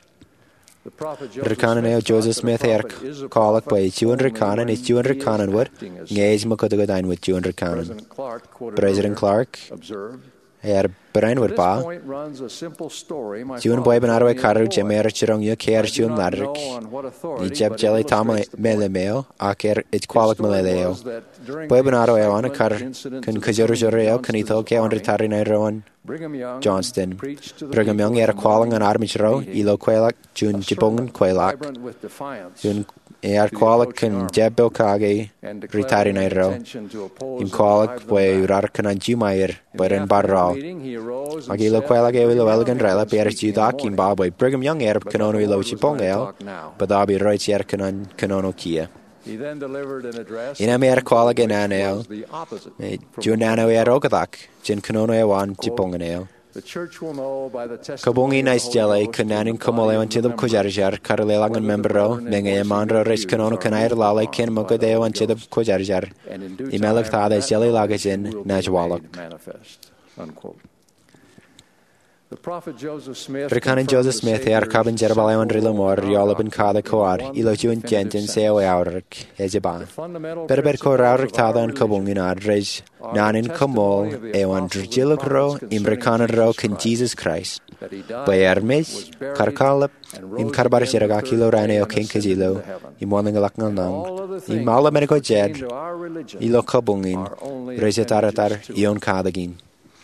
[SPEAKER 13] Rikanan Joseph Smith er Callak by June Rikanan is June Rikanan wood, Gage Makodagadine with June Rikanan. President Clark, er Brainwood Ba, June Boy Benarwe Karu, Jemer Chirong Yuker June Ladrick, Ejab Jelly Tom Melemeo, Aker, it's Qualak Maleo. Boy Benaro Ewana Kar, Kun Kajurjo, Kanito, Kaon Retarina Rowan. Johnston, Brigham Young er Qualang and Armichro, Elo Quailak, June Jibong Quailak, June er Qualak and Jebel Kage, retiring Iro, in Qualak, way Rarkan and Jumair, but in Barra. Agilo Quailak, Elo Elegant Rela, Pierce Judak, in Barbay, Brigham Young er Canono Elo Chipongel, but Abi Roich Yerkan and Canono Kia. He then delivered an address in Amer Qualagan Anel, Junano Erogadak, Jin Canono Ewan, Jiponganel. The church will know by the testimony. Kabungi nice jelly, Kananin Komole until the Kojarjar, Karlelang and Membro, Nenge Mandra Rich Canono Kanair Lale, Ken Mokodeo until the Kojarjar, Imelak Tada jelly lagajin, Najwalak. Bricanan Joseph Smith ar cabin jerbal ewan rilo mor riolab yn cada coar ilo diwn gentin se o awrag e ba. Berber co rawrag tada yn cobwngin ar reis nanin cymol ewan drgilog ro im bricanan ro cyn Jesus Christ. Bai ermis, carcalab, im carbar jerag ilo rane o cyn cazilo, im wanang alak ng nang, im mala meniko jer, ilo cobwngin, reis et aratar ion cadagin.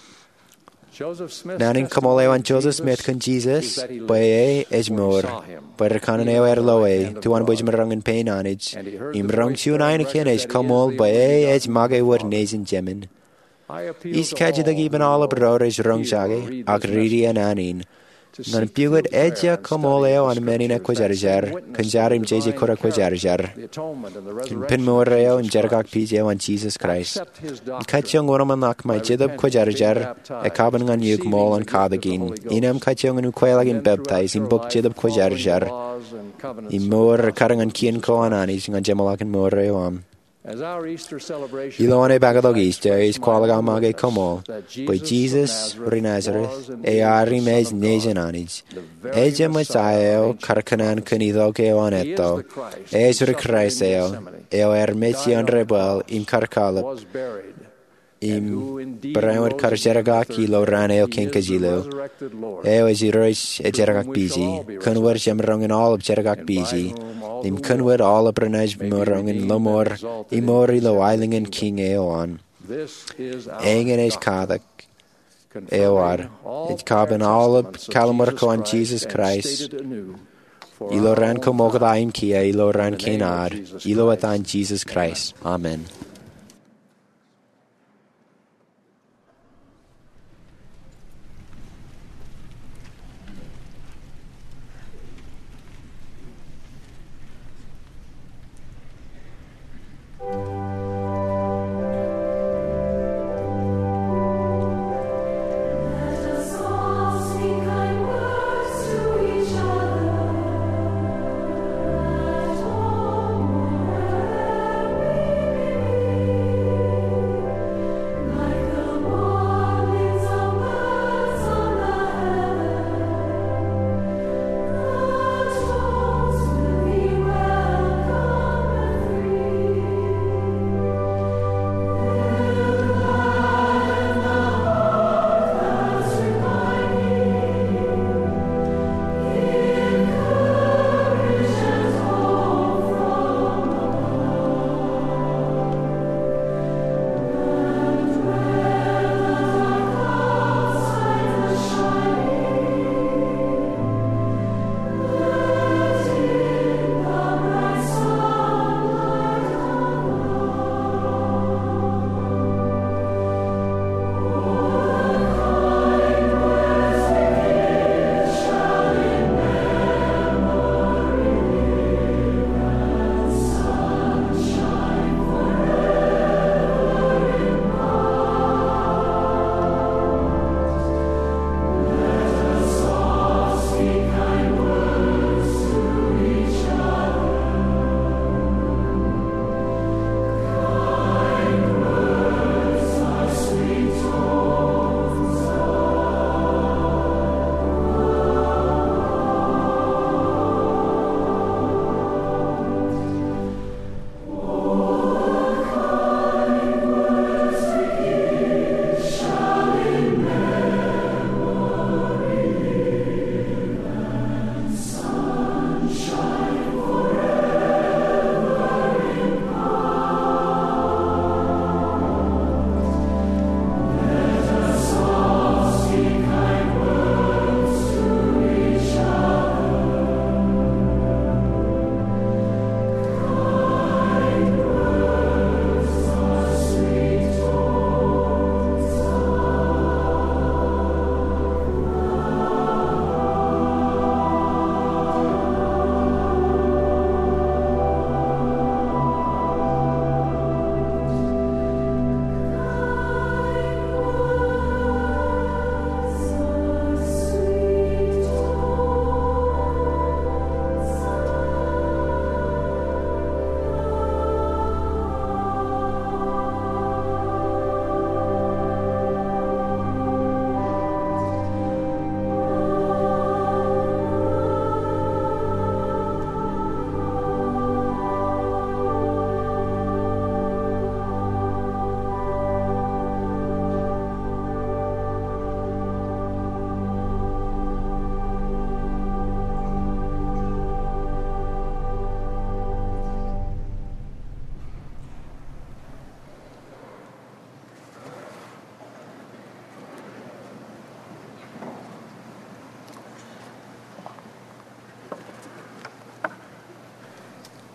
[SPEAKER 13] Nanin cymol ewan Joseph Smith cyn Jesus, bai e ej mor, bai recanan eo er lo e, tuan bwys marang yn pein anij, im rang siwn ein ac enej cymol bai e ej mag e war nes yn jemin. Is cajid ag iban all ab ror ej rang jage, ag riri an anin, Gan bywyd edia cymol eo an menin ac wajarjar, cyn jar im jeje cwra wajarjar. Cyn pyn mwr eo yn jergag pys eo an Jesus Christ. Yn caetiong wrm yn ac mae jidab wajarjar, e caban ngan yw gmol an cadagin. Inam caetiong yn cwelag yn bebtais, yn bwg jidab wajarjar. I mwr carang an cian co an anis, ngan jemol ac yn mwr eo am. Ilo an e bagadog Easter is qualag am ag e cymol, by Jesus ry Nazareth, e ari mes nes yn anid. E jem wyt eo carcanan cynidog eo an eto, e ry Christ eo, eo er meti an rebel im carcalab, im brawd carjeragak ilo ran eo cincagilo, eo is i roes e jeragak bisi, cynwyr jem rong yn all of jeragak bisi, im cynwyr all of brynaj myrong yn lomor, i mor i lo ailing yn king eo an. Engen eis cadag, eo ar, et caban all of calamor co an Jesus Christ, ilo ran comogad aim kia, ilo ran cyn ar, ilo at an Jesus Christ. Amen.
[SPEAKER 14] Thank you.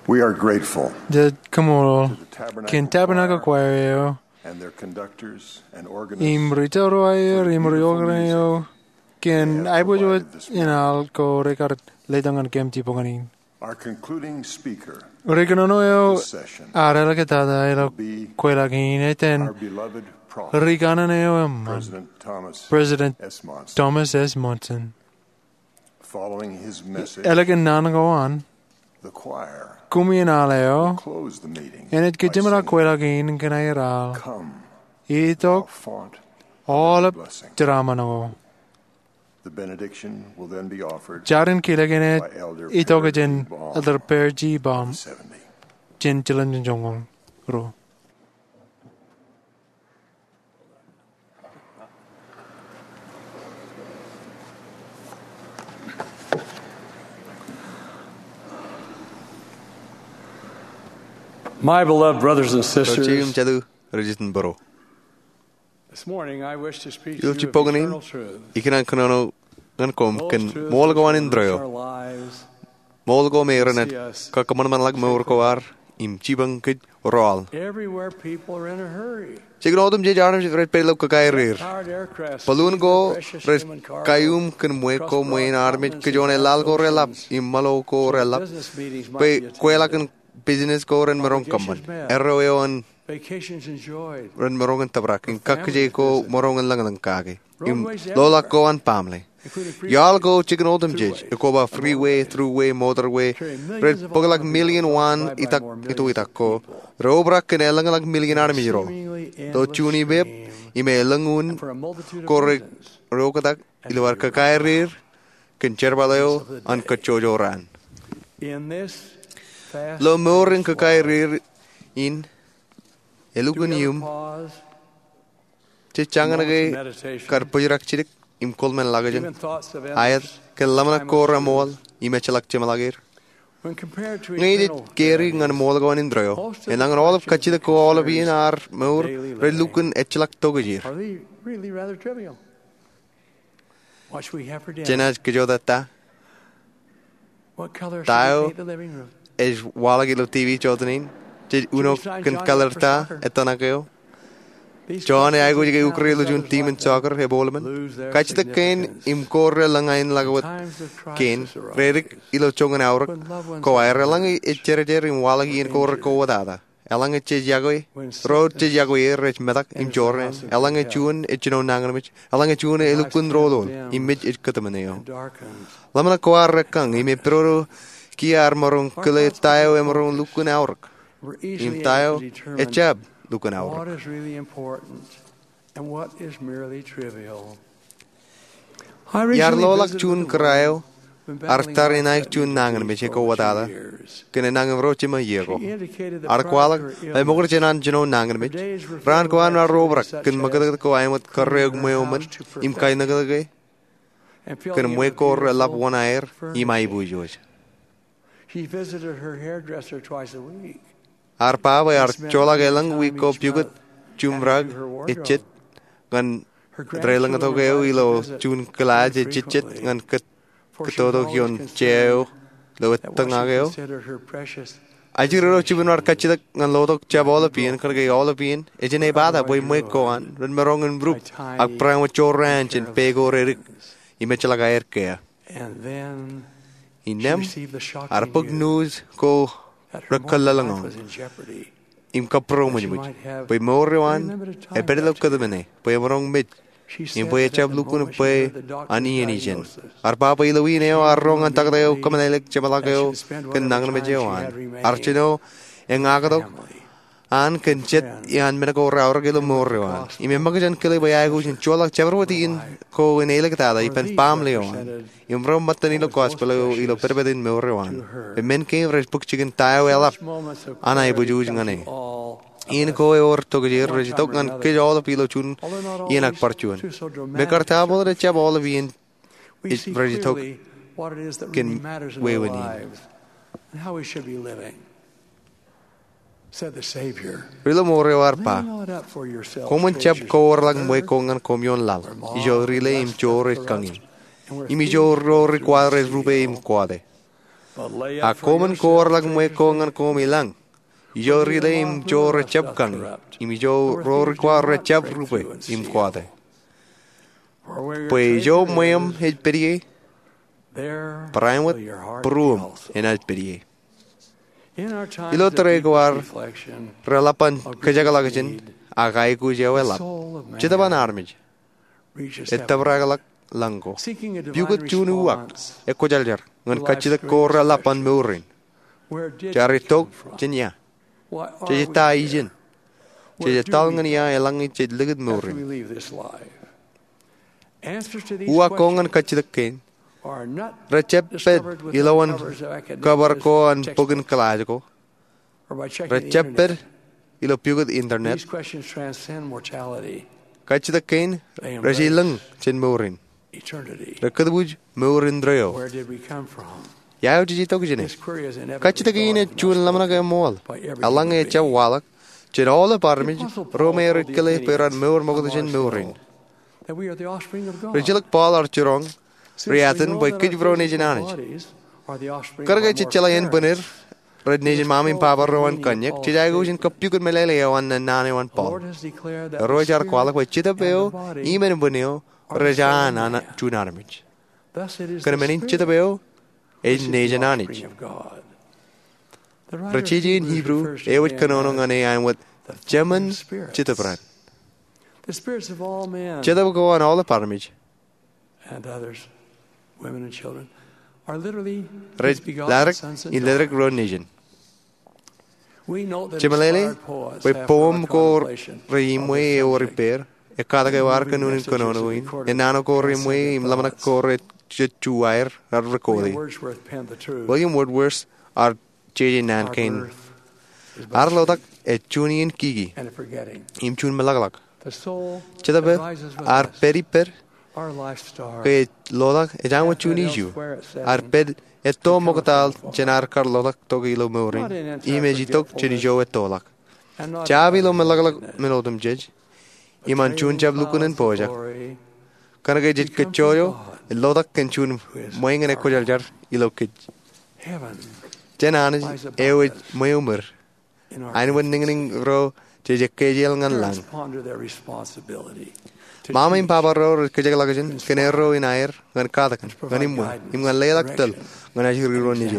[SPEAKER 3] We are grateful
[SPEAKER 2] de kamolo ken tabernacle choir
[SPEAKER 3] and their conductors and
[SPEAKER 2] im
[SPEAKER 3] organists
[SPEAKER 2] ritoroyer im riograneo ken aibojo inal ko record ledangan kem tiponganin.
[SPEAKER 3] Our concluding speaker
[SPEAKER 2] Oreganonoyo arela ketada elo quella gineten
[SPEAKER 3] our beloved prophet
[SPEAKER 2] Rigananeo
[SPEAKER 3] President Thomas
[SPEAKER 2] President
[SPEAKER 3] S. Monson.
[SPEAKER 2] Thomas S. Monson.
[SPEAKER 3] Following his message,
[SPEAKER 2] Elegant nanagawan
[SPEAKER 3] the choir
[SPEAKER 2] kuminaleo
[SPEAKER 3] closed the meeting
[SPEAKER 2] and it
[SPEAKER 3] by
[SPEAKER 2] gidimara
[SPEAKER 3] saying,
[SPEAKER 2] quella gin ganairal
[SPEAKER 3] "Come,
[SPEAKER 2] itok
[SPEAKER 3] font
[SPEAKER 2] all
[SPEAKER 3] of
[SPEAKER 2] of
[SPEAKER 3] blessing."
[SPEAKER 2] dramano
[SPEAKER 3] The benediction will then be offered
[SPEAKER 2] Jarin kilagenet
[SPEAKER 3] by Elder
[SPEAKER 2] itogajen
[SPEAKER 3] Perry Baum,
[SPEAKER 2] elder per G bomb
[SPEAKER 3] seventy.
[SPEAKER 2] jin jilan jongong ro.
[SPEAKER 9] My beloved brothers and sisters,
[SPEAKER 8] this morning I wish to speak to
[SPEAKER 7] Il
[SPEAKER 8] you
[SPEAKER 7] ci
[SPEAKER 8] of
[SPEAKER 7] pogani
[SPEAKER 8] eternal truth.
[SPEAKER 7] ikinan kunono ngan kom
[SPEAKER 8] Those
[SPEAKER 7] ken
[SPEAKER 8] truths
[SPEAKER 7] mol
[SPEAKER 8] which
[SPEAKER 7] go
[SPEAKER 8] will
[SPEAKER 7] an
[SPEAKER 8] enrich
[SPEAKER 7] indroyo
[SPEAKER 8] our lives,
[SPEAKER 7] mol go meranet
[SPEAKER 8] see us
[SPEAKER 7] ka kaman man lag mor ko war im chibang kid roal
[SPEAKER 8] everywhere people are in a hurry.
[SPEAKER 7] signodum je jarm je red pelo ka kairir
[SPEAKER 8] Powered aircraft
[SPEAKER 7] palun
[SPEAKER 8] speed
[SPEAKER 7] go
[SPEAKER 8] their precious
[SPEAKER 7] res
[SPEAKER 8] human cargo
[SPEAKER 7] kayum ken mue ko
[SPEAKER 8] across
[SPEAKER 7] mue
[SPEAKER 8] broad
[SPEAKER 7] armit
[SPEAKER 8] continents
[SPEAKER 7] ke jone
[SPEAKER 8] and
[SPEAKER 7] lal go relap
[SPEAKER 8] oceans,
[SPEAKER 7] im malo ko
[SPEAKER 8] so that
[SPEAKER 7] relap
[SPEAKER 8] business meetings might
[SPEAKER 7] pe
[SPEAKER 8] be
[SPEAKER 7] kwela
[SPEAKER 8] attended.
[SPEAKER 7] ken business ko ren merong kaman erro an
[SPEAKER 8] Vacations enjoyed.
[SPEAKER 7] ren merong an tabrak in kak je ko morong an lang lang kage im lola ko an pamle Y'all go chicken oldem jij. Ik go freeway, throughway, motorway. Red poglag million one itak itu itako. Robra kenelang lag million army jero. Do chuni beb ime langun korek rokadak ilwar kakairir kencherbaleo an kachojoran.
[SPEAKER 8] In this fast
[SPEAKER 7] Lo morin kakairir in elugunium chichanganage karpujirak chirik im kolmen lagajan ayat kelamana kora mol ime chalak chemalagir
[SPEAKER 8] when compared to
[SPEAKER 7] ngidit
[SPEAKER 8] eternal
[SPEAKER 7] keri ngan mol go an indroyo enang all of kachida ko all of in ar mor red lukun etchalak togajir
[SPEAKER 8] are they really rather trivial? What should we have for dinner?
[SPEAKER 7] jenaj kejodata
[SPEAKER 8] What color should
[SPEAKER 7] Tao
[SPEAKER 8] we paint the living room?
[SPEAKER 7] es walagilo T V chotanin je uno kan kalerta etanakeo John ay go jige ukrelo jun team in soccer he bolman kachita ken im korre langain lagawat ken redik ilo chongan aur ko ay lang etcher jer im walagi in korre ko wadada elang che jagoy road che jagoy rech medak im jorren elang chun etchino nangamich elang chun elukun rodon image it katamaneo lamana ko ar kang im pro ki armorun kle tayo emorun lukun aur im tayo echab
[SPEAKER 8] what is really important and what is merely trivial.
[SPEAKER 7] Yarlolak chun krayo artar inaik chun nangan meche ko wadada kene nangan roche ma yego arkwalak ay mogor chenan jino nangan mech ran ko an robrak ken magad ko aymat karreg meoman im kai nagage ken mwe ko lap one air imai bujoj
[SPEAKER 8] She visited her hairdresser twice a week.
[SPEAKER 7] Ar pa ba ar chola gelang wi ko pugut chumrag etchet gan drelang to geo ilo chun klaj etchet gan ket ketodo gion cheo lo tanga geo ajiro chibun ar kachida gan lodok chabola pien karge ola pien ejene bada boy mwe ko an ren merong en group ak prang cho ranch en pego rerik imechla gaer ke
[SPEAKER 8] and then
[SPEAKER 7] inem ar pug news ko rakalalango im kapro mujmuj poi morwan e perlo kadmene poi morong mit im poi chablu kun poi ani enijen ar papa ilowine ar rong antagdeo kamanelek chamalageo ken nangan mejewan archino en agado an kenchet yan mena ko raur gelo morwan im magajan kele bayago jin chola chabroti in ko enele ktada i pen pamleon im rom matani lo kospelo ilo perbedin morwan e men ke res puk chicken tayo ela ana i buju ngane in ko e or to gjer rejitok ngan ke jolo pilo chun yenak parchuan me karta bol re chabol vien it rejitok
[SPEAKER 8] what it is that
[SPEAKER 7] ken
[SPEAKER 8] really matters in our
[SPEAKER 7] weweni
[SPEAKER 8] lives and how we should be living. Said the Savior.
[SPEAKER 7] Rilo more warpa.
[SPEAKER 8] Lay it up for yourself,
[SPEAKER 7] Common chap
[SPEAKER 8] treasures
[SPEAKER 7] ko
[SPEAKER 8] on
[SPEAKER 7] lang
[SPEAKER 8] earth,
[SPEAKER 7] moy kongan komyon lal.
[SPEAKER 8] where
[SPEAKER 7] Ijo
[SPEAKER 8] moth
[SPEAKER 7] rile
[SPEAKER 8] and
[SPEAKER 7] im
[SPEAKER 8] rust
[SPEAKER 7] chore
[SPEAKER 8] corrupt,
[SPEAKER 7] kangi.
[SPEAKER 8] and where
[SPEAKER 7] Imi
[SPEAKER 8] thieves
[SPEAKER 7] jo ro
[SPEAKER 8] break through
[SPEAKER 7] require
[SPEAKER 8] and
[SPEAKER 7] rube
[SPEAKER 8] steal.
[SPEAKER 7] im quade. A komen kor lag mwe kongan kom ilang. Yo rile im jo rechab kang. Im jo ro kwa rechab rupe im kwade. Pues yo mwem het perie. Paraimwat pruum en al perie. Ilo tere kwar relapan kajagalagajin agai ku jawelap. Chitaban armij. Ettabragalak langko. Piugat chunu wak ekojaljar ngan kachida ko relapan meurin. Cari tok jenya. Cita izin. Cita ngan ya elangi cid legit meurin. Uwa kongan kachida ken. Recepet ilawan kabar ko an pugin kalajko. Recepet ilo piugat internet. Kachida ken rejilang cin meurin. Rekadbuj meurin dreo. Yao jiji tok jine. Kachida ken chun lamna ke mol. Alang e cha walak. Cid all parmij rome rekele peran meur mogadjin meurin. Rejilak Paul Archurong. Riatan boy kid bro nation anage. Karga chichalayan bunir. Red nation mami papa rowan kanyak. Chijagujin kapyukut melele wan nane wan Paul. Rojar kwalak by chitapeo. Even bunio. Rajan ana chunarmich. Karmenin chitapeo. Age nation anage. Rachiji in Hebrew. Ewit kanonong ane and with German chitapran.
[SPEAKER 8] The spirits of all men
[SPEAKER 7] Chitap go on all the paramij.
[SPEAKER 8] And others, women and children, are literally
[SPEAKER 7] Red Larak in Ledric Road Nation.
[SPEAKER 8] We know that
[SPEAKER 7] Chimalele,
[SPEAKER 8] inspired poets
[SPEAKER 7] we
[SPEAKER 8] have
[SPEAKER 7] poem
[SPEAKER 8] found
[SPEAKER 7] ko
[SPEAKER 8] contemplation
[SPEAKER 7] Rimwe or repair, a Kataka Warkan in Kononoin, and Nano ko Rimwe, Lamana ko Chuire, or
[SPEAKER 8] William
[SPEAKER 7] Recording.
[SPEAKER 8] Wordsworth penned the truth.
[SPEAKER 7] William Wordsworth are J. Nankin. Arlodak, a Chunian Kigi,
[SPEAKER 8] And a forgetting.
[SPEAKER 7] Imchun Malagalak.
[SPEAKER 8] The soul that
[SPEAKER 7] Chitabe
[SPEAKER 8] rises with
[SPEAKER 7] are
[SPEAKER 8] us,
[SPEAKER 7] periper.
[SPEAKER 8] our life star.
[SPEAKER 7] Ke lodak e jang chuniju arped eto mogatal jenar kar lodak to gilo morin image tok chinijo etolak chabi lo melaglag menodum jej iman chun jab lukunen pojak kanage jej kechoyo lodak ken chun moingen e kojaljar ilo kij
[SPEAKER 8] Heaven
[SPEAKER 7] jenan ewe moyumer ein wending ro jej kejel ngan lang
[SPEAKER 8] parents ponder their responsibility. to
[SPEAKER 7] Mama im
[SPEAKER 8] teach
[SPEAKER 7] papa ro kejagalagajin kenero in air ngan kadakan nganim mo im ngan lelak tel ngan ajiri ro nijir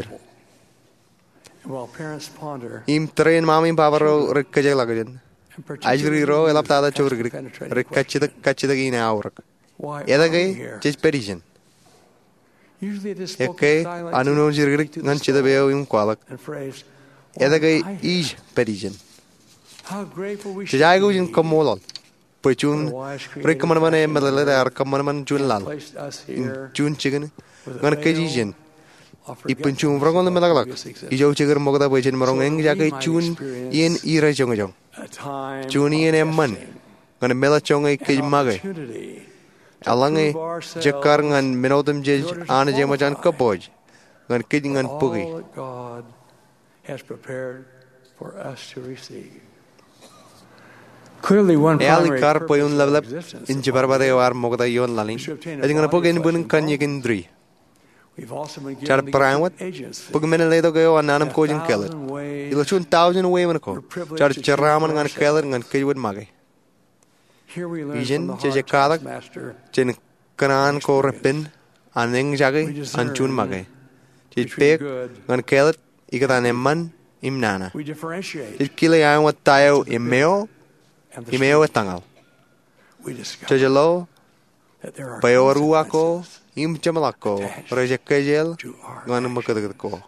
[SPEAKER 8] And while parents ponder
[SPEAKER 7] im train mama im papa ro kejagalagajin
[SPEAKER 8] and particularly
[SPEAKER 7] ajiri ro elap tada
[SPEAKER 8] those
[SPEAKER 7] chorgri
[SPEAKER 8] penetrating
[SPEAKER 7] rekachida kachida ina aurak
[SPEAKER 8] why are
[SPEAKER 7] eda
[SPEAKER 8] we
[SPEAKER 7] gay
[SPEAKER 8] here?
[SPEAKER 7] chis perision
[SPEAKER 8] Usually it is spoken
[SPEAKER 7] ekke
[SPEAKER 8] silently
[SPEAKER 7] anu no jirgri
[SPEAKER 8] to the
[SPEAKER 7] ngan chida
[SPEAKER 8] soul
[SPEAKER 7] beo im kwalak
[SPEAKER 8] and phrase,
[SPEAKER 7] eda
[SPEAKER 8] "Why
[SPEAKER 7] gay
[SPEAKER 8] am I here?"
[SPEAKER 7] ij perision
[SPEAKER 8] How grateful we should
[SPEAKER 7] chijaigu
[SPEAKER 8] be
[SPEAKER 7] jin komolol pechun rekaman man em melale ar kaman man jun lal
[SPEAKER 8] placed us
[SPEAKER 7] im
[SPEAKER 8] here
[SPEAKER 7] jun chigen
[SPEAKER 8] with a
[SPEAKER 7] ngan
[SPEAKER 8] veil
[SPEAKER 7] kejijin
[SPEAKER 8] of
[SPEAKER 7] ipunchum
[SPEAKER 8] forgetfulness
[SPEAKER 7] vrongol
[SPEAKER 8] of
[SPEAKER 7] melagalak
[SPEAKER 8] previous existence.
[SPEAKER 7] ijo chigar mogada bejin marong eng jagai chun ien ira jong jong
[SPEAKER 8] A time
[SPEAKER 7] chun ien
[SPEAKER 8] of
[SPEAKER 7] em man
[SPEAKER 8] testing,
[SPEAKER 7] ngan mela chong ai kej
[SPEAKER 8] an
[SPEAKER 7] mage
[SPEAKER 8] opportunity to
[SPEAKER 7] alange
[SPEAKER 8] prove ourselves
[SPEAKER 7] jakar ngan menodem jej
[SPEAKER 8] in order to
[SPEAKER 7] an jema jan
[SPEAKER 8] qualify
[SPEAKER 7] kapoj ngan kej ngan
[SPEAKER 8] all
[SPEAKER 7] pugi
[SPEAKER 8] that God has prepared for us to receive. Clearly, one
[SPEAKER 7] eali
[SPEAKER 8] primary
[SPEAKER 7] kar
[SPEAKER 8] purpose
[SPEAKER 7] poyun
[SPEAKER 8] of
[SPEAKER 7] lablap
[SPEAKER 8] existence
[SPEAKER 7] in
[SPEAKER 8] of
[SPEAKER 7] jibarbade
[SPEAKER 8] life
[SPEAKER 7] war mogada yon lalin ajing pog en bun kan yekin dri
[SPEAKER 8] We've also been
[SPEAKER 7] char
[SPEAKER 8] given the gift
[SPEAKER 7] praimwat
[SPEAKER 8] of agency.
[SPEAKER 7] pog men ledo gayo ananam
[SPEAKER 8] In a
[SPEAKER 7] kojin keller
[SPEAKER 8] thousand ways,
[SPEAKER 7] ilo chun thousand way man ko
[SPEAKER 8] we're privileged
[SPEAKER 7] char
[SPEAKER 8] to choose
[SPEAKER 7] charaman
[SPEAKER 8] for
[SPEAKER 7] ngan
[SPEAKER 8] ourselves.
[SPEAKER 7] keller ngan kej wud mage
[SPEAKER 8] Here we learn
[SPEAKER 7] Vision,
[SPEAKER 8] from the
[SPEAKER 7] Jeje
[SPEAKER 8] heart
[SPEAKER 7] Kadak,
[SPEAKER 8] master
[SPEAKER 7] chen kanan ko repin aneng jage
[SPEAKER 8] We discern
[SPEAKER 7] an chun mage chit
[SPEAKER 8] between
[SPEAKER 7] pek
[SPEAKER 8] good.
[SPEAKER 7] ngan keller ikatan emman im nana
[SPEAKER 8] We differentiate
[SPEAKER 7] chit kile yang wat tayo imeo
[SPEAKER 8] and the
[SPEAKER 7] imeo
[SPEAKER 8] truth.
[SPEAKER 7] etangal
[SPEAKER 8] We discover
[SPEAKER 7] chajalo
[SPEAKER 8] that there are
[SPEAKER 7] payoru ako
[SPEAKER 8] consequences
[SPEAKER 7] im chamalako rejek kejel
[SPEAKER 8] to our
[SPEAKER 7] ngan
[SPEAKER 8] actions.
[SPEAKER 7] makadagat ko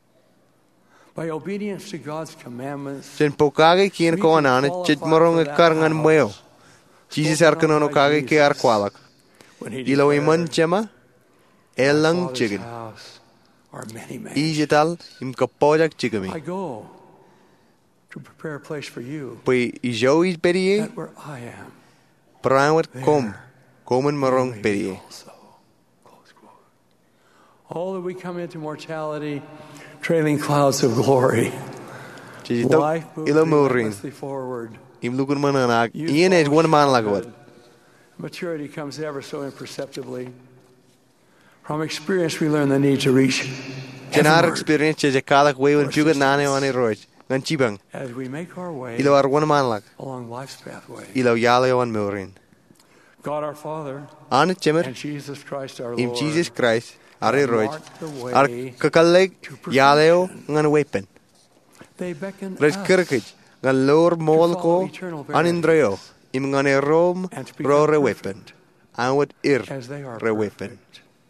[SPEAKER 8] By obedience to God's commandments,
[SPEAKER 7] chen pokage kien ko anan chit morong kar ngan meo Jesus ar kanono kage ke ar kwalak
[SPEAKER 8] when He
[SPEAKER 7] ilo
[SPEAKER 8] declared,
[SPEAKER 7] iman chema elang
[SPEAKER 8] "Father's
[SPEAKER 7] chicken
[SPEAKER 8] house are many mansions."
[SPEAKER 7] ijetal im kapojak
[SPEAKER 8] I
[SPEAKER 7] chigami
[SPEAKER 8] go to prepare a place for you,
[SPEAKER 7] pui ijo is perie
[SPEAKER 8] that where I am,
[SPEAKER 7] Pranwat kom, komen
[SPEAKER 8] you
[SPEAKER 7] marong
[SPEAKER 8] may be
[SPEAKER 7] perie.
[SPEAKER 8] also. Close quote. Oh, that we come into mortality, trailing clouds of glory.
[SPEAKER 7] Chijitok
[SPEAKER 8] Life moving
[SPEAKER 7] ilo morin.
[SPEAKER 8] relentlessly forward.
[SPEAKER 7] Im lukun mananak. Iyan is one man lagwat.
[SPEAKER 8] Maturity comes ever so imperceptibly. From experience, we learn the need to reach
[SPEAKER 7] Jenar experience je kalak wewen pugat nane wani roich. Ngan chibang.
[SPEAKER 8] as we make our way
[SPEAKER 7] Ilo ar wana manlak.
[SPEAKER 8] along life's pathway.
[SPEAKER 7] Ilo yale wan murin.
[SPEAKER 8] God our Father
[SPEAKER 7] An chimmer
[SPEAKER 8] and Jesus Christ our
[SPEAKER 7] im
[SPEAKER 8] Lord
[SPEAKER 7] Jesus Christ are roich.
[SPEAKER 8] marked the way
[SPEAKER 7] Ar kakalleg yaleo ngan wepen.
[SPEAKER 8] they beckon
[SPEAKER 7] Rej
[SPEAKER 8] us
[SPEAKER 7] kirkij ngan lor molko an indreo. Im ngan e rom ro re wepen. An wat ir
[SPEAKER 8] as they are
[SPEAKER 7] re wepen.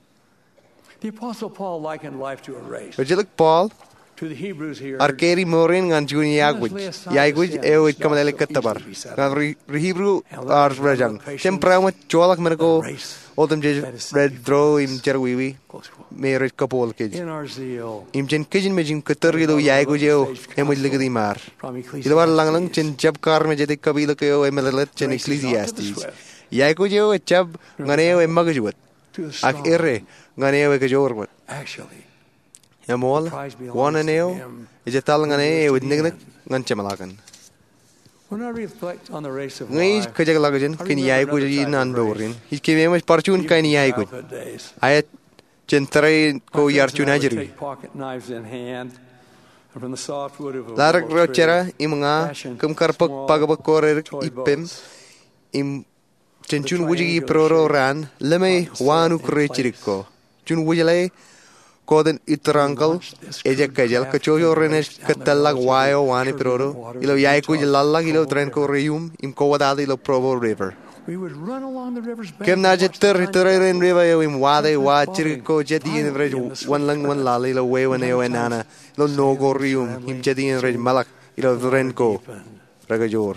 [SPEAKER 8] The Apostle Paul likened life to a race.
[SPEAKER 7] Rejalik Paul
[SPEAKER 8] To the Hebrews here,
[SPEAKER 7] ar keri morin ngan juni yagwij. Yagwij ewit kamalele katabar. Ngan re Hebrew ar rajang. Tem pramat cholak merko odem je red draw im jerwiwi. Me red kapol kij.
[SPEAKER 8] in our zeal,
[SPEAKER 7] Im jen kijin me jim katar gido yagwij eo emuj ligadi mar. Ilo war lang lang jen jab kar me jede kabila keo emelet jen Ecclesiastes. Yagwij eo jab ngan eo emagajwat. Ak erre ngan eo e kajorwat.
[SPEAKER 8] actually,
[SPEAKER 7] Emol wana neo je tal ngan eo nignik ngan chemalakan.
[SPEAKER 8] when I reflect on the race of
[SPEAKER 7] Ngai
[SPEAKER 8] life,
[SPEAKER 7] kajag lagajan kin yagwij ji nan borin. His kememas parchun kain yagwij.
[SPEAKER 8] childhood days,
[SPEAKER 7] Ayat jentrai ko yarchun ajri.
[SPEAKER 8] take pocket knives in hand, and from the soft wood of a
[SPEAKER 7] Larak
[SPEAKER 8] willow
[SPEAKER 7] rochera
[SPEAKER 8] tree,
[SPEAKER 7] imanga kum karpak pagabak korer ipem im Chun wuji proro ran leme wanu krechiriko. Chun wujale koden itrankal eja kajal kachoyo renes katalak wayo wani proro ilo yai kuj lalak ilo tren ko reum im ko wadali ilo Provo River.
[SPEAKER 8] we would run along the river's bank.
[SPEAKER 7] Kem na jetter terren river yo im wade wa chiriko jeti in rej one lang one lali ilo we wane yo enana ilo no go reum im jeti in rej malak ilo tren ko ragajor.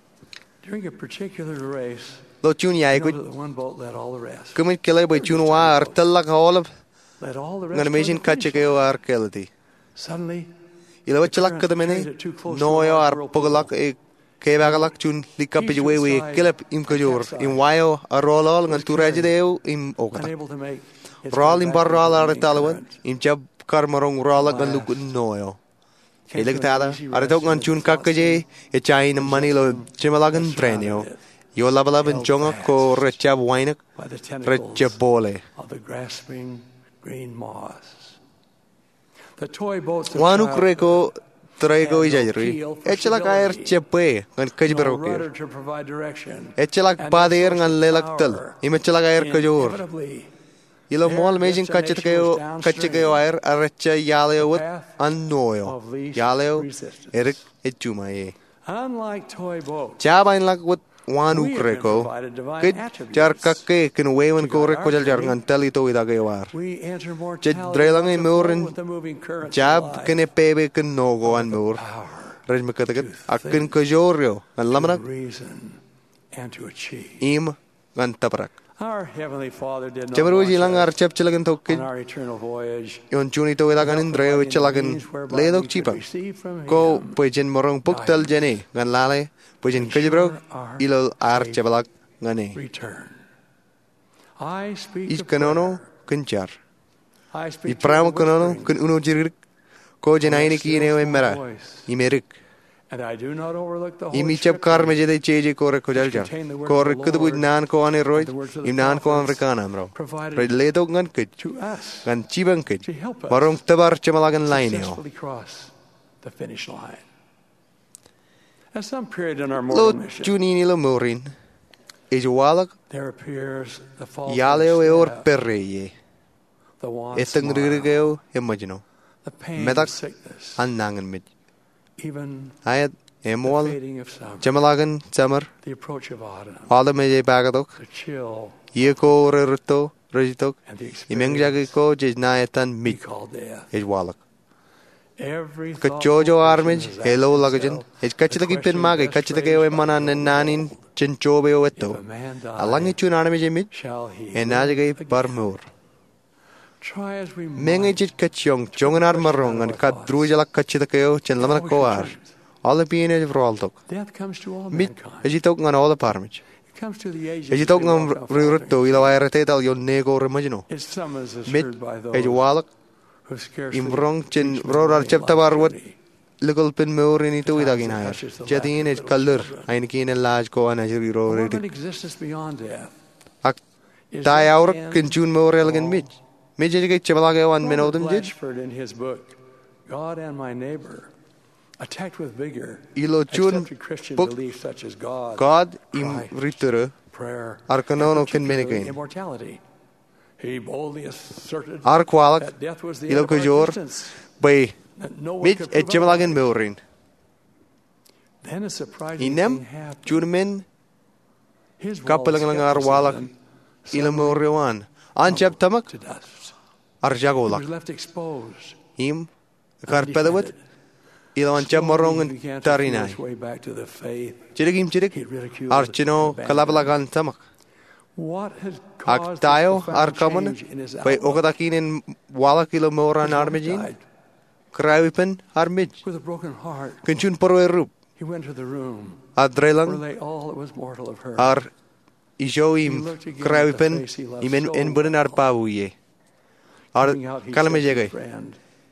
[SPEAKER 8] During a particular race,
[SPEAKER 7] Lo chun yai
[SPEAKER 8] know
[SPEAKER 7] kuj
[SPEAKER 8] that one boat led all the rest.
[SPEAKER 7] kumit kele boy chun wa artalak holab
[SPEAKER 8] Led all the rest
[SPEAKER 7] ngan
[SPEAKER 8] toward
[SPEAKER 7] mesin
[SPEAKER 8] the finish
[SPEAKER 7] kache keo ar kelti.
[SPEAKER 8] Suddenly,
[SPEAKER 7] Ila wachalak kada mene no yo ar pogalak e kebagalak chun likap we we kelep im kajor im wayo arolol ngan turaje deu im okata.
[SPEAKER 8] unable to make its
[SPEAKER 7] Rol
[SPEAKER 8] way
[SPEAKER 7] im
[SPEAKER 8] back to the
[SPEAKER 7] barral ar
[SPEAKER 8] moving
[SPEAKER 7] talwan
[SPEAKER 8] current.
[SPEAKER 7] im jab karmarong rola gan luk no yo. Ilag tada ar tok ngan chun kakaje e chain mani lo chimalagan trenio. Yo labalaban jonga ko rechab wainak
[SPEAKER 8] by the tentacles
[SPEAKER 7] rechapole.
[SPEAKER 8] of the grasping green moss. The toy boats of
[SPEAKER 7] Wanu
[SPEAKER 8] childhood
[SPEAKER 7] kreko traigo ijajri. Echalak air chepe ngan
[SPEAKER 8] no
[SPEAKER 7] kajberokir.
[SPEAKER 8] rudder to provide direction.
[SPEAKER 7] Echalak
[SPEAKER 8] and
[SPEAKER 7] pader
[SPEAKER 8] no
[SPEAKER 7] ngan
[SPEAKER 8] source of
[SPEAKER 7] lelak tel.
[SPEAKER 8] power.
[SPEAKER 7] Imechalak air kajor.
[SPEAKER 8] Inevitably,
[SPEAKER 7] Ilo
[SPEAKER 8] their
[SPEAKER 7] mol mejin kachet
[SPEAKER 8] destination
[SPEAKER 7] kayo
[SPEAKER 8] was downstream.
[SPEAKER 7] kachet kayo air arrecha yaleo wat
[SPEAKER 8] path
[SPEAKER 7] annoyo.
[SPEAKER 8] of least
[SPEAKER 7] Yaleo
[SPEAKER 8] resistance.
[SPEAKER 7] erik echumaye.
[SPEAKER 8] Unlike toy boats,
[SPEAKER 7] Chabain lak wat wanu
[SPEAKER 8] we have been
[SPEAKER 7] kreko.
[SPEAKER 8] provided divine
[SPEAKER 7] Kid
[SPEAKER 8] attributes.
[SPEAKER 7] jar kakke kin wewen ko
[SPEAKER 8] guide
[SPEAKER 7] rek ko jal jar
[SPEAKER 8] our
[SPEAKER 7] ngan tali to ida kayo war.
[SPEAKER 8] We enter
[SPEAKER 7] Jed
[SPEAKER 8] mortality
[SPEAKER 7] drelang e
[SPEAKER 8] to flow
[SPEAKER 7] muren
[SPEAKER 8] with the moving currents of
[SPEAKER 7] jab
[SPEAKER 8] life.
[SPEAKER 7] kin e pebe kin nogo an mur.
[SPEAKER 8] Power
[SPEAKER 7] Rej me katagat akin kajoryo ngan
[SPEAKER 8] to
[SPEAKER 7] lamrak
[SPEAKER 8] reason and to achieve.
[SPEAKER 7] im ngan taprak.
[SPEAKER 8] Our Heavenly Father did not
[SPEAKER 7] Chamru
[SPEAKER 8] launch
[SPEAKER 7] jilang ar
[SPEAKER 8] us
[SPEAKER 7] chep chilagan to
[SPEAKER 8] on
[SPEAKER 7] kid
[SPEAKER 8] our eternal voyage
[SPEAKER 7] yon chuni to ida kan indreo chilagan ledok chipang. Ko pujen morong puktal jene ngan lale pujen kajbro ilo ar chebalak ngane.
[SPEAKER 8] return. I speak
[SPEAKER 7] Is
[SPEAKER 8] of
[SPEAKER 7] kanono
[SPEAKER 8] prayer.
[SPEAKER 7] kenchar.
[SPEAKER 8] I
[SPEAKER 7] I
[SPEAKER 8] speak to
[SPEAKER 7] pramo
[SPEAKER 8] the
[SPEAKER 7] kanono
[SPEAKER 8] whispering
[SPEAKER 7] kun uno jirik ko jenaini ki ne mera.
[SPEAKER 8] voice,
[SPEAKER 7] Imerik.
[SPEAKER 8] and I do not overlook the Holy
[SPEAKER 7] Imi chep kar me jede cheje ko re ko jal jar. Ko re kudu buj nan ko ane roid im nan ko amerikana amro. Red ledok ngan kid
[SPEAKER 8] to us
[SPEAKER 7] ngan chibang kid.
[SPEAKER 8] to help us
[SPEAKER 7] Marong tabar chemalagan line yo.
[SPEAKER 8] successfully cross the finish line. At some period in our
[SPEAKER 7] Lo
[SPEAKER 8] mortal mission,
[SPEAKER 7] chuni ni lo morin. Ejwalak
[SPEAKER 8] there appears the false
[SPEAKER 7] yaleo e or
[SPEAKER 8] step,
[SPEAKER 7] perreye.
[SPEAKER 8] the wan
[SPEAKER 7] Etang
[SPEAKER 8] smile,
[SPEAKER 7] ririgeo imagino.
[SPEAKER 8] the pain
[SPEAKER 7] Medak
[SPEAKER 8] of sickness,
[SPEAKER 7] an nangan mid.
[SPEAKER 8] even
[SPEAKER 7] Ayat
[SPEAKER 8] the
[SPEAKER 7] emwal
[SPEAKER 8] fading of summer,
[SPEAKER 7] chemalagan chamar.
[SPEAKER 8] the approach of autumn,
[SPEAKER 7] Ala me je bagadok.
[SPEAKER 8] the chill,
[SPEAKER 7] Ye ko re ruto rejitok.
[SPEAKER 8] and the
[SPEAKER 7] Imeng
[SPEAKER 8] experience
[SPEAKER 7] jage ko jej naetan
[SPEAKER 8] we
[SPEAKER 7] mid.
[SPEAKER 8] call death.
[SPEAKER 7] Ejwalak.
[SPEAKER 8] Every
[SPEAKER 7] Kachojo
[SPEAKER 8] thoughtful
[SPEAKER 7] armage
[SPEAKER 8] person has
[SPEAKER 7] hello
[SPEAKER 8] asked
[SPEAKER 7] lagajan.
[SPEAKER 8] himself
[SPEAKER 7] Ej kachita
[SPEAKER 8] the
[SPEAKER 7] ki pin
[SPEAKER 8] question
[SPEAKER 7] mage
[SPEAKER 8] best
[SPEAKER 7] kachita
[SPEAKER 8] phrased
[SPEAKER 7] ke e
[SPEAKER 8] by
[SPEAKER 7] manan
[SPEAKER 8] the
[SPEAKER 7] nanin
[SPEAKER 8] Bible,
[SPEAKER 7] chenchobe o
[SPEAKER 8] if
[SPEAKER 7] etto.
[SPEAKER 8] a man die,
[SPEAKER 7] Alangi chun arme je mid.
[SPEAKER 8] shall he
[SPEAKER 7] En
[SPEAKER 8] live
[SPEAKER 7] naje
[SPEAKER 8] again?
[SPEAKER 7] barmur.
[SPEAKER 8] Try as we
[SPEAKER 7] Menge
[SPEAKER 8] might
[SPEAKER 7] jit kachong chongan ar marong an kat drujala kachita ke o chen lamana ko ar. Alle pien e vroltok.
[SPEAKER 8] death comes to all
[SPEAKER 7] Mid
[SPEAKER 8] mankind.
[SPEAKER 7] ejitok ngan all parmage.
[SPEAKER 8] It comes to the ages
[SPEAKER 7] Ejitok
[SPEAKER 8] they
[SPEAKER 7] ngam
[SPEAKER 8] walk out
[SPEAKER 7] rurutto ila wairete dal yon nego remajino.
[SPEAKER 8] It summons us
[SPEAKER 7] Mid
[SPEAKER 8] heard by those
[SPEAKER 7] ejwalak
[SPEAKER 8] who scarcely
[SPEAKER 7] imrong chen
[SPEAKER 8] reach
[SPEAKER 7] rorar
[SPEAKER 8] midway in
[SPEAKER 7] chepta barwat.
[SPEAKER 8] life's journey.
[SPEAKER 7] Legal pin meurin itu idagin hayar. Jadin e kalur ain kin laj ko an ajri ro
[SPEAKER 8] A
[SPEAKER 7] redik.
[SPEAKER 8] loving existence beyond death
[SPEAKER 7] Ak
[SPEAKER 8] is
[SPEAKER 7] tai
[SPEAKER 8] that
[SPEAKER 7] aurak
[SPEAKER 8] end
[SPEAKER 7] kin chun meurel gen mit. Mijige Chibalage one Minodum did.
[SPEAKER 8] Blatchford in his book, God and My Neighbor, attacked with vigor
[SPEAKER 7] Ilo chun
[SPEAKER 8] accepted Christian
[SPEAKER 7] book
[SPEAKER 8] beliefs such as God,
[SPEAKER 7] God im
[SPEAKER 8] Christ,
[SPEAKER 7] ritere
[SPEAKER 8] prayer,
[SPEAKER 7] Arkanono
[SPEAKER 8] and
[SPEAKER 7] ken
[SPEAKER 8] particularly
[SPEAKER 7] menikain.
[SPEAKER 8] immortality. He boldly asserted
[SPEAKER 7] Arqualak
[SPEAKER 8] that death was the
[SPEAKER 7] ilo
[SPEAKER 8] end of our
[SPEAKER 7] kujor
[SPEAKER 8] existence,
[SPEAKER 7] by
[SPEAKER 8] that no one
[SPEAKER 7] Mij
[SPEAKER 8] could
[SPEAKER 7] et
[SPEAKER 8] prove
[SPEAKER 7] Chibalagen
[SPEAKER 8] otherwise.
[SPEAKER 7] Milrin.
[SPEAKER 8] Then a surprising thing
[SPEAKER 7] Inem
[SPEAKER 8] happened.
[SPEAKER 7] Jurmen
[SPEAKER 8] His wall of
[SPEAKER 7] kapalangar walak
[SPEAKER 8] skepticism
[SPEAKER 7] ilo Moriwan. Anjab tamak
[SPEAKER 8] to dust. He
[SPEAKER 7] Arjagolak.
[SPEAKER 8] was left exposed.
[SPEAKER 7] Im Karpedawit ilo anjab morongan
[SPEAKER 8] Began to feel
[SPEAKER 7] tarinai.
[SPEAKER 8] his way back to the faith.
[SPEAKER 7] Chirigim chirik Archino Kalabalagan tamak.
[SPEAKER 8] What had
[SPEAKER 7] Ak
[SPEAKER 8] caused
[SPEAKER 7] tayo
[SPEAKER 8] this profound
[SPEAKER 7] arkaman
[SPEAKER 8] change in his
[SPEAKER 7] by
[SPEAKER 8] outlook?
[SPEAKER 7] Okadakinin walak ilo Moran
[SPEAKER 8] His wife
[SPEAKER 7] armijin.
[SPEAKER 8] died.
[SPEAKER 7] Krauipen armij.
[SPEAKER 8] With a broken heart,
[SPEAKER 7] Kunchun poro rup.
[SPEAKER 8] he went to the room where
[SPEAKER 7] Adrelang
[SPEAKER 8] lay all that was mortal of her.
[SPEAKER 7] ar ijoim krauipen imen en bunen ar pavuye. Ar
[SPEAKER 8] Giving out, he
[SPEAKER 7] kalme
[SPEAKER 8] said to his
[SPEAKER 7] jegay.
[SPEAKER 8] friend,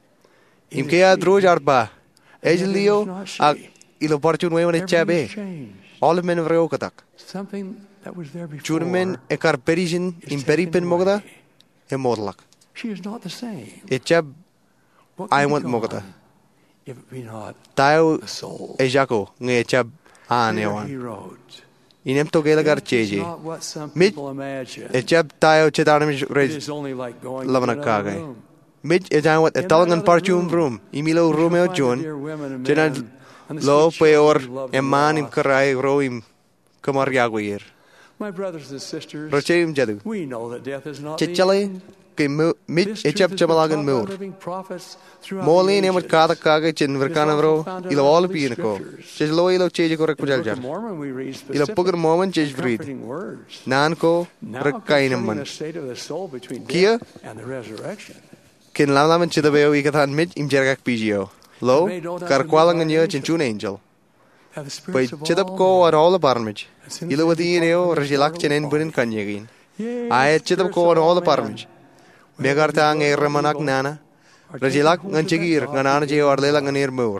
[SPEAKER 7] Im ke adroj ar pa. Ejlio ak ilo parchun wewen
[SPEAKER 8] "Everything's
[SPEAKER 7] chabe.
[SPEAKER 8] changed.
[SPEAKER 7] All men vreo katak.
[SPEAKER 8] Something that was there before.
[SPEAKER 7] Churmen e kar perijin im peripen mogda e modlak.
[SPEAKER 8] She is not the same.
[SPEAKER 7] E chab
[SPEAKER 8] What
[SPEAKER 7] I
[SPEAKER 8] could be
[SPEAKER 7] want
[SPEAKER 8] gone
[SPEAKER 7] mogda.
[SPEAKER 8] if it be not
[SPEAKER 7] Tayo
[SPEAKER 8] the soul?
[SPEAKER 7] e jako nge chab
[SPEAKER 8] Here he
[SPEAKER 7] anewan.
[SPEAKER 8] wrote,
[SPEAKER 7] Inem to gela gar
[SPEAKER 8] "Death is
[SPEAKER 7] cheje.
[SPEAKER 8] not what some
[SPEAKER 7] Mid
[SPEAKER 8] people imagine.
[SPEAKER 7] e chab tayo chetarm
[SPEAKER 8] It
[SPEAKER 7] rej
[SPEAKER 8] is only like going to
[SPEAKER 7] lavana
[SPEAKER 8] another
[SPEAKER 7] kagay.
[SPEAKER 8] room.
[SPEAKER 7] Mid e jan wat e
[SPEAKER 8] In
[SPEAKER 7] talangan
[SPEAKER 8] that other
[SPEAKER 7] parchum room. Imilo
[SPEAKER 8] You shall
[SPEAKER 7] romeo
[SPEAKER 8] find the
[SPEAKER 7] jon.
[SPEAKER 8] dear women and
[SPEAKER 7] Jena
[SPEAKER 8] men and the
[SPEAKER 7] lo
[SPEAKER 8] sweet
[SPEAKER 7] peor
[SPEAKER 8] children who loved
[SPEAKER 7] e
[SPEAKER 8] and
[SPEAKER 7] man im
[SPEAKER 8] lost.
[SPEAKER 7] karai roim kamar yagoyer.
[SPEAKER 8] My brothers and sisters,
[SPEAKER 7] Rocheim jadu.
[SPEAKER 8] we know that death is not the
[SPEAKER 7] Chechale
[SPEAKER 8] end.
[SPEAKER 7] ke mid
[SPEAKER 8] This
[SPEAKER 7] e
[SPEAKER 8] truth
[SPEAKER 7] chab
[SPEAKER 8] has been
[SPEAKER 7] chabalagan
[SPEAKER 8] taught by
[SPEAKER 7] mur.
[SPEAKER 8] living prophets throughout the
[SPEAKER 7] Molin e mat
[SPEAKER 8] ages.
[SPEAKER 7] kada kage chen
[SPEAKER 8] It is
[SPEAKER 7] verkana
[SPEAKER 8] also
[SPEAKER 7] bro
[SPEAKER 8] found in
[SPEAKER 7] ilo
[SPEAKER 8] our
[SPEAKER 7] all
[SPEAKER 8] Holy
[SPEAKER 7] pin ko.
[SPEAKER 8] Scriptures.
[SPEAKER 7] Chej lo ilo cheje korek
[SPEAKER 8] In the Book
[SPEAKER 7] pujaljar.
[SPEAKER 8] of Mormon, we read
[SPEAKER 7] Ilo
[SPEAKER 8] specific
[SPEAKER 7] pugar moment chej
[SPEAKER 8] and
[SPEAKER 7] vrid.
[SPEAKER 8] comforting words.
[SPEAKER 7] Nan ko
[SPEAKER 8] Now
[SPEAKER 7] rekkain
[SPEAKER 8] concerning
[SPEAKER 7] man.
[SPEAKER 8] the state of the soul between
[SPEAKER 7] Kia
[SPEAKER 8] death and the resurrection.
[SPEAKER 7] ken lam lam chida beo ikathan mid im jergak pigio. Lo kar kwalang nyo chinchun angel.
[SPEAKER 8] Have the
[SPEAKER 7] Pai
[SPEAKER 8] spirits of
[SPEAKER 7] chidap
[SPEAKER 8] all
[SPEAKER 7] ko
[SPEAKER 8] men.
[SPEAKER 7] ar all parmij.
[SPEAKER 8] As soon as
[SPEAKER 7] Ilo
[SPEAKER 8] they
[SPEAKER 7] wadi neo
[SPEAKER 8] depart from this
[SPEAKER 7] rajilak
[SPEAKER 8] mortal
[SPEAKER 7] chenen burin
[SPEAKER 8] body.
[SPEAKER 7] kanyegin.
[SPEAKER 8] Yea,
[SPEAKER 7] Ayat
[SPEAKER 8] the
[SPEAKER 7] chidap
[SPEAKER 8] spirits
[SPEAKER 7] ko
[SPEAKER 8] of
[SPEAKER 7] ar all
[SPEAKER 8] all
[SPEAKER 7] parmij.
[SPEAKER 8] men,
[SPEAKER 7] Megar ta nge
[SPEAKER 8] whether good or
[SPEAKER 7] remanak
[SPEAKER 8] evil,
[SPEAKER 7] nana.
[SPEAKER 8] are taken
[SPEAKER 7] Rajilak
[SPEAKER 8] hold of that
[SPEAKER 7] nganchigir
[SPEAKER 8] God
[SPEAKER 7] nganan
[SPEAKER 8] who
[SPEAKER 7] je
[SPEAKER 8] gave
[SPEAKER 7] or
[SPEAKER 8] them
[SPEAKER 7] lela
[SPEAKER 8] life.
[SPEAKER 7] nganir mur.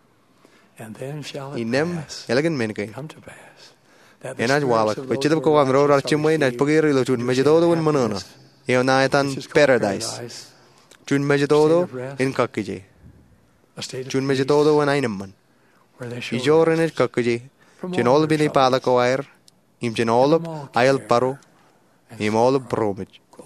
[SPEAKER 8] And then shall it
[SPEAKER 7] Inem
[SPEAKER 8] pass,
[SPEAKER 7] elegan menkain.
[SPEAKER 8] come to pass, that the
[SPEAKER 7] Enaj
[SPEAKER 8] spirits
[SPEAKER 7] walak.
[SPEAKER 8] of
[SPEAKER 7] Pai
[SPEAKER 8] those
[SPEAKER 7] chidap
[SPEAKER 8] who
[SPEAKER 7] ko
[SPEAKER 8] are
[SPEAKER 7] am ro ar
[SPEAKER 8] righteous shall
[SPEAKER 7] chimway na
[SPEAKER 8] receive
[SPEAKER 7] pagir ilo chun mejido do un manona. Eo na etan
[SPEAKER 8] which is called
[SPEAKER 7] paradise. Chun mejido do in kakije.
[SPEAKER 8] a state of
[SPEAKER 7] Chun
[SPEAKER 8] peace,
[SPEAKER 7] mejido do un ainam man.
[SPEAKER 8] where they shall
[SPEAKER 7] Ijo
[SPEAKER 8] rest
[SPEAKER 7] renet kakije.
[SPEAKER 8] from
[SPEAKER 7] Chen
[SPEAKER 8] all
[SPEAKER 7] all
[SPEAKER 8] their
[SPEAKER 7] bini pala
[SPEAKER 8] troubles.
[SPEAKER 7] ko air. Im chen all
[SPEAKER 8] From all
[SPEAKER 7] ayal
[SPEAKER 8] care
[SPEAKER 7] paro.
[SPEAKER 8] and
[SPEAKER 7] Im all
[SPEAKER 8] sorrow.
[SPEAKER 7] bromij.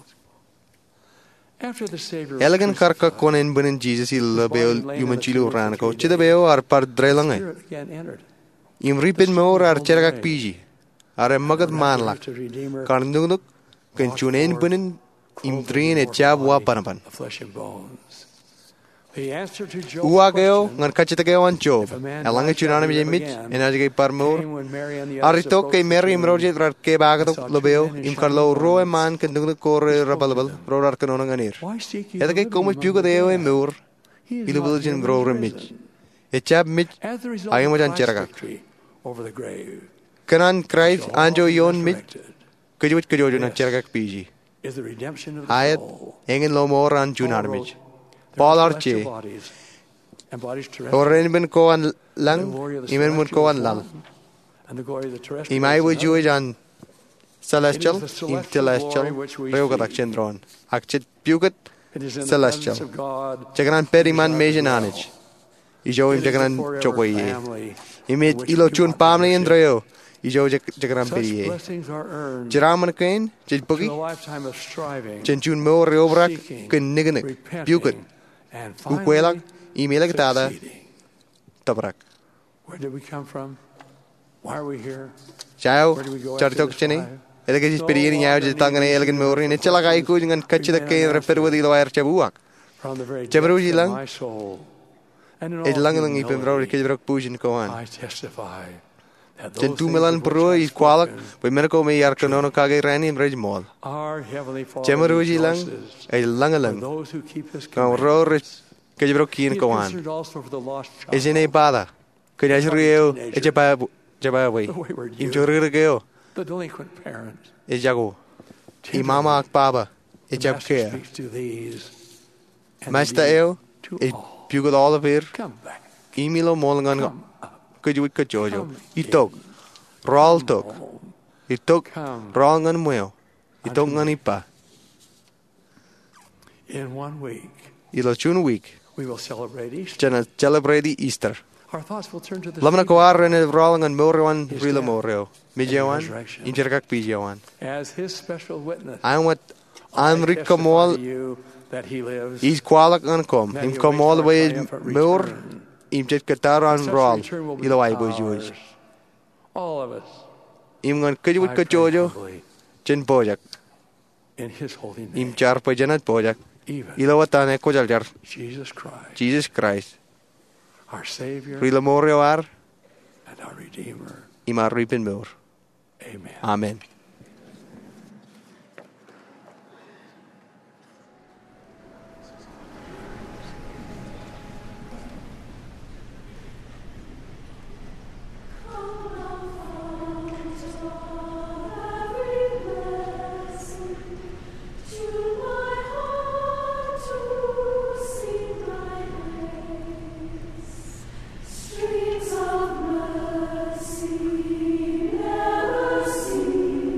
[SPEAKER 8] After the Savior was
[SPEAKER 7] Elegan karka
[SPEAKER 8] crucified,
[SPEAKER 7] konen bunin Jesus il
[SPEAKER 8] his body
[SPEAKER 7] beo
[SPEAKER 8] laid in
[SPEAKER 7] yuman
[SPEAKER 8] the
[SPEAKER 7] chilu
[SPEAKER 8] tomb for
[SPEAKER 7] ran ko.
[SPEAKER 8] three
[SPEAKER 7] Chida
[SPEAKER 8] days.
[SPEAKER 7] beo ar par
[SPEAKER 8] the
[SPEAKER 7] drelangai.
[SPEAKER 8] Spirit again entered.
[SPEAKER 7] Im ripin mor ar chergak piji. Ar magad manlak.
[SPEAKER 8] To Redeemer,
[SPEAKER 7] Karnunuk ken chunen bunin im drin e chab wa panapan.
[SPEAKER 8] of flesh and bones. The answer to Job's
[SPEAKER 7] Uageo
[SPEAKER 8] question
[SPEAKER 7] ngan kachita geo an job.
[SPEAKER 8] if a man
[SPEAKER 7] Elange
[SPEAKER 8] dies, shall
[SPEAKER 7] chunana
[SPEAKER 8] he
[SPEAKER 7] mi
[SPEAKER 8] live
[SPEAKER 7] mit
[SPEAKER 8] again,
[SPEAKER 7] enajge par mor.
[SPEAKER 8] came when Mary and the others
[SPEAKER 7] Aritok kay
[SPEAKER 8] approached the
[SPEAKER 7] Mary im
[SPEAKER 8] tomb.
[SPEAKER 7] roje rar ke bagatok
[SPEAKER 8] saw
[SPEAKER 7] lo
[SPEAKER 8] two
[SPEAKER 7] beo
[SPEAKER 8] men in
[SPEAKER 7] im
[SPEAKER 8] shining
[SPEAKER 7] karlo ro e
[SPEAKER 8] garments.
[SPEAKER 7] man ken dung kor
[SPEAKER 8] He spoke to
[SPEAKER 7] rabalabal
[SPEAKER 8] them.
[SPEAKER 7] ro rar kanona ganir.
[SPEAKER 8] Why seek ye
[SPEAKER 7] Eda
[SPEAKER 8] the
[SPEAKER 7] ke
[SPEAKER 8] living
[SPEAKER 7] komo
[SPEAKER 8] among
[SPEAKER 7] piugo
[SPEAKER 8] the
[SPEAKER 7] deo e
[SPEAKER 8] dead?
[SPEAKER 7] mur.
[SPEAKER 8] He is
[SPEAKER 7] Ilu
[SPEAKER 8] not
[SPEAKER 7] bulujin
[SPEAKER 8] here,
[SPEAKER 7] bro
[SPEAKER 8] but is
[SPEAKER 7] remit.
[SPEAKER 8] risen.
[SPEAKER 7] E chab mit
[SPEAKER 8] As the result
[SPEAKER 7] ayam
[SPEAKER 8] of
[SPEAKER 7] wajan
[SPEAKER 8] Christ's
[SPEAKER 7] cheragak.
[SPEAKER 8] victory over the grave,
[SPEAKER 7] Kanan Christ
[SPEAKER 8] shall all
[SPEAKER 7] anjo
[SPEAKER 8] be
[SPEAKER 7] yon mit
[SPEAKER 8] resurrected,
[SPEAKER 7] kujut kujojo na
[SPEAKER 8] This
[SPEAKER 7] chergak piji.
[SPEAKER 8] is the redemption of the
[SPEAKER 7] Ayat
[SPEAKER 8] soul.
[SPEAKER 7] engin lo mor an
[SPEAKER 8] Paul
[SPEAKER 7] junarmij.
[SPEAKER 8] wrote, "There
[SPEAKER 7] Paul
[SPEAKER 8] are
[SPEAKER 7] arche.
[SPEAKER 8] celestial bodies and bodies terrestrial.
[SPEAKER 7] Oren ben ko an
[SPEAKER 8] The
[SPEAKER 7] lang
[SPEAKER 8] glory of the
[SPEAKER 7] imen mun ko
[SPEAKER 8] celestial
[SPEAKER 7] an
[SPEAKER 8] is
[SPEAKER 7] lal.
[SPEAKER 8] one, and the glory of the terrestrial
[SPEAKER 7] Imai
[SPEAKER 8] is
[SPEAKER 7] wo
[SPEAKER 8] another.
[SPEAKER 7] juwe jan celestial
[SPEAKER 8] It is the celestial
[SPEAKER 7] in celestial
[SPEAKER 8] glory which we
[SPEAKER 7] reo
[SPEAKER 8] see.
[SPEAKER 7] katak chendron. Akchit piukat
[SPEAKER 8] It is in the
[SPEAKER 7] celestial.
[SPEAKER 8] presence of God
[SPEAKER 7] Jagran
[SPEAKER 8] who
[SPEAKER 7] periman
[SPEAKER 8] desires
[SPEAKER 7] mejen
[SPEAKER 8] to
[SPEAKER 7] anich.
[SPEAKER 8] dwell.
[SPEAKER 7] Ijo im
[SPEAKER 8] It is the
[SPEAKER 7] jagran
[SPEAKER 8] forever
[SPEAKER 7] chokoye.
[SPEAKER 8] family
[SPEAKER 7] Imit
[SPEAKER 8] in which
[SPEAKER 7] ilo
[SPEAKER 8] we
[SPEAKER 7] chun
[SPEAKER 8] want
[SPEAKER 7] pamli
[SPEAKER 8] membership.
[SPEAKER 7] endreo. Ijo jagran
[SPEAKER 8] Such
[SPEAKER 7] periye.
[SPEAKER 8] blessings are earned
[SPEAKER 7] Jiraman kain jid
[SPEAKER 8] through
[SPEAKER 7] pugi.
[SPEAKER 8] a lifetime of striving,
[SPEAKER 7] Chen chun mo reo brak
[SPEAKER 8] seeking,
[SPEAKER 7] ken niganik. Piukat.
[SPEAKER 8] repenting, and
[SPEAKER 7] Ukwelak
[SPEAKER 8] finally
[SPEAKER 7] imelag tada
[SPEAKER 8] succeeding.
[SPEAKER 7] tabrak.
[SPEAKER 8] Where did we come from? Why are we here?
[SPEAKER 7] Chao
[SPEAKER 8] Where do we go after
[SPEAKER 7] chartok
[SPEAKER 8] this
[SPEAKER 7] chene.
[SPEAKER 8] life?
[SPEAKER 7] Elga jis periye yaw jis tangane elgan morin. Echala kai ku jangan kachida ke reper wadi lo air chabuak.
[SPEAKER 8] From the very
[SPEAKER 7] Chabaru
[SPEAKER 8] depths of
[SPEAKER 7] jilang.
[SPEAKER 8] my soul, and in all
[SPEAKER 7] Ed lang lang ipem bro
[SPEAKER 8] humility,
[SPEAKER 7] ke bro pujin koan.
[SPEAKER 8] I testify that those
[SPEAKER 7] Chen tu
[SPEAKER 8] things
[SPEAKER 7] melan
[SPEAKER 8] of which
[SPEAKER 7] pro
[SPEAKER 8] I
[SPEAKER 7] i kwalak.
[SPEAKER 8] spoken
[SPEAKER 7] Pai merko me yar kanono kage rani im rej mol.
[SPEAKER 8] our Heavenly Father
[SPEAKER 7] Chamaru jilang.
[SPEAKER 8] rejoices
[SPEAKER 7] Ed lang
[SPEAKER 8] for
[SPEAKER 7] lang.
[SPEAKER 8] those who keep His
[SPEAKER 7] Kau ro
[SPEAKER 8] commandments.
[SPEAKER 7] ke bro
[SPEAKER 8] He
[SPEAKER 7] kien
[SPEAKER 8] is
[SPEAKER 7] koan.
[SPEAKER 8] concerned also for the lost child,
[SPEAKER 7] Ejene pada. Kenya jriyo eche pa jaba wai.
[SPEAKER 8] the wayward
[SPEAKER 7] Im
[SPEAKER 8] youth,
[SPEAKER 7] chorre geo.
[SPEAKER 8] the delinquent parent.
[SPEAKER 7] E jago. I mama ak baba. E
[SPEAKER 8] The
[SPEAKER 7] jab
[SPEAKER 8] Master
[SPEAKER 7] ke.
[SPEAKER 8] speaks to these, and
[SPEAKER 7] Masta
[SPEAKER 8] indeed
[SPEAKER 7] eo.
[SPEAKER 8] to
[SPEAKER 7] E
[SPEAKER 8] all.
[SPEAKER 7] pugod all of here.
[SPEAKER 8] Come back.
[SPEAKER 7] Imilo molangan
[SPEAKER 8] Come up.
[SPEAKER 7] kujuit ka jojo.
[SPEAKER 8] Come
[SPEAKER 7] Itok.
[SPEAKER 8] in.
[SPEAKER 7] Roll
[SPEAKER 8] Come
[SPEAKER 7] tok.
[SPEAKER 8] home.
[SPEAKER 7] Itok.
[SPEAKER 8] Come
[SPEAKER 7] Roll ngan mueo.
[SPEAKER 8] unto
[SPEAKER 7] Itok ngan
[SPEAKER 8] me.
[SPEAKER 7] ipa.
[SPEAKER 8] In one week,
[SPEAKER 7] ilo chun week.
[SPEAKER 8] we will celebrate Easter.
[SPEAKER 7] Jana celebrate Easter.
[SPEAKER 8] Our thoughts will turn to the
[SPEAKER 7] Lamna
[SPEAKER 8] Savior
[SPEAKER 7] ko ar ne vrolang an morwan
[SPEAKER 8] His
[SPEAKER 7] rila
[SPEAKER 8] death
[SPEAKER 7] moreo.
[SPEAKER 8] and
[SPEAKER 7] Mijawan
[SPEAKER 8] resurrection.
[SPEAKER 7] injerkak pijawan.
[SPEAKER 8] as His special witness.
[SPEAKER 7] Ang wat
[SPEAKER 8] I
[SPEAKER 7] am
[SPEAKER 8] testify
[SPEAKER 7] rikamol
[SPEAKER 8] to you that He lives.
[SPEAKER 7] is kwalak an kom.
[SPEAKER 8] that
[SPEAKER 7] Im
[SPEAKER 8] He
[SPEAKER 7] kom
[SPEAKER 8] awaits
[SPEAKER 7] all the
[SPEAKER 8] our
[SPEAKER 7] way
[SPEAKER 8] triumphant
[SPEAKER 7] mor
[SPEAKER 8] return.
[SPEAKER 7] im jet kataran
[SPEAKER 8] Such
[SPEAKER 7] rol.
[SPEAKER 8] return will be
[SPEAKER 7] Ilo ay
[SPEAKER 8] ours.
[SPEAKER 7] bojuj.
[SPEAKER 8] All of us,
[SPEAKER 7] Im ngan kajut
[SPEAKER 8] I pray
[SPEAKER 7] kajojo
[SPEAKER 8] humbly
[SPEAKER 7] jen bojak.
[SPEAKER 8] in His holy name,
[SPEAKER 7] Im char pajanat bojak.
[SPEAKER 8] even
[SPEAKER 7] Ilo watane kojal jar.
[SPEAKER 8] Jesus Christ,
[SPEAKER 7] Jesus Christ.
[SPEAKER 8] our Savior
[SPEAKER 7] Rila moreo ar
[SPEAKER 8] and our Redeemer.
[SPEAKER 7] imar ripin mor.
[SPEAKER 8] Amen.
[SPEAKER 7] Amen.
[SPEAKER 14] Streams of mercy never cease.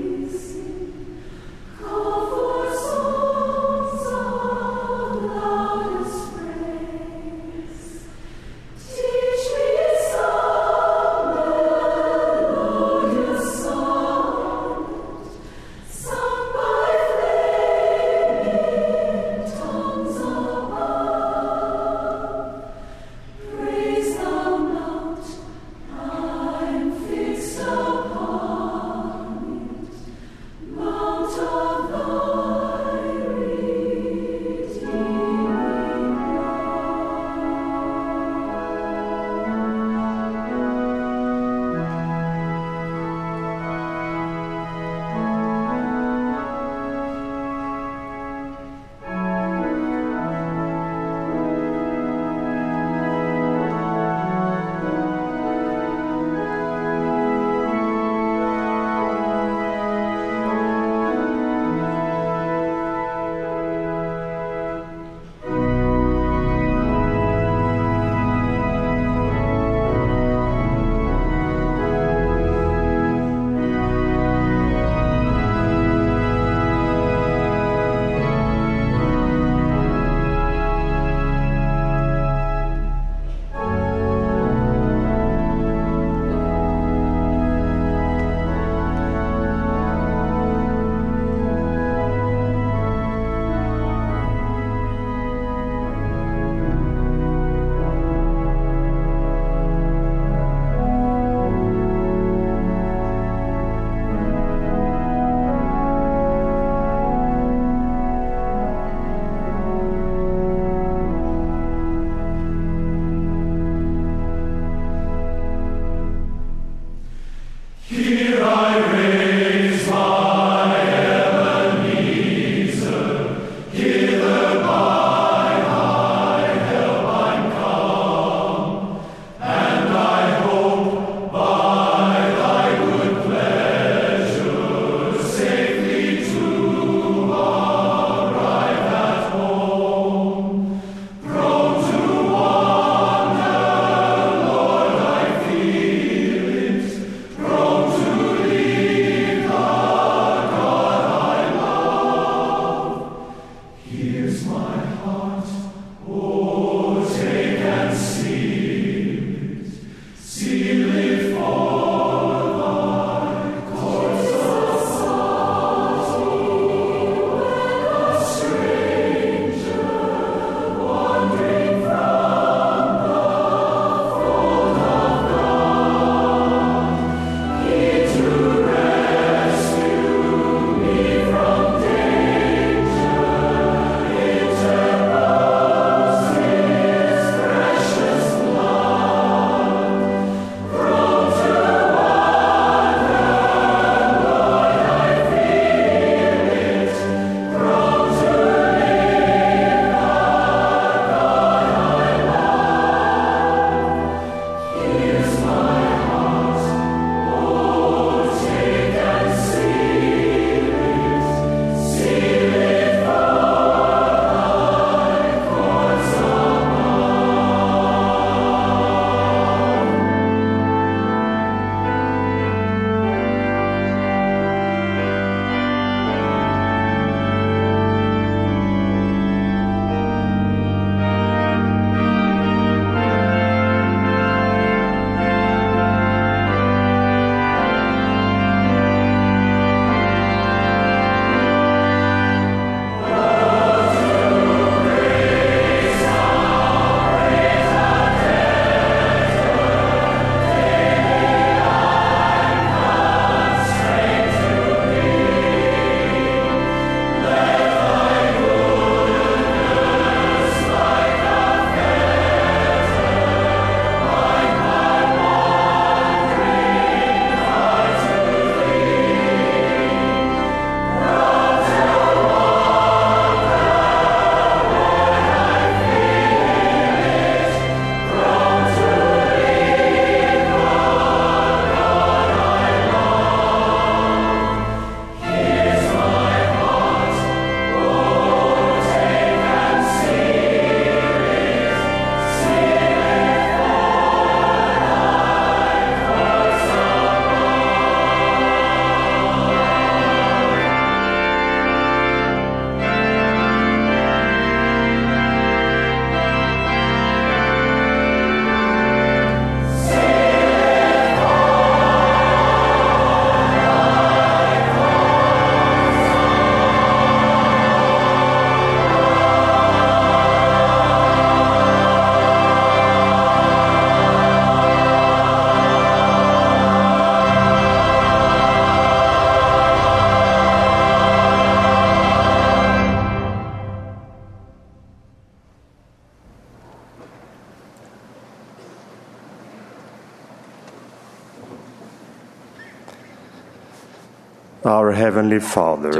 [SPEAKER 6] Our Heavenly Father,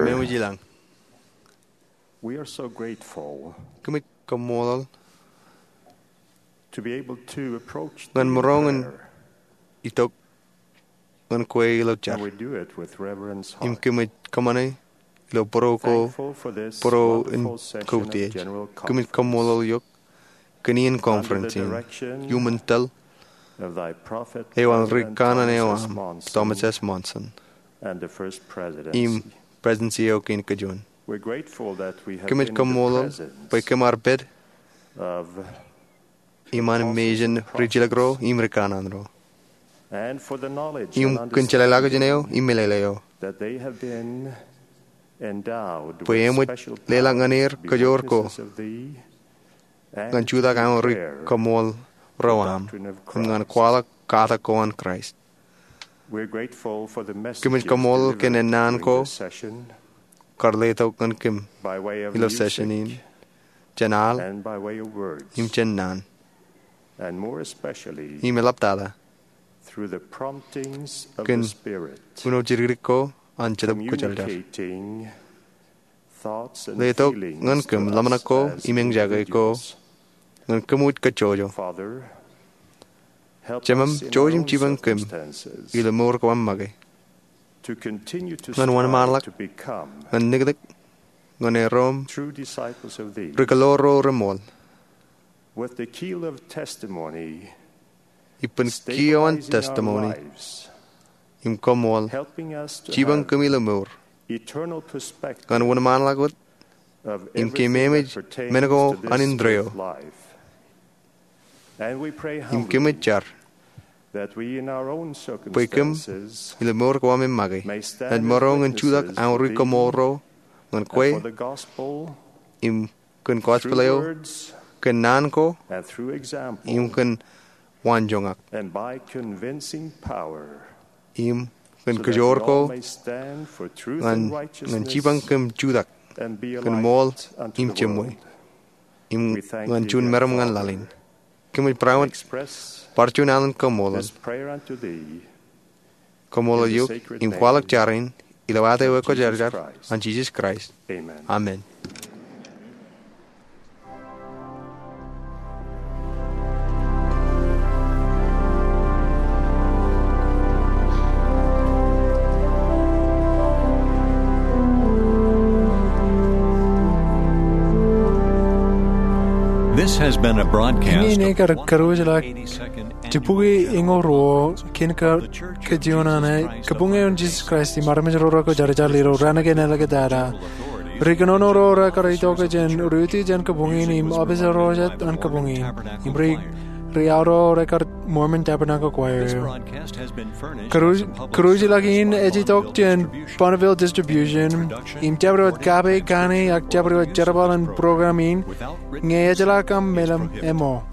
[SPEAKER 6] we are so grateful to be able to approach the prayer. And we do it with reverence heart.
[SPEAKER 7] Lo poro ko
[SPEAKER 6] Thankful for this
[SPEAKER 7] poro in
[SPEAKER 6] wonderful session
[SPEAKER 7] kauti
[SPEAKER 6] of general
[SPEAKER 7] kumit
[SPEAKER 6] conference
[SPEAKER 7] kamolo yok kanian conference human tel
[SPEAKER 6] of thy prophet
[SPEAKER 7] ewan
[SPEAKER 6] President
[SPEAKER 7] rikana ne
[SPEAKER 6] Thomas S.
[SPEAKER 7] wa
[SPEAKER 6] Monson
[SPEAKER 7] Thomas S. Monson
[SPEAKER 6] and the first presidency.
[SPEAKER 7] im presidency o kin kajon
[SPEAKER 6] We're grateful that we have
[SPEAKER 7] kumit
[SPEAKER 6] been in the
[SPEAKER 7] kamolo
[SPEAKER 6] presence
[SPEAKER 7] pa kamar bed
[SPEAKER 6] of
[SPEAKER 7] iman mejen rijilagro im rikanandro
[SPEAKER 6] and for the knowledge
[SPEAKER 7] im
[SPEAKER 6] and
[SPEAKER 7] kunchalalaga
[SPEAKER 6] understanding
[SPEAKER 7] jeneo imeleleo
[SPEAKER 6] that they have been endowed
[SPEAKER 7] Poem
[SPEAKER 6] with
[SPEAKER 7] with
[SPEAKER 6] special
[SPEAKER 7] lelang anir
[SPEAKER 6] powers to be
[SPEAKER 7] kajor ko
[SPEAKER 6] witnesses of thee and
[SPEAKER 7] ngan chuda
[SPEAKER 6] to
[SPEAKER 7] ka ri
[SPEAKER 6] declare
[SPEAKER 7] kamol rawam
[SPEAKER 6] doctrine of
[SPEAKER 7] ngan
[SPEAKER 6] Christ.
[SPEAKER 7] kwala kata ko an Christ
[SPEAKER 6] We're grateful for the
[SPEAKER 7] kumit
[SPEAKER 6] messages
[SPEAKER 7] kamol
[SPEAKER 6] delivered
[SPEAKER 7] ken nan
[SPEAKER 6] during
[SPEAKER 7] ko
[SPEAKER 6] this session
[SPEAKER 7] karleto kan kim
[SPEAKER 6] by way of
[SPEAKER 7] ilo
[SPEAKER 6] music
[SPEAKER 7] sessionin janal
[SPEAKER 6] and by way of words,
[SPEAKER 7] im chennan
[SPEAKER 6] and more especially
[SPEAKER 7] imelaptada
[SPEAKER 6] through the promptings of
[SPEAKER 7] ken
[SPEAKER 6] the Spirit,
[SPEAKER 7] uno jiriko an chedap ko chaljar
[SPEAKER 6] communicating thoughts and
[SPEAKER 7] leto
[SPEAKER 6] feelings
[SPEAKER 7] ngan kim
[SPEAKER 6] to
[SPEAKER 7] lamana
[SPEAKER 6] us
[SPEAKER 7] ko
[SPEAKER 6] as
[SPEAKER 7] imeng jaga ko
[SPEAKER 6] individuals.
[SPEAKER 7] ngan kumut ka chojo
[SPEAKER 6] Father, help
[SPEAKER 7] chemam
[SPEAKER 6] us in our
[SPEAKER 7] chojim
[SPEAKER 6] own
[SPEAKER 7] chibang kim
[SPEAKER 6] circumstances
[SPEAKER 7] ilo mor ko amage
[SPEAKER 6] to continue to
[SPEAKER 7] ngan wan
[SPEAKER 6] strive
[SPEAKER 7] malak
[SPEAKER 6] to become
[SPEAKER 7] ngan nigdik ngan erom
[SPEAKER 6] true disciples of thee
[SPEAKER 7] rikaloro remol
[SPEAKER 6] with the keel of testimony
[SPEAKER 7] ipen kiawan
[SPEAKER 6] stabilizing
[SPEAKER 7] testimony
[SPEAKER 6] our lives,
[SPEAKER 7] im komol
[SPEAKER 6] helping us to
[SPEAKER 7] chibang
[SPEAKER 6] have
[SPEAKER 7] kumilo mor
[SPEAKER 6] eternal perspective
[SPEAKER 7] ngan wan malagot
[SPEAKER 6] of
[SPEAKER 7] im
[SPEAKER 6] everything
[SPEAKER 7] kimemej
[SPEAKER 6] that pertains
[SPEAKER 7] menago
[SPEAKER 6] to this
[SPEAKER 7] anindreo
[SPEAKER 6] earth life. And we pray
[SPEAKER 7] im
[SPEAKER 6] humbly
[SPEAKER 7] kimechar
[SPEAKER 6] that we in our own
[SPEAKER 7] Poikum
[SPEAKER 6] circumstances
[SPEAKER 7] ilo mor ko amem mage
[SPEAKER 6] may stand
[SPEAKER 7] nad
[SPEAKER 6] as
[SPEAKER 7] morong an
[SPEAKER 6] witnesses
[SPEAKER 7] chudak
[SPEAKER 6] for
[SPEAKER 7] an
[SPEAKER 6] thee
[SPEAKER 7] riko moro ngan
[SPEAKER 6] and
[SPEAKER 7] kwe
[SPEAKER 6] for the gospel
[SPEAKER 7] im kun
[SPEAKER 6] through
[SPEAKER 7] kospeleo
[SPEAKER 6] words
[SPEAKER 7] kun nan ko
[SPEAKER 6] and through example
[SPEAKER 7] im kun wanjongak
[SPEAKER 6] and by convincing power,
[SPEAKER 7] im
[SPEAKER 6] so
[SPEAKER 7] kun
[SPEAKER 6] that we
[SPEAKER 7] kajor
[SPEAKER 6] all
[SPEAKER 7] ko
[SPEAKER 6] may stand for truth
[SPEAKER 7] ngan
[SPEAKER 6] and
[SPEAKER 7] ngan
[SPEAKER 6] righteousness
[SPEAKER 7] chibang kum chudak
[SPEAKER 6] and be a
[SPEAKER 7] kun mol
[SPEAKER 6] light unto
[SPEAKER 7] im
[SPEAKER 6] the
[SPEAKER 7] chemoy
[SPEAKER 6] world.
[SPEAKER 7] im
[SPEAKER 6] We thank
[SPEAKER 7] ngan
[SPEAKER 6] thee,
[SPEAKER 7] chun
[SPEAKER 6] dear
[SPEAKER 7] meram ngan
[SPEAKER 6] Father,
[SPEAKER 7] lalin kumit
[SPEAKER 6] and
[SPEAKER 7] prawat
[SPEAKER 6] express
[SPEAKER 7] parchun alan komolan
[SPEAKER 6] this prayer unto thee
[SPEAKER 7] komola
[SPEAKER 6] in the
[SPEAKER 7] yuk
[SPEAKER 6] sacred
[SPEAKER 7] im
[SPEAKER 6] name
[SPEAKER 7] kwalak charin ilawate
[SPEAKER 6] of
[SPEAKER 7] we ko
[SPEAKER 6] Jesus
[SPEAKER 7] jarjar
[SPEAKER 6] Christ.
[SPEAKER 7] an Jesus Christ
[SPEAKER 6] Amen.
[SPEAKER 7] amen
[SPEAKER 1] This has been a broadcast
[SPEAKER 2] Ini ne
[SPEAKER 1] of
[SPEAKER 2] kar karuj la
[SPEAKER 1] eighty-second
[SPEAKER 2] tipugi ingo ro kin ka ke jiona ne kapunge on Jesus Christ i marme ro ro ko jar jar li ro rana ke ne lage dara Riganono ro ra karito ke jen ruti jen kapungi ni obis ro jet an kapungi imri Riaro record Mormon Tabernacle Choir. Karuji lagin ejitok jen Bonneville Distribution. Im tabro gabe kani ak tabro jarabalan programin. Ngejala kam melam emo.